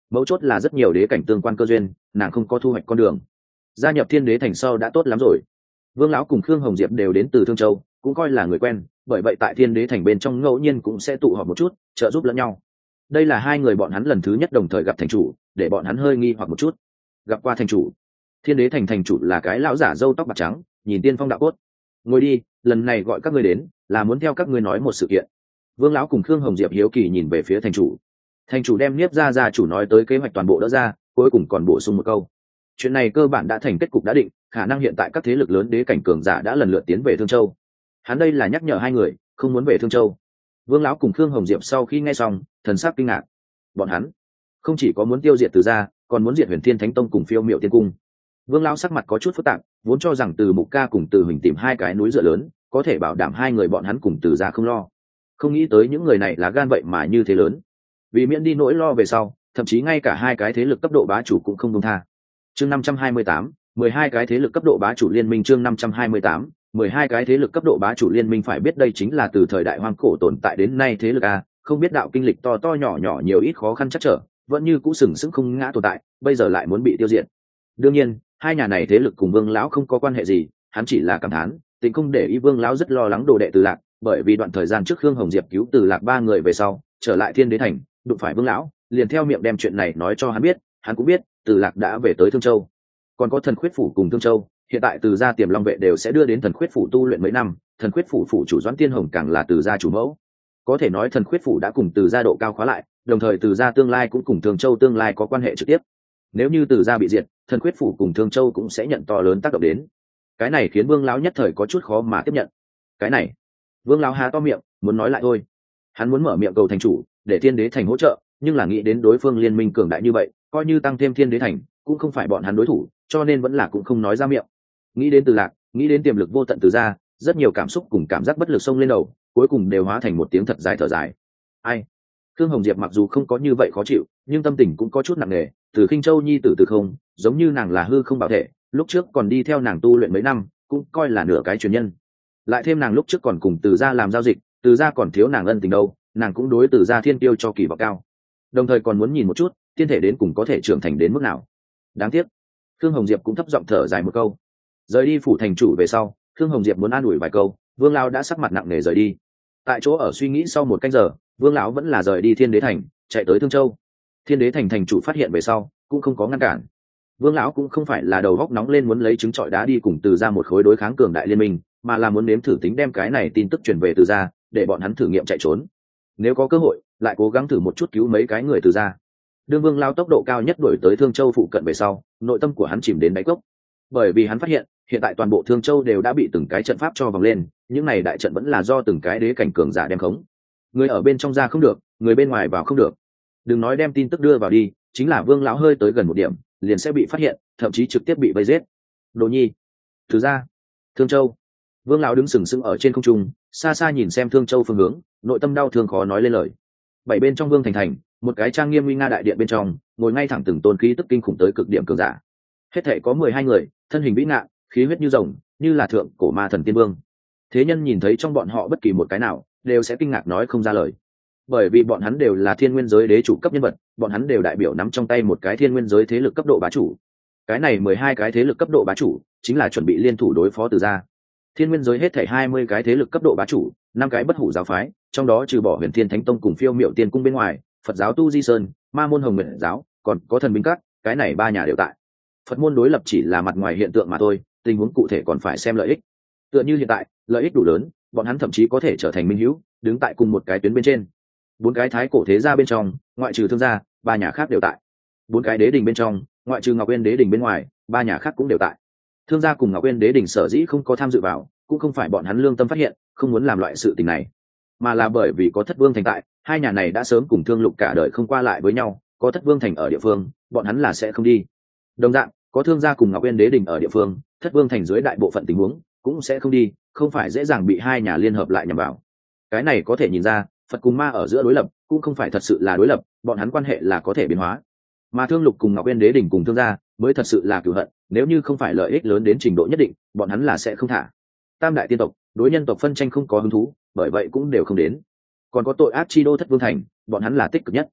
mấu chốt là rất nhiều đế cảnh tương quan cơ duyên, nàng không có thu hoạch con đường. Gia nhập Thiên Đế Thành sau đã tốt lắm rồi. Vương lão cùng Khương Hồng Diệp đều đến từ Thương Châu, cũng coi là người quen, bởi vậy tại Thiên Đế Thành bên trong ngẫu nhiên cũng sẽ tụ họp một chút, trợ giúp lẫn nhau. Đây là hai người bọn hắn lần thứ nhất đồng thời gặp thành chủ, để bọn hắn hơi nghi hoặc một chút. Gặp qua thành chủ. Thiên Đế Thành thành chủ là cái lão giả râu tóc bạc trắng, nhìn tiên phong đạo cốt. Ngồi đi, lần này gọi các ngươi đến là muốn theo các ngươi nói một sự kiện. Vương lão cùng Khương Hồng Diệp hiếu kỳ nhìn về phía thành chủ. Thành chủ đem Niếp gia chủ nói tới kế hoạch toàn bộ đỡ ra, cuối cùng còn bổ sung một câu: chuyện này cơ bản đã thành kết cục đã định, khả năng hiện tại các thế lực lớn đế cảnh cường giả đã lần lượt tiến về Thương Châu. Hắn đây là nhắc nhở hai người không muốn về Thương Châu. Vương lão cùng Khương Hồng Diệp sau khi nghe xong, thần sắc kinh ngạc. Bọn hắn không chỉ có muốn tiêu diệt Từ gia, còn muốn diệt Huyền Thiên Thánh Tông cùng Phiêu Miệu Tiên Cung. Vương lão sắc mặt có chút phức tạp, vốn cho rằng Từ Mục Ca cùng Từ Huỳnh tìm hai cái núi dựa lớn, có thể bảo đảm hai người bọn hắn cùng Từ gia không lo. Không nghĩ tới những người này là gan vậy mà như thế lớn. Vì miễn đi nỗi lo về sau, thậm chí ngay cả hai cái thế lực cấp độ bá chủ cũng không buông tha. Chương 528, 12 cái thế lực cấp độ bá chủ liên minh. Chương 528, 12 cái thế lực cấp độ bá chủ liên minh. Phải biết đây chính là từ thời đại hoang cổ tồn tại đến nay thế lực a, không biết đạo kinh lịch to to nhỏ nhỏ nhiều ít khó khăn chắc trở, vẫn như cũ sừng sững không ngã tồn tại, bây giờ lại muốn bị tiêu diệt. Đương nhiên, hai nhà này thế lực cùng Vương lão không có quan hệ gì, hắn chỉ là cảm thán, tình không để ý Vương lão rất lo lắng đồ đệ Từ Lạc, bởi vì đoạn thời gian trước Khương Hồng Diệp cứu Từ Lạc ba người về sau, trở lại Thiên Đế Thành, đụng phải Vương lão, liền theo miệng đem chuyện này nói cho hắn biết, hắn cũng biết Từ Lạc đã về tới Thương Châu. Còn có Thần Khuyết phủ cùng Thương Châu, hiện tại Từ gia Tiềm Long vệ đều sẽ đưa đến Thần Khuyết phủ tu luyện mấy năm, Thần Khuyết phủ phủ chủ Doãn Tiên Hồng càng là Từ gia chủ mẫu. Có thể nói Thần Khuyết phủ đã cùng Từ gia độ cao khóa lại, đồng thời Từ gia tương lai cũng cùng Thương Châu tương lai có quan hệ trực tiếp. Nếu như Từ gia bị diệt, Thần Khuyết phủ cùng Thương Châu cũng sẽ nhận to lớn tác động đến. Cái này khiến Vương lão nhất thời có chút khó mà tiếp nhận. Cái này, Vương lão há to miệng, muốn nói lại thôi. Hắn muốn mở miệng cầu thành chủ, để Thiên Đế Thành hỗ trợ, nhưng là nghĩ đến đối phương liên minh cường đại như vậy, coi như tăng thêm Thiên Đế Thành, cũng không phải bọn hắn đối thủ, cho nên vẫn là cũng không nói ra miệng. Nghĩ đến Từ Lạc, nghĩ đến tiềm lực vô tận Từ gia, rất nhiều cảm xúc cùng cảm giác bất lực xông lên đầu, cuối cùng đều hóa thành một tiếng thật dài thở dài. Ai? Khương Hồng Diệp mặc dù không có như vậy khó chịu, nhưng tâm tình cũng có chút nặng nề. Từ Khinh Châu nhi tử từ không, giống như nàng là hư không bảo thể, lúc trước còn đi theo nàng tu luyện mấy năm, cũng coi là nửa cái truyền nhân. Lại thêm nàng lúc trước còn cùng Từ gia làm giao dịch, Từ gia còn thiếu nàng ân tình đâu, nàng cũng đối Từ gia thiên tiêu cho kỳ vọng cao. Đồng thời còn muốn nhìn một chút, thiên thể đến cùng có thể trưởng thành đến mức nào. Đáng tiếc, Khương Hồng Diệp cũng thấp giọng thở dài một câu. Rời đi phủ thành chủ về sau, Khương Hồng Diệp muốn an ủi vài câu, Vương lão đã sắc mặt nặng nề rời đi. Tại chỗ ở suy nghĩ sau một canh giờ, Vương lão vẫn là rời đi Thiên Đế Thành, chạy tới Thương Châu. Thiên Đế Thành thành chủ phát hiện về sau, cũng không có ngăn cản. Vương lão cũng không phải là đầu góc nóng lên muốn lấy trứng trọi đá đi cùng Từ gia một khối đối kháng cường đại liên minh, mà là muốn nếm thử tính đem cái này tin tức truyền về Từ gia, để bọn hắn thử nghiệm chạy trốn. Nếu có cơ hội, lại cố gắng thử một chút cứu mấy cái người Từ gia. Đương Vương lão tốc độ cao nhất đuổi tới Thương Châu phụ cận về sau, nội tâm của hắn chìm đến đáy cốc. Bởi vì hắn phát hiện, hiện tại toàn bộ Thương Châu đều đã bị từng cái trận pháp cho vòng lên, những này đại trận vẫn là do từng cái đế cảnh cường giả đem khống. Người ở bên trong ra không được, người bên ngoài vào không được. Đừng nói đem tin tức đưa vào đi, chính là Vương lão hơi tới gần một điểm, liền sẽ bị phát hiện, thậm chí trực tiếp bị vây giết. Đồ Nhi, Từ gia, Thương Châu. Vương lão đứng sừng sững ở trên không trung, xa xa nhìn xem Thương Châu phương hướng, nội tâm đau thương khó nói lên lời. Bảy bên trong Vương thành, một cái trang nghiêm uy nga đại điện bên trong, ngồi ngay thẳng từng tôn khí tức kinh khủng tới cực điểm cường giả. Hết thảy có 12 người, thân hình vĩ ngạn, khí huyết như rồng, như là thượng cổ ma thần tiên vương. Thế nhân nhìn thấy trong bọn họ bất kỳ một cái nào, đều sẽ kinh ngạc nói không ra lời. Bởi vì bọn hắn đều là thiên nguyên giới đế chủ cấp nhân vật, bọn hắn đều đại biểu nắm trong tay một cái thiên nguyên giới thế lực cấp độ bá chủ. Cái này 12 cái thế lực cấp độ bá chủ, chính là chuẩn bị liên thủ đối phó Từ gia. Thiên nguyên giới hết thảy 20 cái thế lực cấp độ bá chủ, 5 cái bất hủ giáo phái, trong đó trừ bỏ Huyền Thiên Thánh Tông cùng Phiêu Miệu Tiên Cung bên ngoài, Phật giáo Tu Di Sơn, Ma môn Hồng Nguyện giáo, còn có Thần Binh Các, cái này ba nhà đều tại. Phật môn đối lập chỉ là mặt ngoài hiện tượng mà thôi, tình huống cụ thể còn phải xem lợi ích. Tựa như hiện tại, lợi ích đủ lớn, bọn hắn thậm chí có thể trở thành minh hữu, đứng tại cùng một cái tuyến bên trên. 4 cái thái cổ thế gia bên trong, ngoại trừ Thương gia, ba nhà khác đều tại. 4 cái đế đình bên trong, ngoại trừ Ngọc Uyên đế đình bên ngoài, ba nhà khác cũng đều tại. Thương gia cùng Ngọc Uyên đế đình sở dĩ không có tham dự vào, cũng không phải bọn hắn lương tâm phát hiện, không muốn làm loại sự tình này, mà là bởi vì có Thất Vương thành tại, hai nhà này đã sớm cùng Thương Lục cả đời không qua lại với nhau, có Thất Vương thành ở địa phương, bọn hắn là sẽ không đi. Đồng dạng, có Thương gia cùng Ngọc Uyên đế đình ở địa phương, Thất Vương thành dưới đại bộ phận tình huống cũng sẽ không đi, không phải dễ dàng bị hai nhà liên hợp lại nhằm vào. Cái này có thể nhìn ra, Phật cùng ma ở giữa đối lập cũng không phải thật sự là đối lập, bọn hắn quan hệ là có thể biến hóa. Mà Thương Lục cùng Ngọc Uyên đế đình cùng Thương gia mới thật sự là cửu hận, nếu như không phải lợi ích lớn đến trình độ nhất định, bọn hắn là sẽ không thả. Tam đại tiên tộc đối nhân tộc phân tranh không có hứng thú, bởi vậy cũng đều không đến. Còn có tội ác chi đô Thất Vương thành, bọn hắn là tích cực nhất.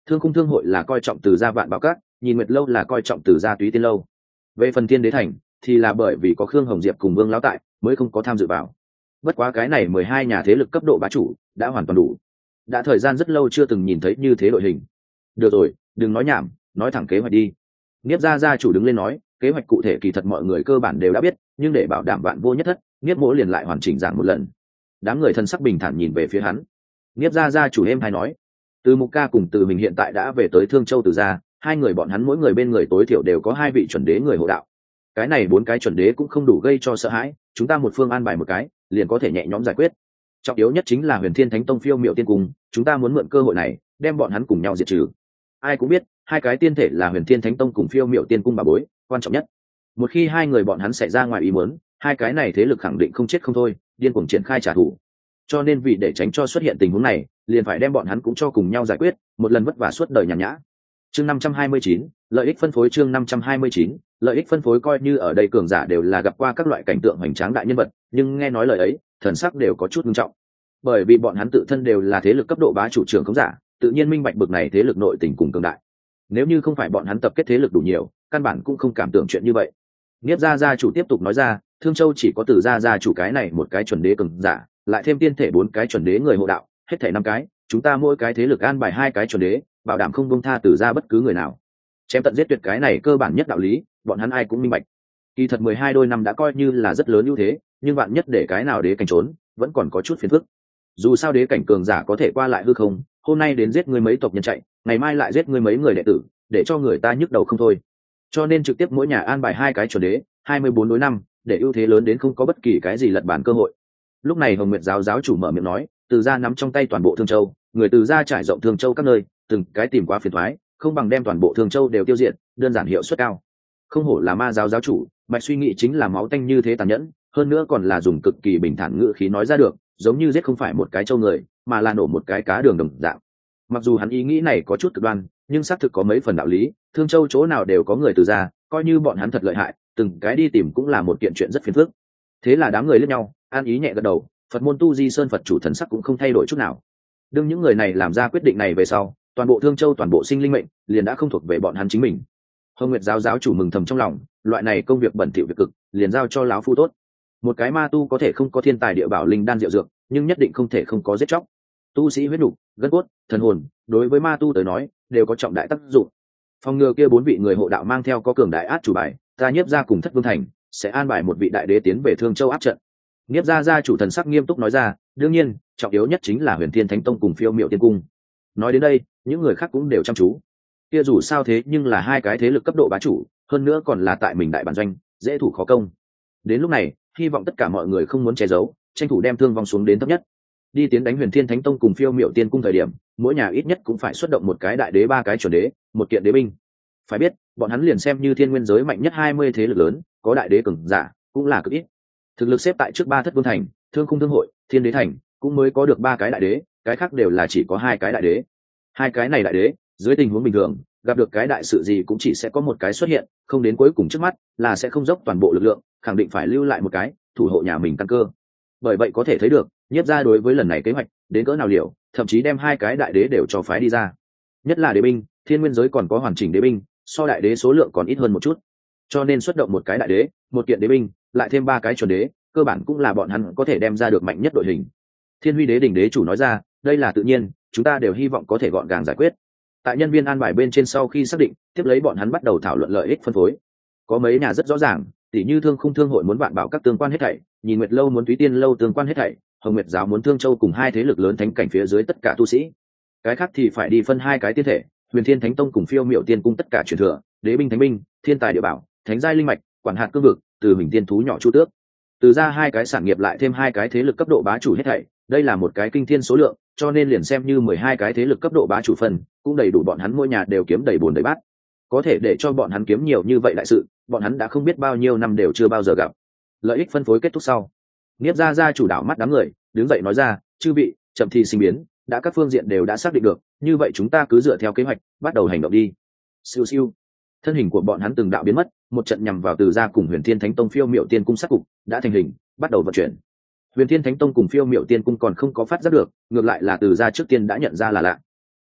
Thương khung thương hội là coi trọng Từ gia Vạn Bảo Các, Nhìn Nguyệt lâu là coi trọng Từ gia Túy Tiên lâu. Về phần Thiên Đế thành thì là bởi vì có Khương Hồng Diệp cùng Vương lão tại mới không có tham dự vào. Bất quá cái này 12 nhà thế lực cấp độ bá chủ đã hoàn toàn đủ. Đã thời gian rất lâu chưa từng nhìn thấy như thế đội hình. Được rồi, đừng nói nhảm, nói thẳng kế hoạch đi. Niếp gia gia chủ đứng lên nói, kế hoạch cụ thể kỳ thật mọi người cơ bản đều đã biết, nhưng để bảo đảm vạn vô nhất thất, Niếp Mỗ liền lại hoàn chỉnh giảng một lần. Đám người thân sắc bình thản nhìn về phía hắn. Niếp gia gia chủ êm hay nói, Từ Mục Ca cùng Từ mình hiện tại đã về tới Thương Châu Từ gia, hai người bọn hắn mỗi người bên người tối thiểu đều có 2 vị chuẩn đế người hộ đạo. Cái này 4 cái chuẩn đế cũng không đủ gây cho sợ hãi, chúng ta một phương an bài một cái, liền có thể nhẹ nhõm giải quyết. Trọng yếu nhất chính là Huyền Thiên Thánh Tông Phiêu Miệu Tiên Cung, chúng ta muốn mượn cơ hội này, đem bọn hắn cùng nhau diệt trừ. Ai cũng biết, hai cái tiên thể là Huyền Thiên Thánh Tông cùng Phiêu Miệu Tiên Cung bà bối, quan trọng nhất. Một khi hai người bọn hắn xảy ra ngoài ý muốn, hai cái này thế lực khẳng định không chết không thôi, điên cuồng triển khai trả thù. Cho nên vì để tránh cho xuất hiện tình huống này, liền phải đem bọn hắn cũng cho cùng nhau giải quyết, một lần vất vả suốt đời nhàn nhã. Chương 529, lợi ích phân phối. Chương 529, lợi ích phân phối. Coi như ở đây cường giả đều là gặp qua các loại cảnh tượng hoành tráng đại nhân vật, nhưng nghe nói lời ấy, thần sắc đều có chút nghiêm trọng. Bởi vì bọn hắn tự thân đều là thế lực cấp độ bá chủ trưởng không giả, tự nhiên minh bạch bực này thế lực nội tình cùng cường đại. Nếu như không phải bọn hắn tập kết thế lực đủ nhiều, căn bản cũng không cảm tưởng chuyện như vậy. Niếp gia gia chủ tiếp tục nói ra, Thương Châu chỉ có Từ gia gia chủ cái này một cái chuẩn đế cường giả, lại thêm tiên thể 4 cái chuẩn đế người hộ đạo, hết thảy 5 cái, chúng ta mỗi cái thế lực an bài 2 cái chuẩn đế, bảo đảm không buông tha Từ gia bất cứ người nào. Chém tận giết tuyệt, cái này cơ bản nhất đạo lý, bọn hắn ai cũng minh bạch. Kỳ thật 12 đôi năm đã coi như là rất lớn ưu thế, nhưng bạn nhất để cái nào đế cảnh trốn, vẫn còn có chút phiền phức. Dù sao đế cảnh cường giả có thể qua lại hư không, hôm nay đến giết ngươi mấy tộc nhân chạy, ngày mai lại giết ngươi mấy người đệ tử, để cho người ta nhức đầu không thôi. Cho nên trực tiếp mỗi nhà an bài 2 cái chuẩn đế, 24 đối 5, để ưu thế lớn đến không có bất kỳ cái gì lật bàn cơ hội. Lúc này Hồng Nguyệt giáo giáo chủ mở miệng nói, Từ gia nắm trong tay toàn bộ Thương Châu, người Từ gia trải rộng Thương Châu các nơi, từng cái tìm quá phiền toái, không bằng đem toàn bộ Thương Châu đều tiêu diệt, đơn giản hiệu suất cao. Không hổ là ma giáo giáo chủ, mạch suy nghĩ chính là máu tanh như thế tàn nhẫn, hơn nữa còn là dùng cực kỳ bình thản ngữ khí nói ra được, giống như giết không phải một cái châu người, mà là nổ một cái cá đường đồng dạng. Mặc dù hắn ý nghĩ này có chút cực đoan, nhưng xác thực có mấy phần đạo lý, Thương Châu chỗ nào đều có người Từ gia, coi như bọn hắn thật lợi hại, từng cái đi tìm cũng là một kiện chuyện rất phiền phức. Thế là đám người liếc nhau, an ý nhẹ gật đầu, Phật môn Tu Di Sơn Phật chủ thần sắc cũng không thay đổi chút nào. Đương những người này làm ra quyết định này về sau, toàn bộ Thương Châu toàn bộ sinh linh mệnh liền đã không thuộc về bọn hắn chính mình. Hồng Nguyệt giáo giáo chủ mừng thầm trong lòng, loại này công việc bẩn thỉu việc cực, liền giao cho lão phu tốt. Một cái ma tu có thể không có thiên tài địa bảo linh đan diệu dược, nhưng nhất định không thể không có giết chóc. Tu sĩ huyết nục, gân cốt, thần hồn, đối với ma tu tới nói, đều có trọng đại tác dụng. Phòng ngừa kia 4 vị người hộ đạo mang theo có cường đại át chủ bài, ta Nhiếp gia cùng Thất Vương thành sẽ an bài một vị đại đế tiến về Thương Châu áp trận. Nhiếp gia gia chủ thần sắc nghiêm túc nói ra, đương nhiên, trọng yếu nhất chính là Huyền Thiên Thánh Tông cùng Phiêu Miệu Tiên Cung. Nói đến đây, những người khác cũng đều chăm chú. Kia dù sao thế nhưng là 2 cái thế lực cấp độ bá chủ, hơn nữa còn là tại mình đại bản doanh, dễ thủ khó công. Đến lúc này, hy vọng tất cả mọi người không muốn che giấu, tranh thủ đem thương vong xuống đến thấp nhất. Đi tiến đánh Huyền Thiên Thánh Tông cùng Phiêu Miệu Tiên Cung thời điểm, mỗi nhà ít nhất cũng phải xuất động một cái đại đế, 3 cái chuẩn đế, một kiện đế binh. Phải biết, bọn hắn liền xem như thiên nguyên giới mạnh nhất 20 thế lực lớn, có đại đế cường giả cũng là cực ít. Thực lực xếp tại trước 3 Thất Vương thành, Thương Khung Thương hội, Thiên Đế thành, cũng mới có được 3 cái đại đế, cái khác đều là chỉ có 2 cái đại đế. 2 cái này đại đế, dưới tình huống bình thường, gặp được cái đại sự gì cũng chỉ sẽ có một cái xuất hiện, không đến cuối cùng trước mắt là sẽ không dốc toàn bộ lực lượng, khẳng định phải lưu lại một cái, thủ hộ nhà mình căn cơ. Bởi vậy có thể thấy được, Nhiếp gia đối với lần này kế hoạch đến cỡ nào liều, thậm chí đem 2 cái đại đế đều cho phái đi ra. Nhất là đế binh, thiên nguyên giới còn có hoàn chỉnh đế binh, so đại đế số lượng còn ít hơn một chút. Cho nên xuất động một cái đại đế, một kiện đế binh, lại thêm 3 cái chuẩn đế, cơ bản cũng là bọn hắn có thể đem ra được mạnh nhất đội hình. Thiên Huy Đế đỉnh đế chủ nói ra, đây là tự nhiên, chúng ta đều hy vọng có thể gọn gàng giải quyết. Tại nhân viên an bài bên trên sau khi xác định, tiếp lấy bọn hắn bắt đầu thảo luận lợi ích phân phối. Có mấy nhà rất rõ ràng, tỷ như Thương Khung Thương hội muốn Vạn Bảo các tương quan hết thảy, Nhìn Nguyệt lâu muốn Túy Tiên lâu tương quan hết thảy, Hồng Nguyệt giáo muốn Thương Châu cùng 2 thế lực lớn thánh cảnh phía dưới tất cả tu sĩ. Cái khác thì phải đi phân 2 cái tiên thể, Huyền Thiên Thánh Tông cùng Phiêu Miệu Tiên cung tất cả truyền thừa, đế binh thánh binh, thiên tài địa bảo, thánh giai linh mạch, quản hạt cương vực, từ hình tiên thú nhỏ chu tước. Từ ra 2 cái sản nghiệp lại thêm 2 cái thế lực cấp độ bá chủ hết thảy, đây là một cái kinh thiên số lượng, cho nên liền xem như 12 cái thế lực cấp độ bá chủ phần, cũng đầy đủ bọn hắn mỗi nhà đều kiếm đầy bồn đầy bát. Có thể để cho bọn hắn kiếm nhiều như vậy đại sự, bọn hắn đã không biết bao nhiêu năm đều chưa bao giờ gặp. Lợi ích phân phối kết thúc sau, Niếp gia gia chủ đạo mắt đám người, đứng dậy nói ra, chư vị, chậm thì sinh biến, đã các phương diện đều đã xác định được, như vậy chúng ta cứ dựa theo kế hoạch, bắt đầu hành động đi. Siêu siêu. Thân hình của bọn hắn từng đạo biến mất, một trận nhằm vào Từ gia cùng Huyền Thiên Thánh Tông Phiêu Miệu Tiên cung sát cục đã thành hình, bắt đầu vận chuyển. Huyền Thiên Thánh Tông cùng Phiêu Miệu Tiên cung còn không có phát giác được, ngược lại là Từ gia trước tiên đã nhận ra là lạ.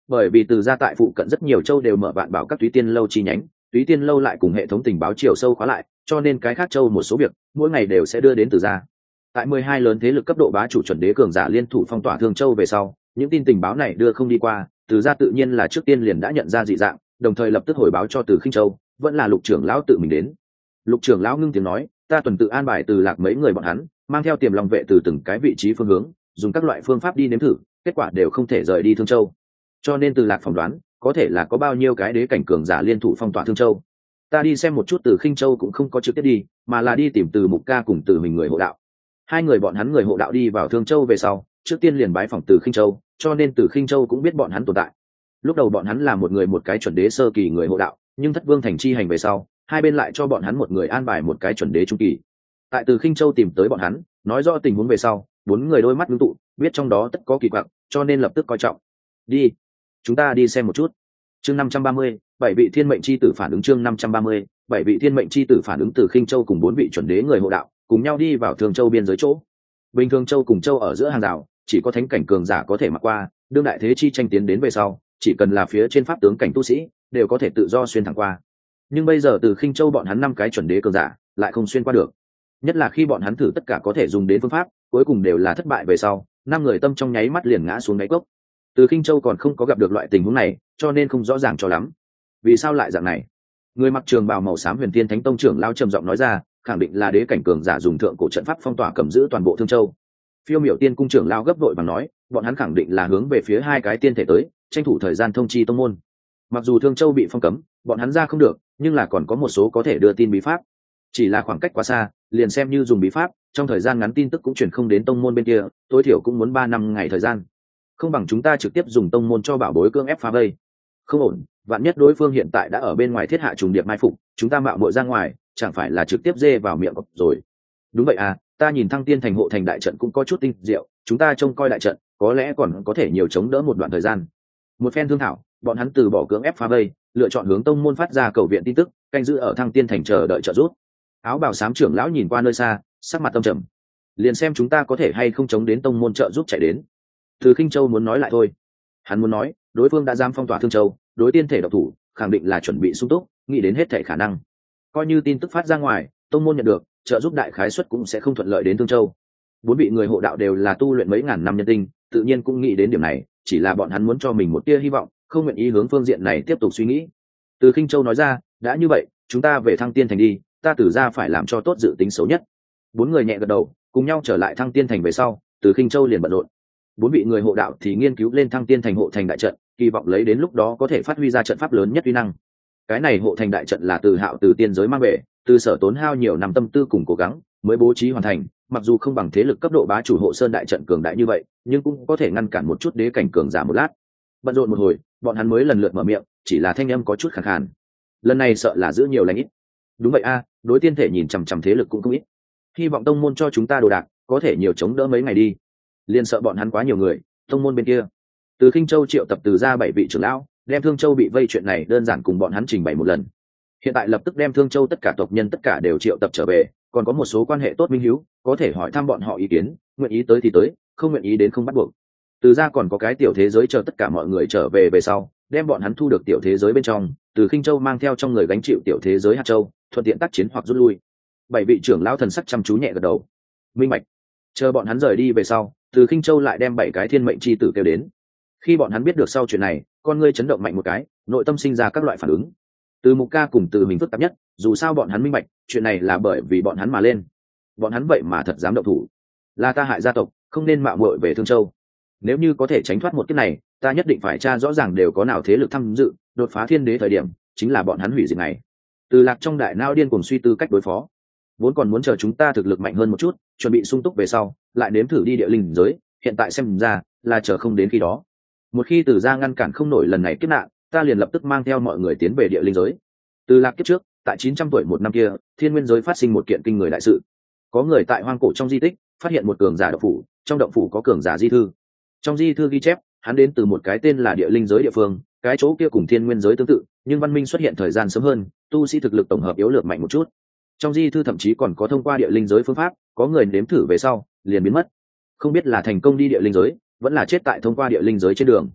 bởi vì từ gia tại phụ cận rất nhiều châu đều mở vạn bảo các túy tiên lâu chi nhánh, túy tiên lâu lại cùng hệ thống tình báo chiều sâu khóa lại, cho nên cái khác châu một số việc mỗi ngày đều sẽ đưa đến từ gia. Tại 12 lớn thế lực cấp độ bá chủ chuẩn đế cường giả liên thủ phong tỏa Thương Châu về sau, những tin tình báo này đưa không đi qua, từ gia tự nhiên là trước tiên liền đã nhận ra dị dạng, đồng thời lập tức hồi báo cho Từ Khinh Châu, vẫn là Lục trưởng lão tự mình đến. Lục trưởng lão ngưng tiếng nói, ta tuần tự an bài Từ Lạc mấy người bọn hắn, mang theo Tiềm Long vệ từ từng cái vị trí phương hướng, dùng các loại phương pháp đi nếm thử, kết quả đều không thể rời đi Thương Châu. Cho nên Từ Lạc phỏng đoán, có thể là có bao nhiêu cái đế cảnh cường giả liên thủ phong tỏa Thương Châu. Ta đi xem một chút, Từ Khinh Châu cũng không có trực tiếp đi, mà là đi tìm Từ Mục Ca cùng Từ mình người hộ đạo. Hai người bọn hắn người hộ đạo đi vào Thương Châu về sau, trước tiên liền bái phỏng Từ Khinh Châu, cho nên Từ Khinh Châu cũng biết bọn hắn tồn tại. Lúc đầu bọn hắn là một người một cái chuẩn đế sơ kỳ người hộ đạo, nhưng Thất Vương thành chi hành về sau, hai bên lại cho bọn hắn một người an bài một cái chuẩn đế trung kỳ. Tại Từ Khinh Châu tìm tới bọn hắn, nói rõ tình huống về sau, bốn người đôi mắt ngưng tụ, biết trong đó tất có kỳ quặc, cho nên lập tức coi trọng. Đi, chúng ta đi xem một chút. Chương 530, bảy vị thiên mệnh chi tử phản ứng. Chương 530, bảy vị thiên mệnh chi tử phản ứng. Từ Khinh Châu cùng bốn vị chuẩn đế người hộ đạo cùng nhau đi vào Thương Châu biên giới chỗ. Bình thường châu cùng châu ở giữa hàng rào, chỉ có thánh cảnh cường giả có thể mặc qua, đương đại thế chi tranh tiến đến về sau, chỉ cần là phía trên pháp tướng cảnh tu sĩ, đều có thể tự do xuyên thẳng qua. Nhưng bây giờ Từ Khinh Châu bọn hắn năm cái chuẩn đế cường giả, lại không xuyên qua được. Nhất là khi bọn hắn thử tất cả có thể dùng đến phương pháp, cuối cùng đều là thất bại về sau, năm người tâm trong nháy mắt liền ngã xuống đáy cốc. Từ Khinh Châu còn không có gặp được loại tình huống này, cho nên không rõ ràng cho lắm. Vì sao lại dạng này? Người mặc trường bào màu xám Huyền Thiên Thánh Tông trưởng lao trầm giọng nói ra, khẳng định là đế cảnh cường giả dùng thượng cổ trận pháp phong tỏa cầm giữ toàn bộ Thương Châu. Phiêu Miểu Tiên cung trưởng lao gấp vội bằng nói, bọn hắn khẳng định là hướng về phía hai cái tiên thể tới, tranh thủ thời gian thông chi tông môn. Mặc dù Thương Châu bị phong cấm, bọn hắn ra không được, nhưng là còn có một số có thể đưa tin bí pháp. Chỉ là khoảng cách quá xa, liền xem như dùng bí pháp, trong thời gian ngắn tin tức cũng truyền không đến tông môn bên kia, tối thiểu cũng muốn 3 năm ngày thời gian. Không bằng chúng ta trực tiếp dùng tông môn cho bảo bối cưỡng ép phá vây. Không ổn, vạn nhất đối phương hiện tại đã ở bên ngoài thiết hạ trùng điệp mai phục, chúng ta mạo muội ra ngoài, chẳng phải là trực tiếp dê vào miệng cọp rồi. Đúng vậy à, ta nhìn Thăng Tiên thành hộ thành đại trận cũng có chút tinh diệu, chúng ta trông coi đại trận, có lẽ còn có thể nhiều chống đỡ một đoạn thời gian. Một phen thương thảo, bọn hắn từ bỏ cưỡng ép phá vây, lựa chọn hướng tông môn phát ra cầu viện tin tức, canh giữ ở Thăng Tiên thành chờ đợi trợ giúp. Áo bào xám trưởng lão nhìn qua nơi xa, sắc mặt tâm trầm. Liền xem chúng ta có thể hay không chống đến tông môn trợ giúp chạy đến. Từ Khinh Châu muốn nói lại thôi. Hắn muốn nói, đối phương đã giam phong tỏa Thương Châu, đối tiên thể độc thủ, khẳng định là chuẩn bị sung túc, nghĩ đến hết thảy khả năng. Coi như tin tức phát ra ngoài, tông môn nhận được, trợ giúp đại khái suất cũng sẽ không thuận lợi đến Thương Châu. Bốn vị người hộ đạo đều là tu luyện mấy ngàn năm nhân tinh, tự nhiên cũng nghĩ đến điểm này, chỉ là bọn hắn muốn cho mình một tia hy vọng, không nguyện ý hướng phương diện này tiếp tục suy nghĩ. Từ Khinh Châu nói ra, đã như vậy, chúng ta về Thăng Tiên thành đi, ta Từ gia phải làm cho tốt dự tính xấu nhất. Bốn người nhẹ gật đầu, cùng nhau trở lại Thăng Tiên thành về sau, Từ Khinh Châu liền bận rộn. Bốn vị người hộ đạo thì nghiên cứu lên Thăng Tiên thành hộ thành đại trận, kỳ vọng lấy đến lúc đó có thể phát huy ra trận pháp lớn nhất uy năng. Cái này hộ thành đại trận là Từ Hạo từ tiên giới mang về, Từ Sở tốn hao nhiều năm tâm tư cùng cố gắng mới bố trí hoàn thành, mặc dù không bằng thế lực cấp độ bá chủ hộ sơn đại trận cường đại như vậy, nhưng cũng có thể ngăn cản một chút đế cảnh cường giả một lát. Bận rộn một hồi, bọn hắn mới lần lượt mở miệng, chỉ là thanh âm có chút khàn khàn. Lần này sợ là giữ nhiều lành ít. Đúng vậy a, đối tiên thể nhìn chằm chằm thế lực cũng không ít. Hy vọng tông môn cho chúng ta đồ đạc, có thể nhiều chống đỡ mấy ngày đi. Liên sợ bọn hắn quá nhiều người, tông môn bên kia. Từ Khinh Châu triệu tập Từ gia 7 vị trưởng lão, đem Thương Châu bị vây chuyện này đơn giản cùng bọn hắn trình bày một lần. Hiện tại lập tức đem Thương Châu tất cả tộc nhân tất cả đều triệu tập trở về, còn có một số quan hệ tốt minh hữu, có thể hỏi thăm bọn họ ý kiến, nguyện ý tới thì tới, không nguyện ý đến không bắt buộc. Từ gia còn có cái tiểu thế giới chờ tất cả mọi người trở về về sau, đem bọn hắn thu được tiểu thế giới bên trong, Từ Khinh Châu mang theo trong người gánh chịu tiểu thế giới hạt châu, thuận tiện tác chiến hoặc rút lui. 7 vị trưởng lão thần sắc chăm chú nhẹ gật đầu. Minh bạch. Chờ bọn hắn rời đi về sau, Từ Khinh Châu lại đem 7 cái thiên mệnh chi tử kêu đến. Khi bọn hắn biết được sau chuyện này, con ngươi chấn động mạnh một cái, nội tâm sinh ra các loại phản ứng. Từ Mục Ca cùng Từ mình phức tạp nhất, dù sao bọn hắn minh bạch, chuyện này là bởi vì bọn hắn mà lên. Bọn hắn vậy mà thật dám động thủ. Là ta hại gia tộc, không nên mạo muội về Thương Châu. Nếu như có thể tránh thoát một kiếp này, ta nhất định phải tra rõ ràng đều có nào thế lực tham dự, đột phá thiên đế thời điểm, chính là bọn hắn hủy diệt này. Từ Lạc trong đại não điên cuồng suy tư cách đối phó. Vốn còn muốn chờ chúng ta thực lực mạnh hơn một chút, chuẩn bị sung túc về sau, lại nếm thử đi địa linh giới, hiện tại xem ra là chờ không đến khi đó. Một khi Từ gia ngăn cản không nổi lần này kiếp nạn, ta liền lập tức mang theo mọi người tiến về địa linh giới. Từ Lạc kiếp trước, tại 900 tuổi một năm kia, thiên nguyên giới phát sinh một kiện kinh người đại sự. Có người tại hoang cổ trong di tích phát hiện một cường giả động phủ, trong động phủ có cường giả di thư. Trong di thư ghi chép, hắn đến từ một cái tên là địa linh giới địa phương, cái chỗ kia cùng thiên nguyên giới tương tự, nhưng văn minh xuất hiện thời gian sớm hơn, tu sĩ thực lực tổng hợp yếu lược mạnh một chút. Trong di thư thậm chí còn có thông qua địa linh giới phương pháp, có người nếm thử về sau liền biến mất, không biết là thành công đi địa linh giới, vẫn là chết tại thông qua địa linh giới trên đường.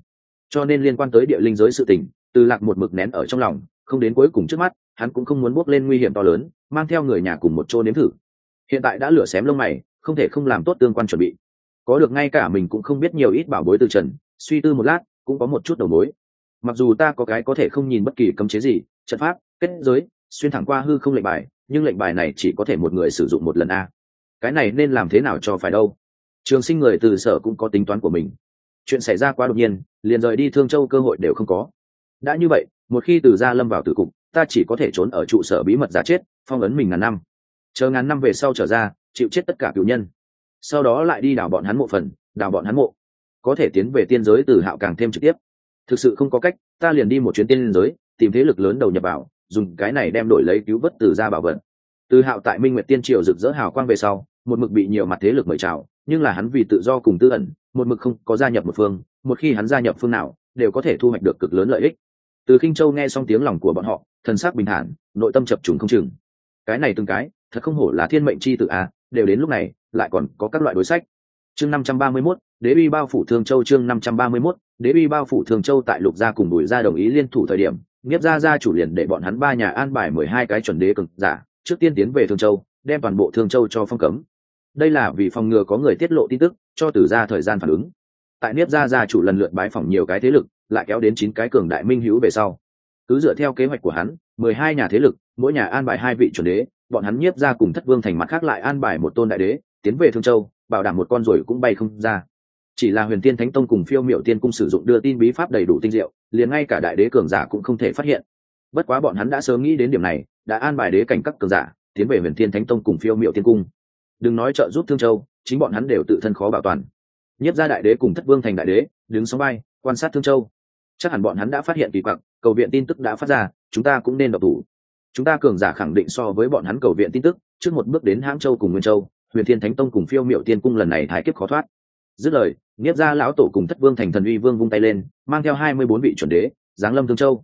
cho nên liên quan tới địa linh giới sự tình, Từ Lạc một mực nén ở trong lòng, không đến cuối cùng trước mắt hắn cũng không muốn bước lên nguy hiểm to lớn, mang theo người nhà cùng một chỗ nếm thử. Hiện tại đã lửa xém lông mày, không thể không làm tốt tương quan chuẩn bị. Có được ngay cả mình cũng không biết nhiều ít bảo bối từ trần, suy tư một lát cũng có một chút đầu mối. Mặc dù ta có cái có thể không nhìn bất kỳ cấm chế gì, trận pháp, kết giới, xuyên thẳng qua hư không lệnh bài, nhưng lệnh bài này chỉ có thể một người sử dụng một lần a. Cái này nên làm thế nào cho phải đâu? Trường Sinh người Từ Sở cũng có tính toán của mình. Chuyện xảy ra quá đột nhiên, liền rời đi Thương Châu cơ hội đều không có. Đã như vậy, một khi Từ gia lâm vào tử cục, ta chỉ có thể trốn ở trụ sở bí mật giả chết, phong ấn mình ngàn năm. Chờ ngàn năm về sau trở ra, chịu chết tất cả cửu nhân. Sau đó lại đi đào bọn hắn mộ phần, đào bọn hắn mộ. Có thể tiến về tiên giới Từ Hạo càng thêm trực tiếp. Thực sự không có cách, ta liền đi một chuyến tiên giới, tìm thế lực lớn đầu nhập vào, dùng cái này đem đổi lấy cứu vớt Từ gia bảo vật. Từ Hạo tại Minh Nguyệt Tiên Triều rực rỡ hào quang về sau, một mực bị nhiều mặt thế lực mời chào, nhưng là hắn vì tự do cùng tư ẩn, một mực không có gia nhập một phương, một khi hắn gia nhập phương nào, đều có thể thu hoạch được cực lớn lợi ích. Từ Khinh Châu nghe xong tiếng lòng của bọn họ, thần sắc bình thản, nội tâm chập trùng không chừng. Cái này từng cái, thật không hổ là thiên mệnh chi tử a, đều đến lúc này, lại còn có các loại đối sách. Chương 531, Đế uy bao phủ Thương Châu. Chương 531, Đế uy bao phủ Thương Châu. Tại Lục gia cùng Bùi gia đồng ý liên thủ thời điểm, Niếp gia chủ liền để bọn hắn ba nhà an bài 12 cái chuẩn đế cường giả, trước tiên tiến về Thương Châu, đem toàn bộ Thương Châu cho phong cấm. Đây là vì phòng ngừa có người tiết lộ tin tức, cho Từ gia thời gian phản ứng. Tại Niếp gia chủ lần lượt bái phỏng nhiều cái thế lực, lại kéo đến 9 cái cường đại minh hữu về sau. Cứ dựa theo kế hoạch của hắn, 12 nhà thế lực, mỗi nhà an bài 2 vị chuẩn đế, bọn hắn Niếp gia cùng Thất Vương thành mặt khác lại an bài một tôn đại đế, tiến về Thương Châu, bảo đảm một con rồi cũng bay không ra. Chỉ là Huyền Tiên Thánh Tông cùng Phiêu Miểu Tiên cung sử dụng đưa tin bí pháp đầy đủ tinh diệu, liền ngay cả đại đế cường giả cũng không thể phát hiện. Bất quá bọn hắn đã sớm nghĩ đến điểm này, đã an bài đế cảnh các cường giả tiến về Huyền Tiên Thánh Tông cùng Phiêu Miểu Tiên cung. Đừng nói trợ giúp Thương Châu, chính bọn hắn đều tự thân khó bảo toàn. Nhiếp gia đại đế cùng Thất Vương thành đại đế đứng sóng bay quan sát Thương Châu, chắc hẳn bọn hắn đã phát hiện kỳ quặc, cầu viện tin tức đã phát ra, chúng ta cũng nên độc thủ. Chúng ta cường giả khẳng định so với bọn hắn cầu viện tin tức trước một bước đến Hãng Châu cùng Nguyên Châu, Huyền Thiên Thánh Tông cùng Phiêu Miểu Tiên cung lần này thái kiếp khó thoát. Dứt lời, Nhiếp gia lão tổ cùng Thất Vương thành thần uy vương vung tay lên, mang theo 24 vị chuẩn đế giáng lâm Thương Châu.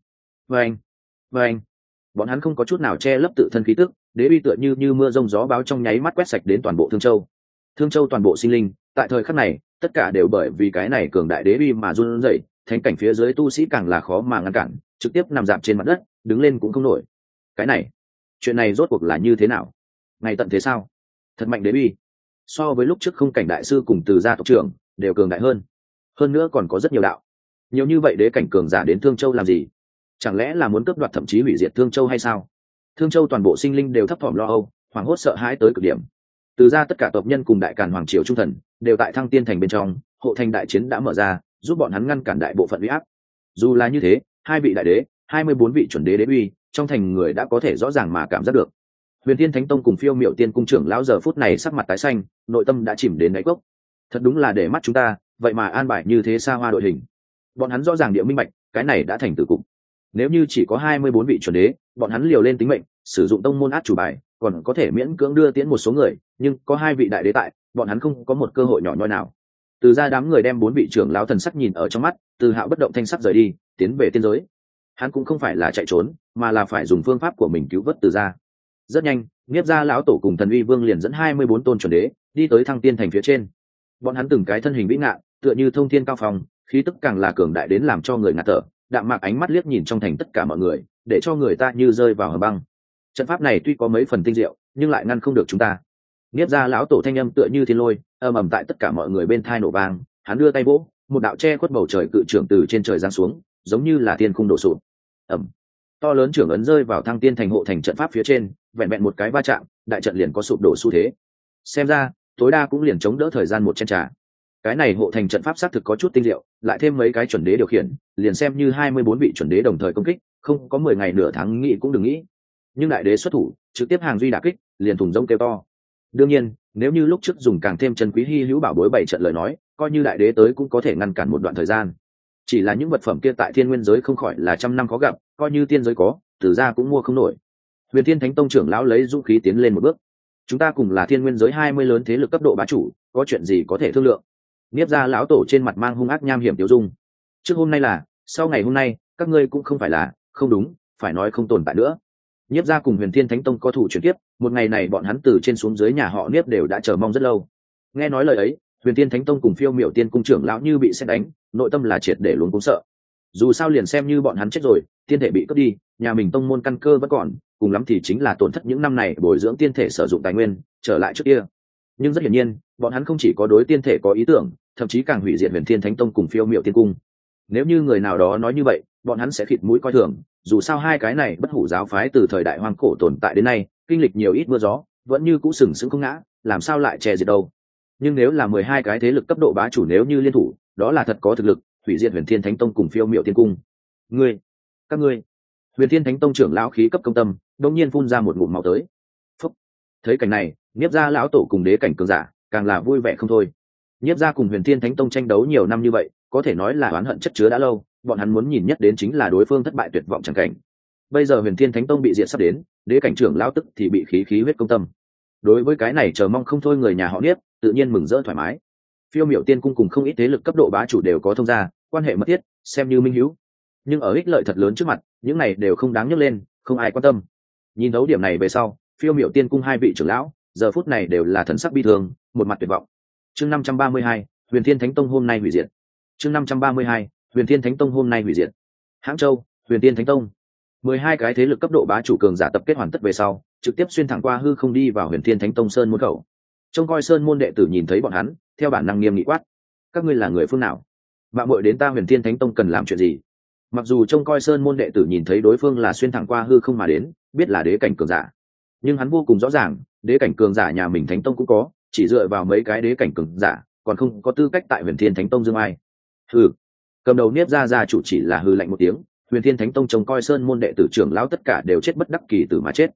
Vâng, bọn hắn không có chút nào che lấp tự thân khí tức, đế uy tựa như mưa rông gió báo trong nháy mắt quét sạch đến toàn bộ Thương Châu. Thương Châu toàn bộ sinh linh, tại thời khắc này, tất cả đều bởi vì cái này cường đại đế uy mà run rẩy, thánh cảnh phía dưới tu sĩ càng là khó mà ngăn cản, trực tiếp nằm dạp trên mặt đất, đứng lên cũng không nổi. Cái này, chuyện này rốt cuộc là như thế nào? Ngày tận thế sao? Thật mạnh đế uy. So với lúc trước Không Cảnh đại sư cùng Từ gia tộc trưởng, đều cường đại hơn. Hơn nữa còn có rất nhiều đạo. Nhiều như vậy đế cảnh cường giả đến Thương Châu làm gì? Chẳng lẽ là muốn cướp đoạt thậm chí hủy diệt Thương Châu hay sao? Thương Châu toàn bộ sinh linh đều thấp thỏm lo âu, hoảng hốt sợ hãi tới cực điểm. Từ ra tất cả tộc nhân cùng đại càn hoàng triều trung thần đều tại Thăng Tiên thành bên trong, hộ thành đại chiến đã mở ra, giúp bọn hắn ngăn cản đại bộ phận uy áp. Dù là như thế, 2 vị đại đế, 24 vị chuẩn đế đế uy, trong thành người đã có thể rõ ràng mà cảm giác được. Huyền Thiên Thánh Tông cùng Phiêu Miểu Tiên cung trưởng lão giờ phút này sắc mặt tái xanh, nội tâm đã chìm đến đáy cốc. Thật đúng là để mắt chúng ta, vậy mà an bài như thế xa hoa đội hình. Bọn hắn rõ ràng địa minh bạch, cái này đã thành tử cục. Nếu như chỉ có 24 vị chuẩn đế, bọn hắn liều lên tính mệnh, sử dụng tông môn át chủ bài, còn có thể miễn cưỡng đưa tiễn một số người, nhưng có 2 vị đại đế tại, bọn hắn không có một cơ hội nhỏ nhoi nào. Từ ra đám người đem 4 vị trưởng lão thần sắc nhìn ở trong mắt, Từ Hạo bất động thanh sắc rời đi, tiến về tiên giới. Hắn cũng không phải là chạy trốn, mà là phải dùng phương pháp của mình cứu vớt Từ ra. Rất nhanh, Niếp gia lão tổ cùng Thần Uy Vương liền dẫn 24 tôn chuẩn đế đi tới Thăng Tiên thành phía trên. Bọn hắn từng cái thân hình vĩ ngạn, tựa như thông thiên cao phong, khí tức càng là cường đại đến làm cho người ngạt thở, đạm mạc ánh mắt liếc nhìn trong thành tất cả mọi người, để cho người ta như rơi vào hầm băng. Trận pháp này tuy có mấy phần tinh diệu, nhưng lại ngăn không được chúng ta. Niếp gia lão tổ thanh âm tựa như thiên lôi, ầm ầm tại tất cả mọi người bên tai nổ vang, hắn đưa tay vỗ, một đạo che khuất bầu trời cự trưởng từ trên trời giáng xuống, giống như là thiên khung đổ sụp. Ầm. To lớn trưởng ấn rơi vào Thăng Tiên thành hộ thành trận pháp phía trên, vẹn vẹn một cái va chạm, đại trận liền có sụp đổ xu thế. Xem ra, tối đa cũng liền chống đỡ thời gian một chén trà. Cái này hộ thành trận pháp xác thực có chút tinh diệu, lại thêm mấy cái chuẩn đế điều khiển, liền xem như 24 vị chuẩn đế đồng thời công kích, không có 10 ngày nửa tháng nghĩ cũng đừng nghĩ. Nhưng đại đế xuất thủ, trực tiếp hàng duy đả kích, liền thùng rông kêu to. Đương nhiên, nếu như lúc trước dùng càng thêm chân quý hi hữu bảo bối 7 trận lời nói, coi như đại đế tới cũng có thể ngăn cản một đoạn thời gian. Chỉ là những vật phẩm kia tại thiên nguyên giới không khỏi là trăm năm khó gặp, coi như tiên giới có, Từ ra cũng mua không nổi. Huyền Thiên Thánh Tông trưởng lão lấy dũng khí tiến lên một bước. Chúng ta cùng là thiên nguyên giới 20 lớn thế lực cấp độ bá chủ, có chuyện gì có thể thương lượng? Niếp gia lão tổ trên mặt mang hung ác nham hiểm tiêu dung. Trước hôm nay là, sau ngày hôm nay, các ngươi cũng không phải là, không đúng, phải nói không tồn tại nữa. Niếp gia cùng Huyền Thiên Thánh Tông có thủ chuyển tiếp, một ngày này bọn hắn từ trên xuống dưới nhà họ Niếp đều đã chờ mong rất lâu. Nghe nói lời ấy, Huyền Thiên Thánh Tông cùng Phiêu Miểu Tiên cung trưởng lão như bị sét đánh, nội tâm là triệt để luống cuống sợ. dù sao liền xem như bọn hắn chết rồi, tiên thể bị cướp đi, nhà mình tông môn căn cơ vẫn còn, cùng lắm thì chính là tổn thất những năm này bồi dưỡng tiên thể sử dụng tài nguyên trở lại trước kia. Nhưng rất hiển nhiên bọn hắn không chỉ có đối tiên thể có ý tưởng, thậm chí càng hủy diệt Huyền Thiên Thánh Tông cùng Phiêu Miệu Tiên Cung. Nếu như người nào đó nói như vậy, bọn hắn sẽ khịt mũi coi thường, dù sao hai cái này bất hủ giáo phái từ thời đại hoang cổ tồn tại đến nay, kinh lịch nhiều ít mưa gió, vẫn như cũ sừng sững không ngã, làm sao lại che diệt đâu. Nhưng nếu là 12 cái thế lực cấp độ bá chủ nếu như liên thủ, đó là thật có thực lực hủy diệt Huyền Thiên Thánh Tông cùng Phiêu Miệu Tiên Cung. Các ngươi. Huyền Thiên Thánh Tông trưởng lão khí cấp công tâm, đột nhiên phun ra một ngụm máu tới. Phúc. Thấy cảnh này, Niếp gia lão tổ cùng đế cảnh cường giả càng là vui vẻ không thôi. Niếp gia cùng Huyền Thiên Thánh Tông tranh đấu nhiều năm như vậy, có thể nói là oán hận chất chứa đã lâu, bọn hắn muốn nhìn nhất đến chính là đối phương thất bại tuyệt vọng chẳng cảnh. Bây giờ Huyền Thiên Thánh Tông bị diệt sắp đến, đế cảnh trưởng lão tức thì bị khí huyết công tâm. Đối với cái này chờ mong không thôi người nhà họ Niếp, tự nhiên mừng rỡ thoải mái. Phiêu Miểu Tiên Cung cùng không ít thế lực cấp độ bá chủ đều có thông gia, quan hệ mật thiết, xem như minh hữu. Nhưng ở ích lợi thật lớn trước mặt, những này đều không đáng nhắc lên, không ai quan tâm. Nhìn thấu điểm này về sau, Phiêu Miểu Tiên Cung hai vị trưởng lão giờ phút này đều là thần sắc bi thương, một mặt tuyệt vọng. Chương 532, Huyền Thiên Thánh Tông hôm nay hủy diệt. Chương 532, Huyền Thiên Thánh Tông hôm nay hủy diệt. Hãng Châu, Huyền Thiên Thánh Tông. 12 cái thế lực cấp độ bá chủ cường giả tập kết hoàn tất về sau, trực tiếp xuyên thẳng qua hư không đi vào Huyền Thiên Thánh Tông sơn môn khẩu. Trông coi sơn môn đệ tử nhìn thấy bọn hắn, theo bản năng nghiêm nghị quát: "Các ngươi là người phương nào? Mạo muội đến ta Huyền Thiên Thánh Tông cần làm chuyện gì?" Mặc dù trông coi sơn môn đệ tử nhìn thấy đối phương là xuyên thẳng qua hư không mà đến, biết là đế cảnh cường giả, nhưng hắn vô cùng rõ ràng, đế cảnh cường giả nhà mình Thánh Tông cũng có, chỉ dựa vào mấy cái đế cảnh cường giả, còn không có tư cách tại Huyền Thiên Thánh Tông dương ai. Hừ. Cầm đầu Niếp gia chủ chỉ là hừ lạnh một tiếng, Huyền Thiên Thánh Tông trông coi sơn môn đệ tử trưởng lão tất cả đều chết bất đắc kỳ tử mà chết.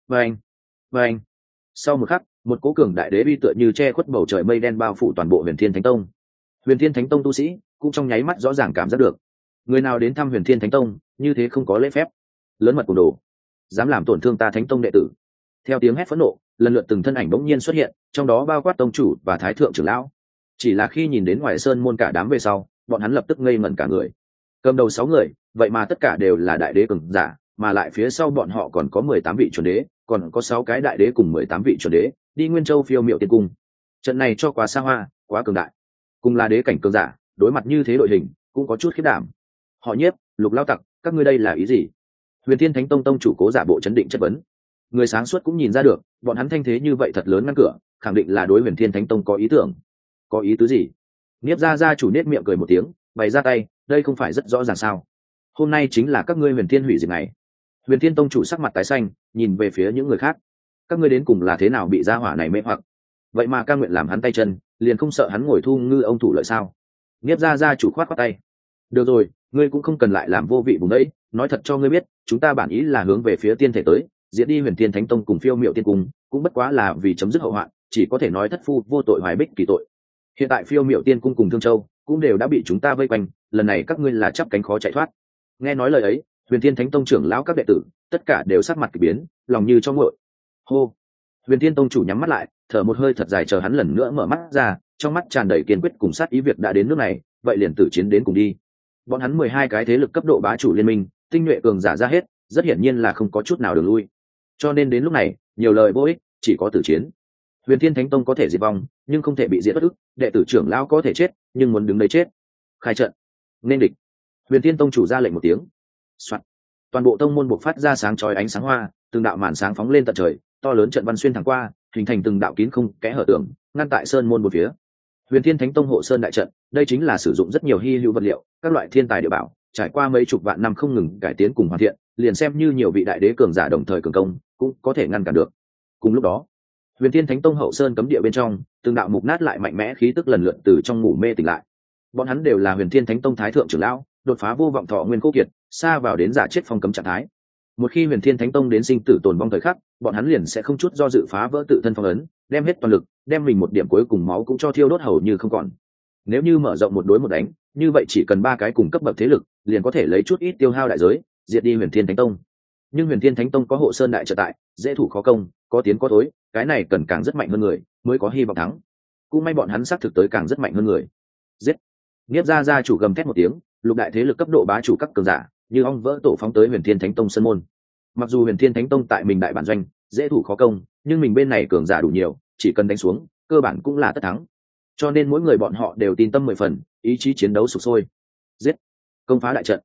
Vâng. Sau một khắc, một cỗ cường đại đế uy tựa như che khuất bầu trời mây đen bao phủ toàn bộ Huyền Thiên Thánh Tông. Huyền Thiên Thánh Tông tu sĩ cũng trong nháy mắt rõ ràng cảm giác được, người nào đến thăm Huyền Thiên Thánh Tông như thế không có lễ phép, lớn mật cùng đồ, dám làm tổn thương ta Thánh Tông đệ tử. Theo tiếng hét phẫn nộ, lần lượt từng thân ảnh bỗng nhiên xuất hiện, trong đó bao quát tông chủ và thái thượng trưởng lão. Chỉ là khi nhìn đến ngoài sơn môn cả đám về sau, bọn hắn lập tức ngây ngẩn cả người. Cầm đầu 6 người, vậy mà tất cả đều là đại đế cường giả, mà lại phía sau bọn họ còn có 18 vị chuẩn đế, còn có 6 cái đại đế cùng 18 vị chuẩn đế, đi Nguyên Châu Phiêu Miệu Tiên Cung. Trận này cho quá xa hoa, quá cường đại. Cùng là đế cảnh cường giả, đối mặt như thế đội hình, cũng có chút khiếp đảm. Họ Nhiếp, Lục Lao Tặc, các ngươi đây là ý gì? Huyền Thiên Thánh Tông tông chủ cố giả bộ chấn định chất vấn. Người sáng suốt cũng nhìn ra được, bọn hắn thanh thế như vậy thật lớn ngăn cửa, khẳng định là đối Huyền Thiên Thánh Tông có ý tưởng. Có ý tứ gì? Niếp gia chủ nết miệng cười một tiếng, bày ra tay, đây không phải rất rõ ràng sao? Hôm nay chính là các ngươi Huyền Thiên hủy diệt ngày. Huyền Thiên tông chủ sắc mặt tái xanh, nhìn về phía những người khác. Các ngươi đến cùng là thế nào bị gia hỏa này mê hoặc? Vậy mà ca nguyện làm hắn tay chân, liền không sợ hắn ngồi thu ngư ông thủ lợi sao? Niếp gia chủ khoát tay. Được rồi, ngươi cũng không cần lại làm vô vị vùng đấy, nói thật cho ngươi biết, chúng ta bản ý là hướng về phía tiên thể tới, diệt đi Huyền Thiên Thánh Tông cùng Phiêu Miệu Tiên Cung, cũng bất quá là vì chấm dứt hậu hoạn, chỉ có thể nói thất phu vô tội hoài bích kỳ tội. Hiện tại Phiêu Miệu Tiên Cung cùng Thương Châu cũng đều đã bị chúng ta vây quanh, lần này các ngươi là chắp cánh khó chạy thoát. Nghe nói lời ấy, Huyền Thiên Thánh Tông trưởng lão các đệ tử tất cả đều sắc mặt kỳ biến, lòng như cho nguội. Hô. Huyền Thiên Tông chủ nhắm mắt lại, thở một hơi thật dài chờ hắn lần nữa mở mắt ra, trong mắt tràn đầy kiên quyết cùng sát ý, việc đã đến nước này, vậy liền tử chiến đến cùng đi. Bọn hắn 12 cái thế lực cấp độ bá chủ liên minh, tinh nhuệ cường giả ra hết, rất hiển nhiên là không có chút nào đường lui. Cho nên đến lúc này, nhiều lời vô ích, chỉ có tử chiến. Huyền Thiên Thánh Tông có thể diệt vong, nhưng không thể bị diệt bất ức, đệ tử trưởng lão có thể chết, nhưng muốn đứng đấy chết. Khai trận. Nên địch. Huyền Thiên Tông chủ ra lệnh một tiếng. Soạt. Toàn bộ tông môn bộc phát ra sáng chói ánh sáng hoa, từng đạo màn sáng phóng lên tận trời, to lớn trận văn xuyên thẳng qua, hình thành từng đạo kín không kẽ hở tường, ngăn tại sơn môn một phía. Huyền Thiên Thánh Tông hộ sơn đại trận, đây chính là sử dụng rất nhiều hi hữu vật liệu, các loại thiên tài địa bảo, trải qua mấy chục vạn năm không ngừng cải tiến cùng hoàn thiện, liền xem như nhiều vị đại đế cường giả đồng thời cường công, cũng có thể ngăn cản được. Cùng lúc đó, Huyền Thiên Thánh Tông hậu sơn cấm địa bên trong, từng đạo mục nát lại mạnh mẽ khí tức lần lượt từ trong ngủ mê tỉnh lại. Bọn hắn đều là Huyền Thiên Thánh Tông thái thượng trưởng lão, đột phá vô vọng thọ nguyên cố kiệt, xa vào đến giả chết phong cấm trạng thái. Một khi Huyền Thiên Thánh Tông đến sinh tử tồn vong thời khắc, bọn hắn liền sẽ không chút do dự phá vỡ tự thân phong ấn, đem hết toàn lực, đem mình một điểm cuối cùng máu cũng cho thiêu đốt hầu như không còn. Nếu như mở rộng một đối một đánh, như vậy chỉ cần 3 cái cùng cấp bậc thế lực, liền có thể lấy chút ít tiêu hao đại giới, diệt đi Huyền Thiên Thánh Tông. Nhưng Huyền Thiên Thánh Tông có hộ sơn đại trận tại, dễ thủ khó công, có tiến có thối, cái này cần càng rất mạnh hơn người, mới có hy vọng thắng. Cũng may bọn hắn xác thực tới càng rất mạnh hơn người. Giết! Niếp gia chủ gầm thét một tiếng, lục đại thế lực cấp độ bá chủ các cường giả, như ong vỡ tổ phóng tới Huyền Thiên Thánh Tông sân môn. Mặc dù Huyền Thiên Thánh Tông tại mình đại bản doanh, dễ thủ khó công, nhưng mình bên này cường giả đủ nhiều, chỉ cần đánh xuống, cơ bản cũng là tất thắng. Cho nên mỗi người bọn họ đều tin tâm 10 phần, ý chí chiến đấu sục sôi. Giết! Công phá đại trận,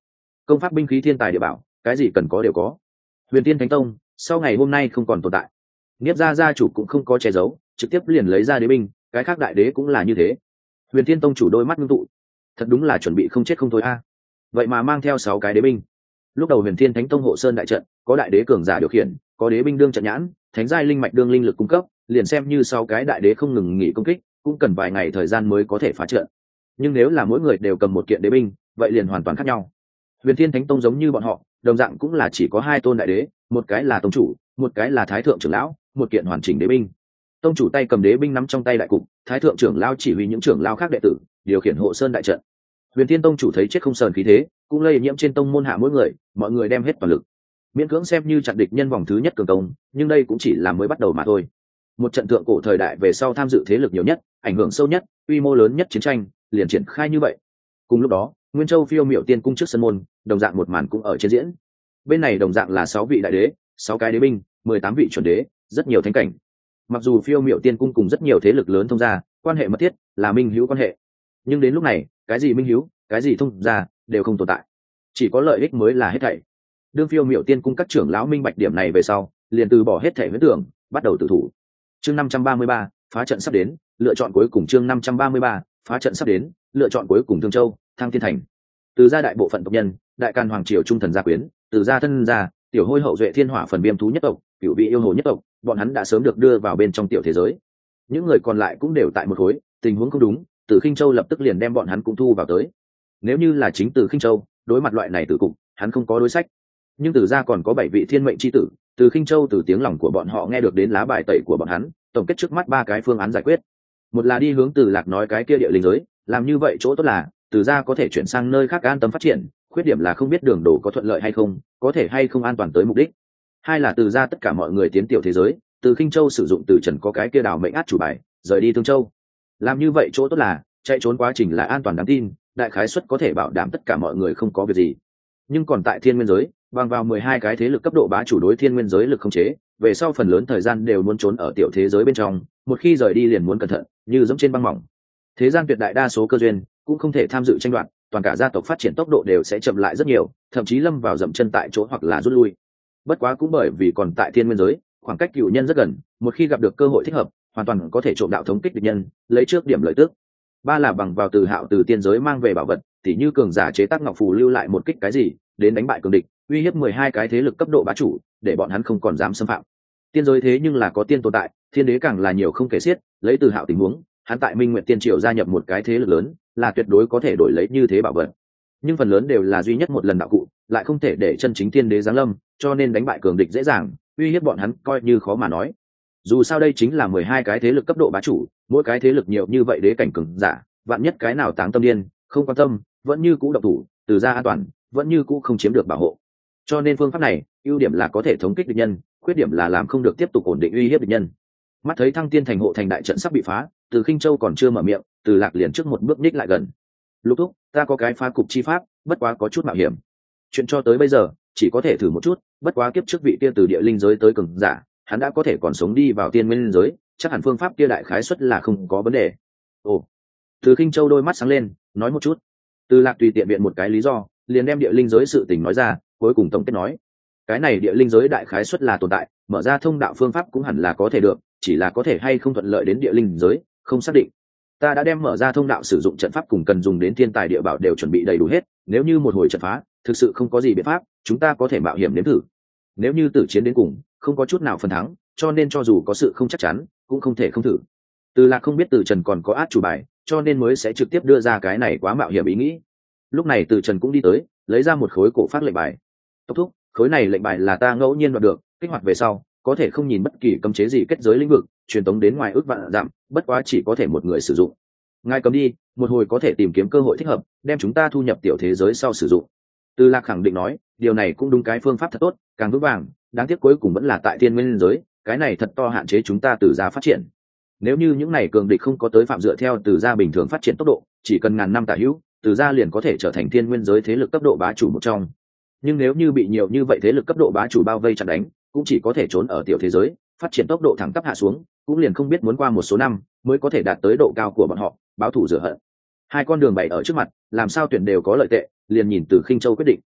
công pháp binh khí thiên tài địa bảo, cái gì cần có đều có. Huyền Tiên Thánh Tông sau ngày hôm nay không còn tồn tại. Niếp gia gia chủ cũng không có che giấu, trực tiếp liền lấy ra đế binh, cái khác đại đế cũng là như thế. Huyền Thiên Tông chủ đôi mắt ngưng tụ, thật đúng là chuẩn bị không chết không thôi a. Vậy mà mang theo 6 cái đế binh. Lúc đầu Huyền Thiên Thánh Tông hộ sơn đại trận, có đại đế cường giả điều khiển, có đế binh đương trận nhãn, thánh giai linh mạch đương linh lực cung cấp, liền xem như 6 cái đại đế không ngừng nghỉ công kích, cũng cần vài ngày thời gian mới có thể phá trận. Nhưng nếu là mỗi người đều cầm một kiện đế binh, vậy liền hoàn toàn khác nhau. Huyền Thiên Thánh Tông giống như bọn họ, đồng dạng cũng là chỉ có 2 tôn đại đế, một cái là tông chủ, một cái là thái thượng trưởng lão, một kiện hoàn chỉnh đế binh. Tông chủ tay cầm đế binh nắm trong tay đại cục, thái thượng trưởng lão chỉ huy những trưởng lão khác đệ tử điều khiển hộ sơn đại trận. Huyền Thiên Tông chủ thấy chết không sờn khí thế, cũng lây nhiễm trên tông môn hạ mỗi người, mọi người đem hết toàn lực, miễn cưỡng xem như chặn địch nhân vòng thứ nhất cường công, nhưng đây cũng chỉ là mới bắt đầu mà thôi. Một trận thượng cổ thời đại về sau tham dự thế lực nhiều nhất, ảnh hưởng sâu nhất, quy mô lớn nhất chiến tranh liền triển khai như vậy. Cùng lúc đó, Nguyên Châu Phiêu Miểu Tiên cung trước sân môn, đồng dạng một màn cũng ở trên diễn. Bên này đồng dạng là 6 vị đại đế, 6 cái đế binh, 18 vị chuẩn đế, rất nhiều thánh cảnh. Mặc dù Phiêu Miểu Tiên cung cùng rất nhiều thế lực lớn thông gia, quan hệ mật thiết, là minh hữu quan hệ, nhưng đến lúc này, cái gì minh hữu, cái gì thông gia đều không tồn tại, chỉ có lợi ích mới là hết thảy. Đương Phiêu Miểu Tiên cung các trưởng lão minh bạch điểm này về sau, liền từ bỏ hết thảy huyễn tưởng, bắt đầu tự thủ. Chương 533, phá trận sắp đến, lựa chọn cuối cùng. Chương 533, phá trận sắp đến, lựa chọn cuối cùng. Thương Châu, Thăng Thiên Thành. Từ gia đại bộ phận tộc nhân, đại can hoàng triều trung thần gia quyến, từ gia thân gia, tiểu hôi hậu duệ thiên hỏa phần viêm thú nhất tộc, cửu vị yêu hồ nhất tộc, bọn hắn đã sớm được đưa vào bên trong tiểu thế giới. Những người còn lại cũng đều tại một khối, tình huống không đúng, Từ Khinh Châu lập tức liền đem bọn hắn cũng thu vào tới. Nếu như là chính Từ Khinh Châu, đối mặt loại này tử cục, hắn không có đối sách. Nhưng Từ gia còn có 7 vị thiên mệnh chi tử, Từ Khinh Châu từ tiếng lòng của bọn họ nghe được đến lá bài tẩy của bọn hắn, tổng kết trước mắt 3 cái phương án giải quyết. Một là đi hướng Từ Lạc nói cái kia địa linh giới, làm như vậy chỗ tốt là Từ gia có thể chuyển sang nơi khác an tâm phát triển, khuyết điểm là không biết đường đổ có thuận lợi hay không, có thể hay không an toàn tới mục đích. Hai là Từ gia tất cả mọi người tiến tiểu thế giới, Từ Khinh Châu sử dụng Từ Trần có cái kia đào mệnh át chủ bài, rời đi Thương Châu. Làm như vậy chỗ tốt là chạy trốn quá trình là an toàn đáng tin, đại khái suất có thể bảo đảm tất cả mọi người không có việc gì. Nhưng còn tại Thiên Nguyên giới, bằng vào 12 cái thế lực cấp độ bá chủ đối Thiên Nguyên giới lực không chế, về sau phần lớn thời gian đều muốn trốn ở tiểu thế giới bên trong, một khi rời đi liền muốn cẩn thận, như dẫm trên băng mỏng. Thế gian tuyệt đại đa số cơ duyên cũng không thể tham dự tranh đoạt, toàn cả gia tộc phát triển tốc độ đều sẽ chậm lại rất nhiều, thậm chí lâm vào dậm chân tại chỗ hoặc là rút lui. Bất quá cũng bởi vì còn tại Thiên Nguyên giới, khoảng cách cựu nhân rất gần, một khi gặp được cơ hội thích hợp, hoàn toàn có thể trộm đạo thống kích địch nhân, lấy trước điểm lợi tức. Ba là bằng vào Từ Hạo từ tiên giới mang về bảo vật, tỉ như cường giả chế tác ngọc phù lưu lại một kích cái gì, đến đánh bại cường địch, uy hiếp 12 cái thế lực cấp độ bá chủ, để bọn hắn không còn dám xâm phạm. Tiên giới thế nhưng là có tiên tồn tại, thiên đế càng là nhiều không kể xiết, lấy Từ Hạo tình huống, hắn tại Minh Nguyệt Tiên Triều gia nhập một cái thế lực lớn, là tuyệt đối có thể đổi lấy như thế bảo vật. Nhưng phần lớn đều là duy nhất một lần đạo cụ, lại không thể để chân chính tiên đế giáng lâm, cho nên đánh bại cường địch dễ dàng, uy hiếp bọn hắn coi như khó mà nói. Dù sao đây chính là 12 cái thế lực cấp độ bá chủ, mỗi cái thế lực nhiều như vậy đế cảnh cường giả, vạn nhất cái nào táng tâm điên, không quan tâm, vẫn như cũ động thủ, Từ gia an toàn, vẫn như cũ không chiếm được bảo hộ. Cho nên phương pháp này, ưu điểm là có thể thống kích địch nhân, khuyết điểm là làm không được tiếp tục ổn định uy hiếp địch nhân. Mắt thấy Thăng Tiên thành hộ thành đại trận sắp bị phá, Từ Khinh Châu còn chưa mở miệng, Từ Lạc liền trước một bước nhích lại gần. Lục thúc, ta có cái phá cục chi pháp, bất quá có chút mạo hiểm. Chuyện cho tới bây giờ, chỉ có thể thử một chút, bất quá kiếp trước vị kia từ địa linh giới tới cường giả, hắn đã có thể còn sống đi vào tiên nguyên giới, chắc hẳn phương pháp kia đại khái suất là không có vấn đề. Ồ. Từ Khinh Châu đôi mắt sáng lên, nói một chút. Từ Lạc tùy tiện biện một cái lý do, liền đem địa linh giới sự tình nói ra, cuối cùng tổng kết nói, cái này địa linh giới đại khái suất là tồn tại, mở ra thông đạo phương pháp cũng hẳn là có thể được, chỉ là có thể hay không thuận lợi đến địa linh giới, không xác định. Ta đã đem mở ra thông đạo sử dụng trận pháp cùng cần dùng đến thiên tài địa bảo đều chuẩn bị đầy đủ hết, nếu như một hồi trận phá, thực sự không có gì biện pháp, chúng ta có thể mạo hiểm nếm thử. Nếu như tử chiến đến cùng, không có chút nào phần thắng, cho nên cho dù có sự không chắc chắn, cũng không thể không thử. Từ Lạc không biết Từ Trần còn có át chủ bài, cho nên mới sẽ trực tiếp đưa ra cái này quá mạo hiểm ý nghĩ. Lúc này Từ Trần cũng đi tới, lấy ra một khối cổ phát lệnh bài. Tốc thúc, khối này lệnh bài là ta ngẫu nhiên đoạt được, kích hoạt về sau, có thể không nhìn bất kỳ cấm chế gì kết giới lĩnh vực, truyền tống đến ngoài ước vạn dặm, bất quá chỉ có thể một người sử dụng. Ngài cầm đi, một hồi có thể tìm kiếm cơ hội thích hợp, đem chúng ta thu nhập tiểu thế giới sau sử dụng. Từ Lạc khẳng định nói, điều này cũng đúng, cái phương pháp thật tốt, càng vững vàng, đáng tiếc cuối cùng vẫn là tại thiên nguyên giới, cái này thật to hạn chế chúng ta Từ gia phát triển. Nếu như những này cường địch không có tới phạm dựa theo Từ gia bình thường phát triển tốc độ, chỉ cần ngàn năm tả hữu, Từ gia liền có thể trở thành thiên nguyên giới thế lực cấp độ bá chủ một trong. Nhưng nếu như bị nhiều như vậy thế lực cấp độ bá chủ bao vây chặn đánh, cũng chỉ có thể trốn ở tiểu thế giới, phát triển tốc độ thẳng tắp hạ xuống, cũng liền không biết muốn qua một số năm mới có thể đạt tới độ cao của bọn họ, báo thù rửa hận. Hai con đường bày ở trước mặt, làm sao tuyển đều có lợi tệ, liền nhìn Từ Khinh Châu quyết định.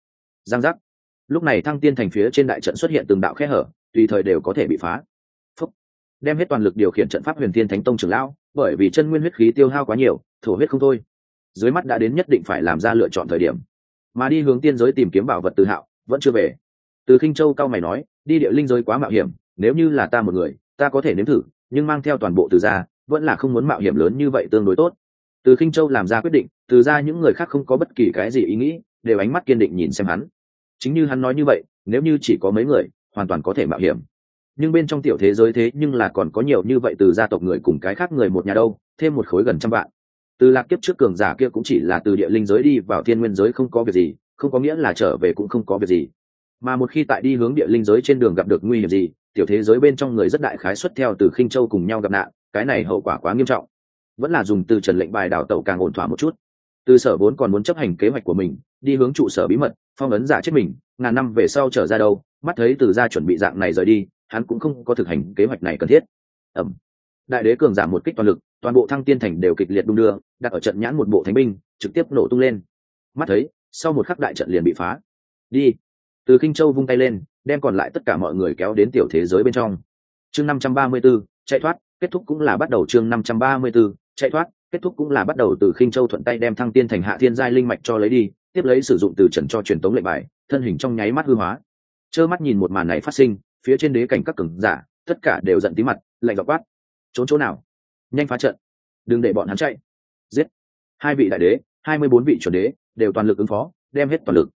giang giác. Lúc này Thăng Tiên Thành phía trên đại trận xuất hiện từng đạo khe hở, tùy thời đều có thể bị phá. Phúc. Đem hết toàn lực điều khiển trận pháp Huyền Thiên Thánh Tông trưởng lão, bởi vì chân nguyên huyết khí tiêu hao quá nhiều, thổ huyết không thôi. Dưới mắt đã đến nhất định phải làm ra lựa chọn thời điểm, mà đi hướng tiên giới tìm kiếm bảo vật Từ Hạo vẫn chưa về. Từ Khinh Châu cao mày nói, đi địa linh giới quá mạo hiểm, nếu như là ta một người, ta có thể nếm thử, nhưng mang theo toàn bộ Từ gia, vẫn là không muốn mạo hiểm lớn như vậy tương đối tốt. Từ Khinh Châu làm ra quyết định, Từ gia những người khác không có bất kỳ cái gì ý nghĩ, đều ánh mắt kiên định nhìn xem hắn. Chính như hắn nói như vậy, nếu như chỉ có mấy người, hoàn toàn có thể mạo hiểm. Nhưng bên trong tiểu thế giới thế nhưng là còn có nhiều như vậy từ gia tộc người cùng cái khác người một nhà đâu, thêm một khối gần trăm vạn. Từ Lạc kiếp trước cường giả kia cũng chỉ là từ địa linh giới đi vào thiên nguyên giới không có việc gì, không có nghĩa là trở về cũng không có việc gì. Mà một khi tại đi hướng địa linh giới trên đường gặp được nguy hiểm gì, tiểu thế giới bên trong người rất đại khái xuất theo Từ Khinh Châu cùng nhau gặp nạn, cái này hậu quả quá nghiêm trọng. Vẫn là dùng từ trần lệnh bài đảo tẩu càng ổn thỏa một chút. Từ Sở vốn còn muốn chấp hành kế hoạch của mình, đi hướng trụ sở bí mật, phong ấn giả chết mình, ngàn năm về sau trở ra đâu, mắt thấy Từ gia chuẩn bị dạng này rời đi, hắn cũng không có thực hành kế hoạch này cần thiết. Đại đế cường giả một kích toàn lực, toàn bộ Thăng Tiên Thành đều kịch liệt đung đưa, đặt ở trận nhãn một bộ thánh binh trực tiếp nổ tung lên. Mắt thấy sau một khắc đại trận liền bị phá. Đi. Từ Khinh Châu vung tay lên, đem còn lại tất cả mọi người kéo đến tiểu thế giới bên trong. Chương 534, chạy thoát, kết thúc cũng là bắt đầu. Chương 534, chạy thoát, kết thúc cũng là bắt đầu. Từ Khinh Châu thuận tay đem Thăng Tiên Thành hạ thiên giai linh mạch cho lấy đi, tiếp lấy sử dụng từ trần cho truyền tống lệnh bài, thân hình trong nháy mắt hư hóa. Trơ mắt nhìn một màn này phát sinh, phía trên đế cảnh các cường giả tất cả đều giận tí mặt, lạnh giọng quát: trốn chỗ nào, nhanh phá trận, đừng để bọn hắn chạy, giết. Hai vị đại đế, 24 vị chuẩn đế đều toàn lực ứng phó, đem hết toàn lực.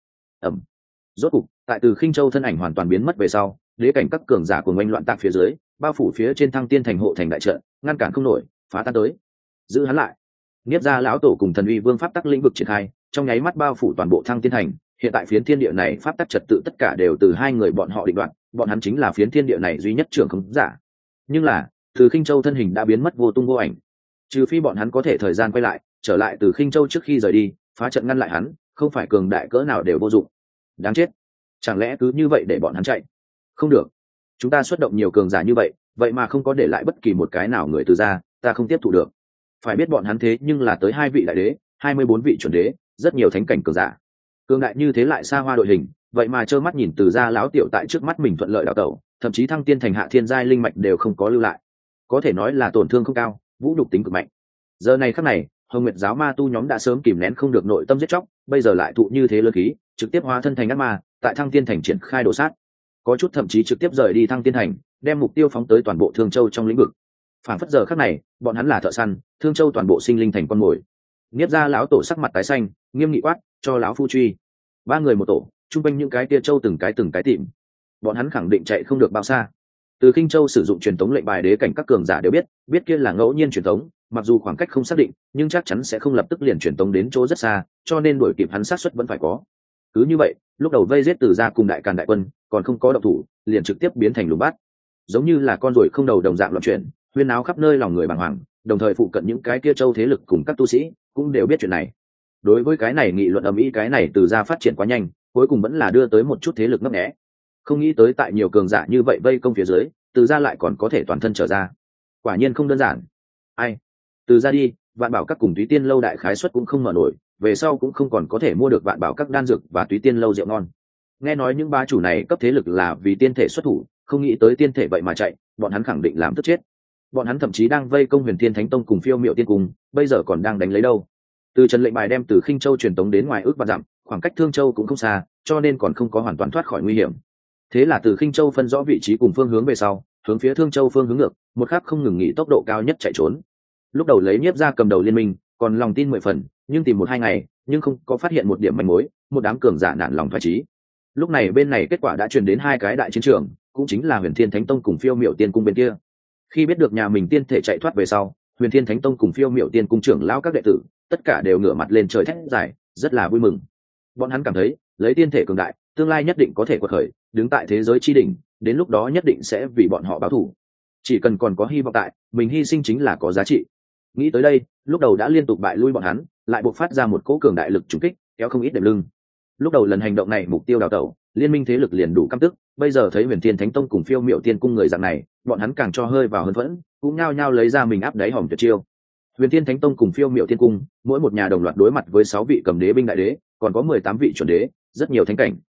Rốt cục tại Từ Khinh Châu thân ảnh hoàn toàn biến mất về sau, đế cảnh các cường giả cùng oanh loạn tạc phía dưới, bao phủ phía trên Thăng Tiên Thành hộ thành đại trận, ngăn cản không nổi, phá tan tới. Giữ hắn lại. Niết gia lão tổ cùng Thần Uy Vương pháp tắc lĩnh vực triển khai, trong nháy mắt bao phủ toàn bộ Thăng Tiên Thành. Hiện tại phiến thiên địa này pháp tắc trật tự tất cả đều từ hai người bọn họ định đoạt, bọn hắn chính là phiến thiên địa này duy nhất trưởng không giả. Nhưng là, Từ Khinh Châu thân hình đã biến mất vô tung vô ảnh. Trừ phi bọn hắn có thể thời gian quay lại, trở lại Từ Khinh Châu trước khi rời đi, phá trận ngăn lại hắn, không phải cường đại cỡ nào đều vô dụng. Đáng chết. Chẳng lẽ cứ như vậy để bọn hắn chạy? Không được. Chúng ta xuất động nhiều cường giả như vậy, vậy mà không có để lại bất kỳ một cái nào người Từ gia, ta không tiếp thụ được. Phải biết bọn hắn thế nhưng là tới 2 vị đại đế, 24 vị chuẩn đế, rất nhiều thánh cảnh cường giả. Cường đại như thế lại xa hoa đội hình, vậy mà trơ mắt nhìn Từ gia lão tiểu tại trước mắt mình thuận lợi đào tẩu, thậm chí Thăng Tiên Thành hạ thiên giai linh mạch đều không có lưu lại. Có thể nói là tổn thương không cao, vũ nhục tính cực mạnh. Giờ này khắc này, Hồng Nguyệt giáo ma tu nhóm đã sớm kìm nén không được nội tâm giết chóc, bây giờ lại thụ như thế lớn khí, trực tiếp hóa thân thành ác ma, tại Thăng Tiên Thành triển khai đổ sát. Có chút thậm chí trực tiếp rời đi Thăng Tiên Thành, đem mục tiêu phóng tới toàn bộ Thương Châu trong lĩnh vực. Phản phất giờ khắc này, bọn hắn là thợ săn, Thương Châu toàn bộ sinh linh thành con mồi. Niết gia lão tổ sắc mặt tái xanh, nghiêm nghị quát, cho lão phu truy. 3 người một tổ, chung quanh những cái tia châu từng cái tìm. Bọn hắn khẳng định chạy không được bao xa. Từ Khinh Châu sử dụng truyền tống lệnh bài đế cảnh các cường giả đều biết kia là ngẫu nhiên truyền tống, mặc dù khoảng cách không xác định, nhưng chắc chắn sẽ không lập tức liền truyền tống đến chỗ rất xa, cho nên đuổi kịp hắn xác suất vẫn phải có. Cứ như vậy, lúc đầu vây giết Từ gia cùng đại càn đại quân, còn không có động thủ, liền trực tiếp biến thành lùm bát, giống như là con ruồi không đầu đồng dạng loạn chuyển, huyên náo khắp nơi lòng người bàng hoàng. Đồng thời phụ cận những cái kia châu thế lực cùng các tu sĩ cũng đều biết chuyện này. Đối với cái này nghị luận ầm ĩ, cái này Từ gia phát triển quá nhanh, cuối cùng vẫn là đưa tới một chút thế lực ngấp nghé. Không nghĩ tới tại nhiều cường giả như vậy vây công phía dưới, Từ gia lại còn có thể toàn thân trở ra, quả nhiên không đơn giản. Ai? Từ gia đi, Vạn Bảo các cùng Túy Tiên lâu đại khái suất cũng không mở nổi, về sau cũng không còn có thể mua được Vạn Bảo các đan dược và Túy Tiên lâu rượu ngon. Nghe nói những bá chủ này cấp thế lực là vì tiên thể xuất thủ, không nghĩ tới tiên thể vậy mà chạy, bọn hắn khẳng định làm tức chết. Bọn hắn thậm chí đang vây công Huyền Thiên Thánh Tông cùng Phiêu Miệu Tiên Cung, bây giờ còn đang đánh lấy đâu. Từ Trần lệnh bài đem Từ Khinh Châu truyền tống đến ngoài ước vạn dặm, khoảng cách Thương Châu cũng không xa, cho nên còn không có hoàn toàn thoát khỏi nguy hiểm. Thế là Từ Khinh Châu phân rõ vị trí cùng phương hướng về sau, hướng phía Thương Châu phương hướng ngược, một khắc không ngừng nghỉ tốc độ cao nhất chạy trốn. Lúc đầu lấy Nhiếp gia cầm đầu liên minh, còn lòng tin 10 phần, nhưng tìm 1-2 ngày, nhưng không có phát hiện một điểm manh mối, một đám cường giả nản lòng thoái chí. Lúc này bên này kết quả đã truyền đến 2 cái đại chiến trường, cũng chính là Huyền Thiên Thánh Tông cùng Phiêu Miệu Tiên Cung bên kia. Khi biết được nhà mình tiên thể chạy thoát về sau, Huyền Thiên Thánh Tông cùng Phiêu Miệu Tiên Cung trưởng lão các đệ tử, tất cả đều ngửa mặt lên trời thét giải, rất là vui mừng. Bọn hắn cảm thấy, lấy tiên thể cường đại, tương lai nhất định có thể quật khởi, đứng tại thế giới chi đỉnh, đến lúc đó nhất định sẽ vì bọn họ báo thù. Chỉ cần còn có hy vọng tại, mình hy sinh chính là có giá trị. Nghĩ tới đây, lúc đầu đã liên tục bại lui bọn hắn, lại bộc phát ra một cỗ cường đại lực trùng kích, kéo không ít đệm lưng. Lúc đầu lần hành động này mục tiêu đào tẩu, liên minh thế lực liền đủ căm tức, bây giờ thấy Huyền Thiên Thánh Tông cùng Phiêu Miệu Tiên Cung người dạng này, bọn hắn càng cho hơi vào hơn phẫn, cũng nhao nhao lấy ra mình áp đáy hòm tuyệt chiêu. Huyền Thiên Thánh Tông cùng Phiêu Miệu Tiên Cung, mỗi một nhà đồng loạt đối mặt với 6 vị cầm đế binh đại đế, còn có 18 vị chuẩn đế, rất nhiều thánh cảnh.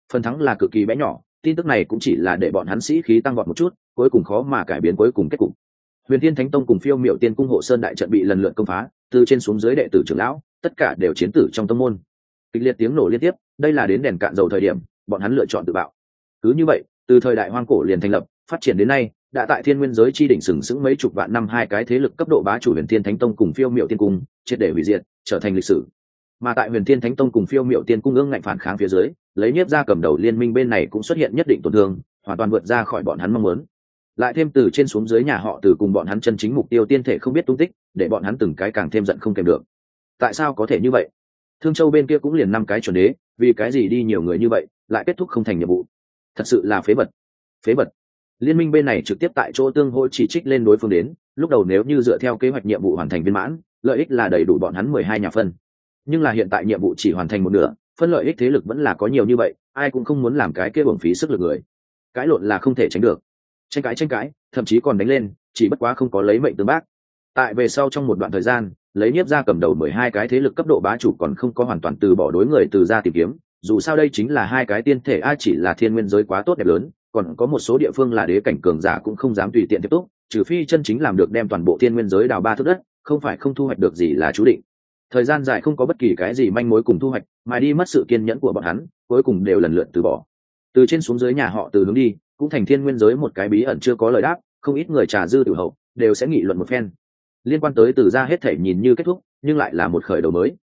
phần thắng là cực kỳ bé nhỏ, tin tức này cũng chỉ là để bọn hắn sĩ khí tăng vọt một chút, cuối cùng khó mà cải biến cuối cùng kết cục. Huyền Thiên Thánh Tông cùng Phiêu Miểu Tiên Cung hộ sơn đại trận bị lần lượt công phá, từ trên xuống dưới đệ tử trưởng lão, tất cả đều chiến tử trong tông môn. Kịch liệt tiếng nổ liên tiếp, đây là đến đèn cạn dầu thời điểm, bọn hắn lựa chọn tự bạo. Cứ như vậy, từ thời đại hoang cổ liền thành lập, phát triển đến nay, đã tại Thiên Nguyên giới chi đỉnh sừng sững mấy chục vạn năm, hai cái thế lực cấp độ bá chủ Huyền Thiên Thánh Tông cùng Phiêu Miểu Tiên Cung, triệt để hủy diệt, trở thành lịch sử. Mà tại Huyền Thiên Thánh Tông cùng Phiêu Miểu Tiên Cung ương ngạnh phản kháng phía dưới, lấy Nhiếp gia cầm đầu liên minh bên này cũng xuất hiện nhất định tổn thương, hoàn toàn vượt ra khỏi bọn hắn mong muốn. Lại thêm từ trên xuống dưới nhà họ từ cùng bọn hắn chân chính mục tiêu tiên thể không biết tung tích, để bọn hắn từng cái càng thêm giận không kèm được. Tại sao có thể như vậy? Thương Châu bên kia cũng liền 5 cái chuẩn đế, vì cái gì đi nhiều người như vậy, lại kết thúc không thành nhiệm vụ? Thật sự là phế vật. Phế vật. Liên minh bên này trực tiếp tại chỗ tương hỗ chỉ trích lên đối phương đến, lúc đầu nếu như dựa theo kế hoạch nhiệm vụ hoàn thành viên mãn, lợi ích là đầy đủ bọn hắn 12 nhà phân. Nhưng là hiện tại nhiệm vụ chỉ hoàn thành một nửa, phân lợi ích thế lực vẫn là có nhiều như vậy, ai cũng không muốn làm cái kia uổng phí sức lực người. Cãi lộn là không thể tránh được. Tranh cãi, thậm chí còn đánh lên, chỉ bất quá không có lấy mệnh tương bác. Tại về sau trong một đoạn thời gian, lấy Nhiếp gia cầm đầu 12 cái thế lực cấp độ bá chủ còn không có hoàn toàn từ bỏ đối người từ gia tìm kiếm, dù sao đây chính là hai cái tiên thể, ai chỉ là thiên nguyên giới quá tốt đẹp lớn, còn có một số địa phương là đế cảnh cường giả cũng không dám tùy tiện tiếp tục, trừ phi chân chính làm được đem toàn bộ thiên nguyên giới đào 3 thước đất, không phải không thu hoạch được gì là chú định. Thời gian dài không có bất kỳ cái gì manh mối cùng thu hoạch, mà đi mất sự kiên nhẫn của bọn hắn, cuối cùng đều lần lượt từ bỏ. Từ trên xuống dưới nhà họ từ hướng đi, cũng thành thiên nguyên giới một cái bí ẩn chưa có lời đáp, không ít người trà dư tiểu hậu đều sẽ nghị luận một phen. Liên quan tới từ gia hết thể nhìn như kết thúc, nhưng lại là một khởi đầu mới.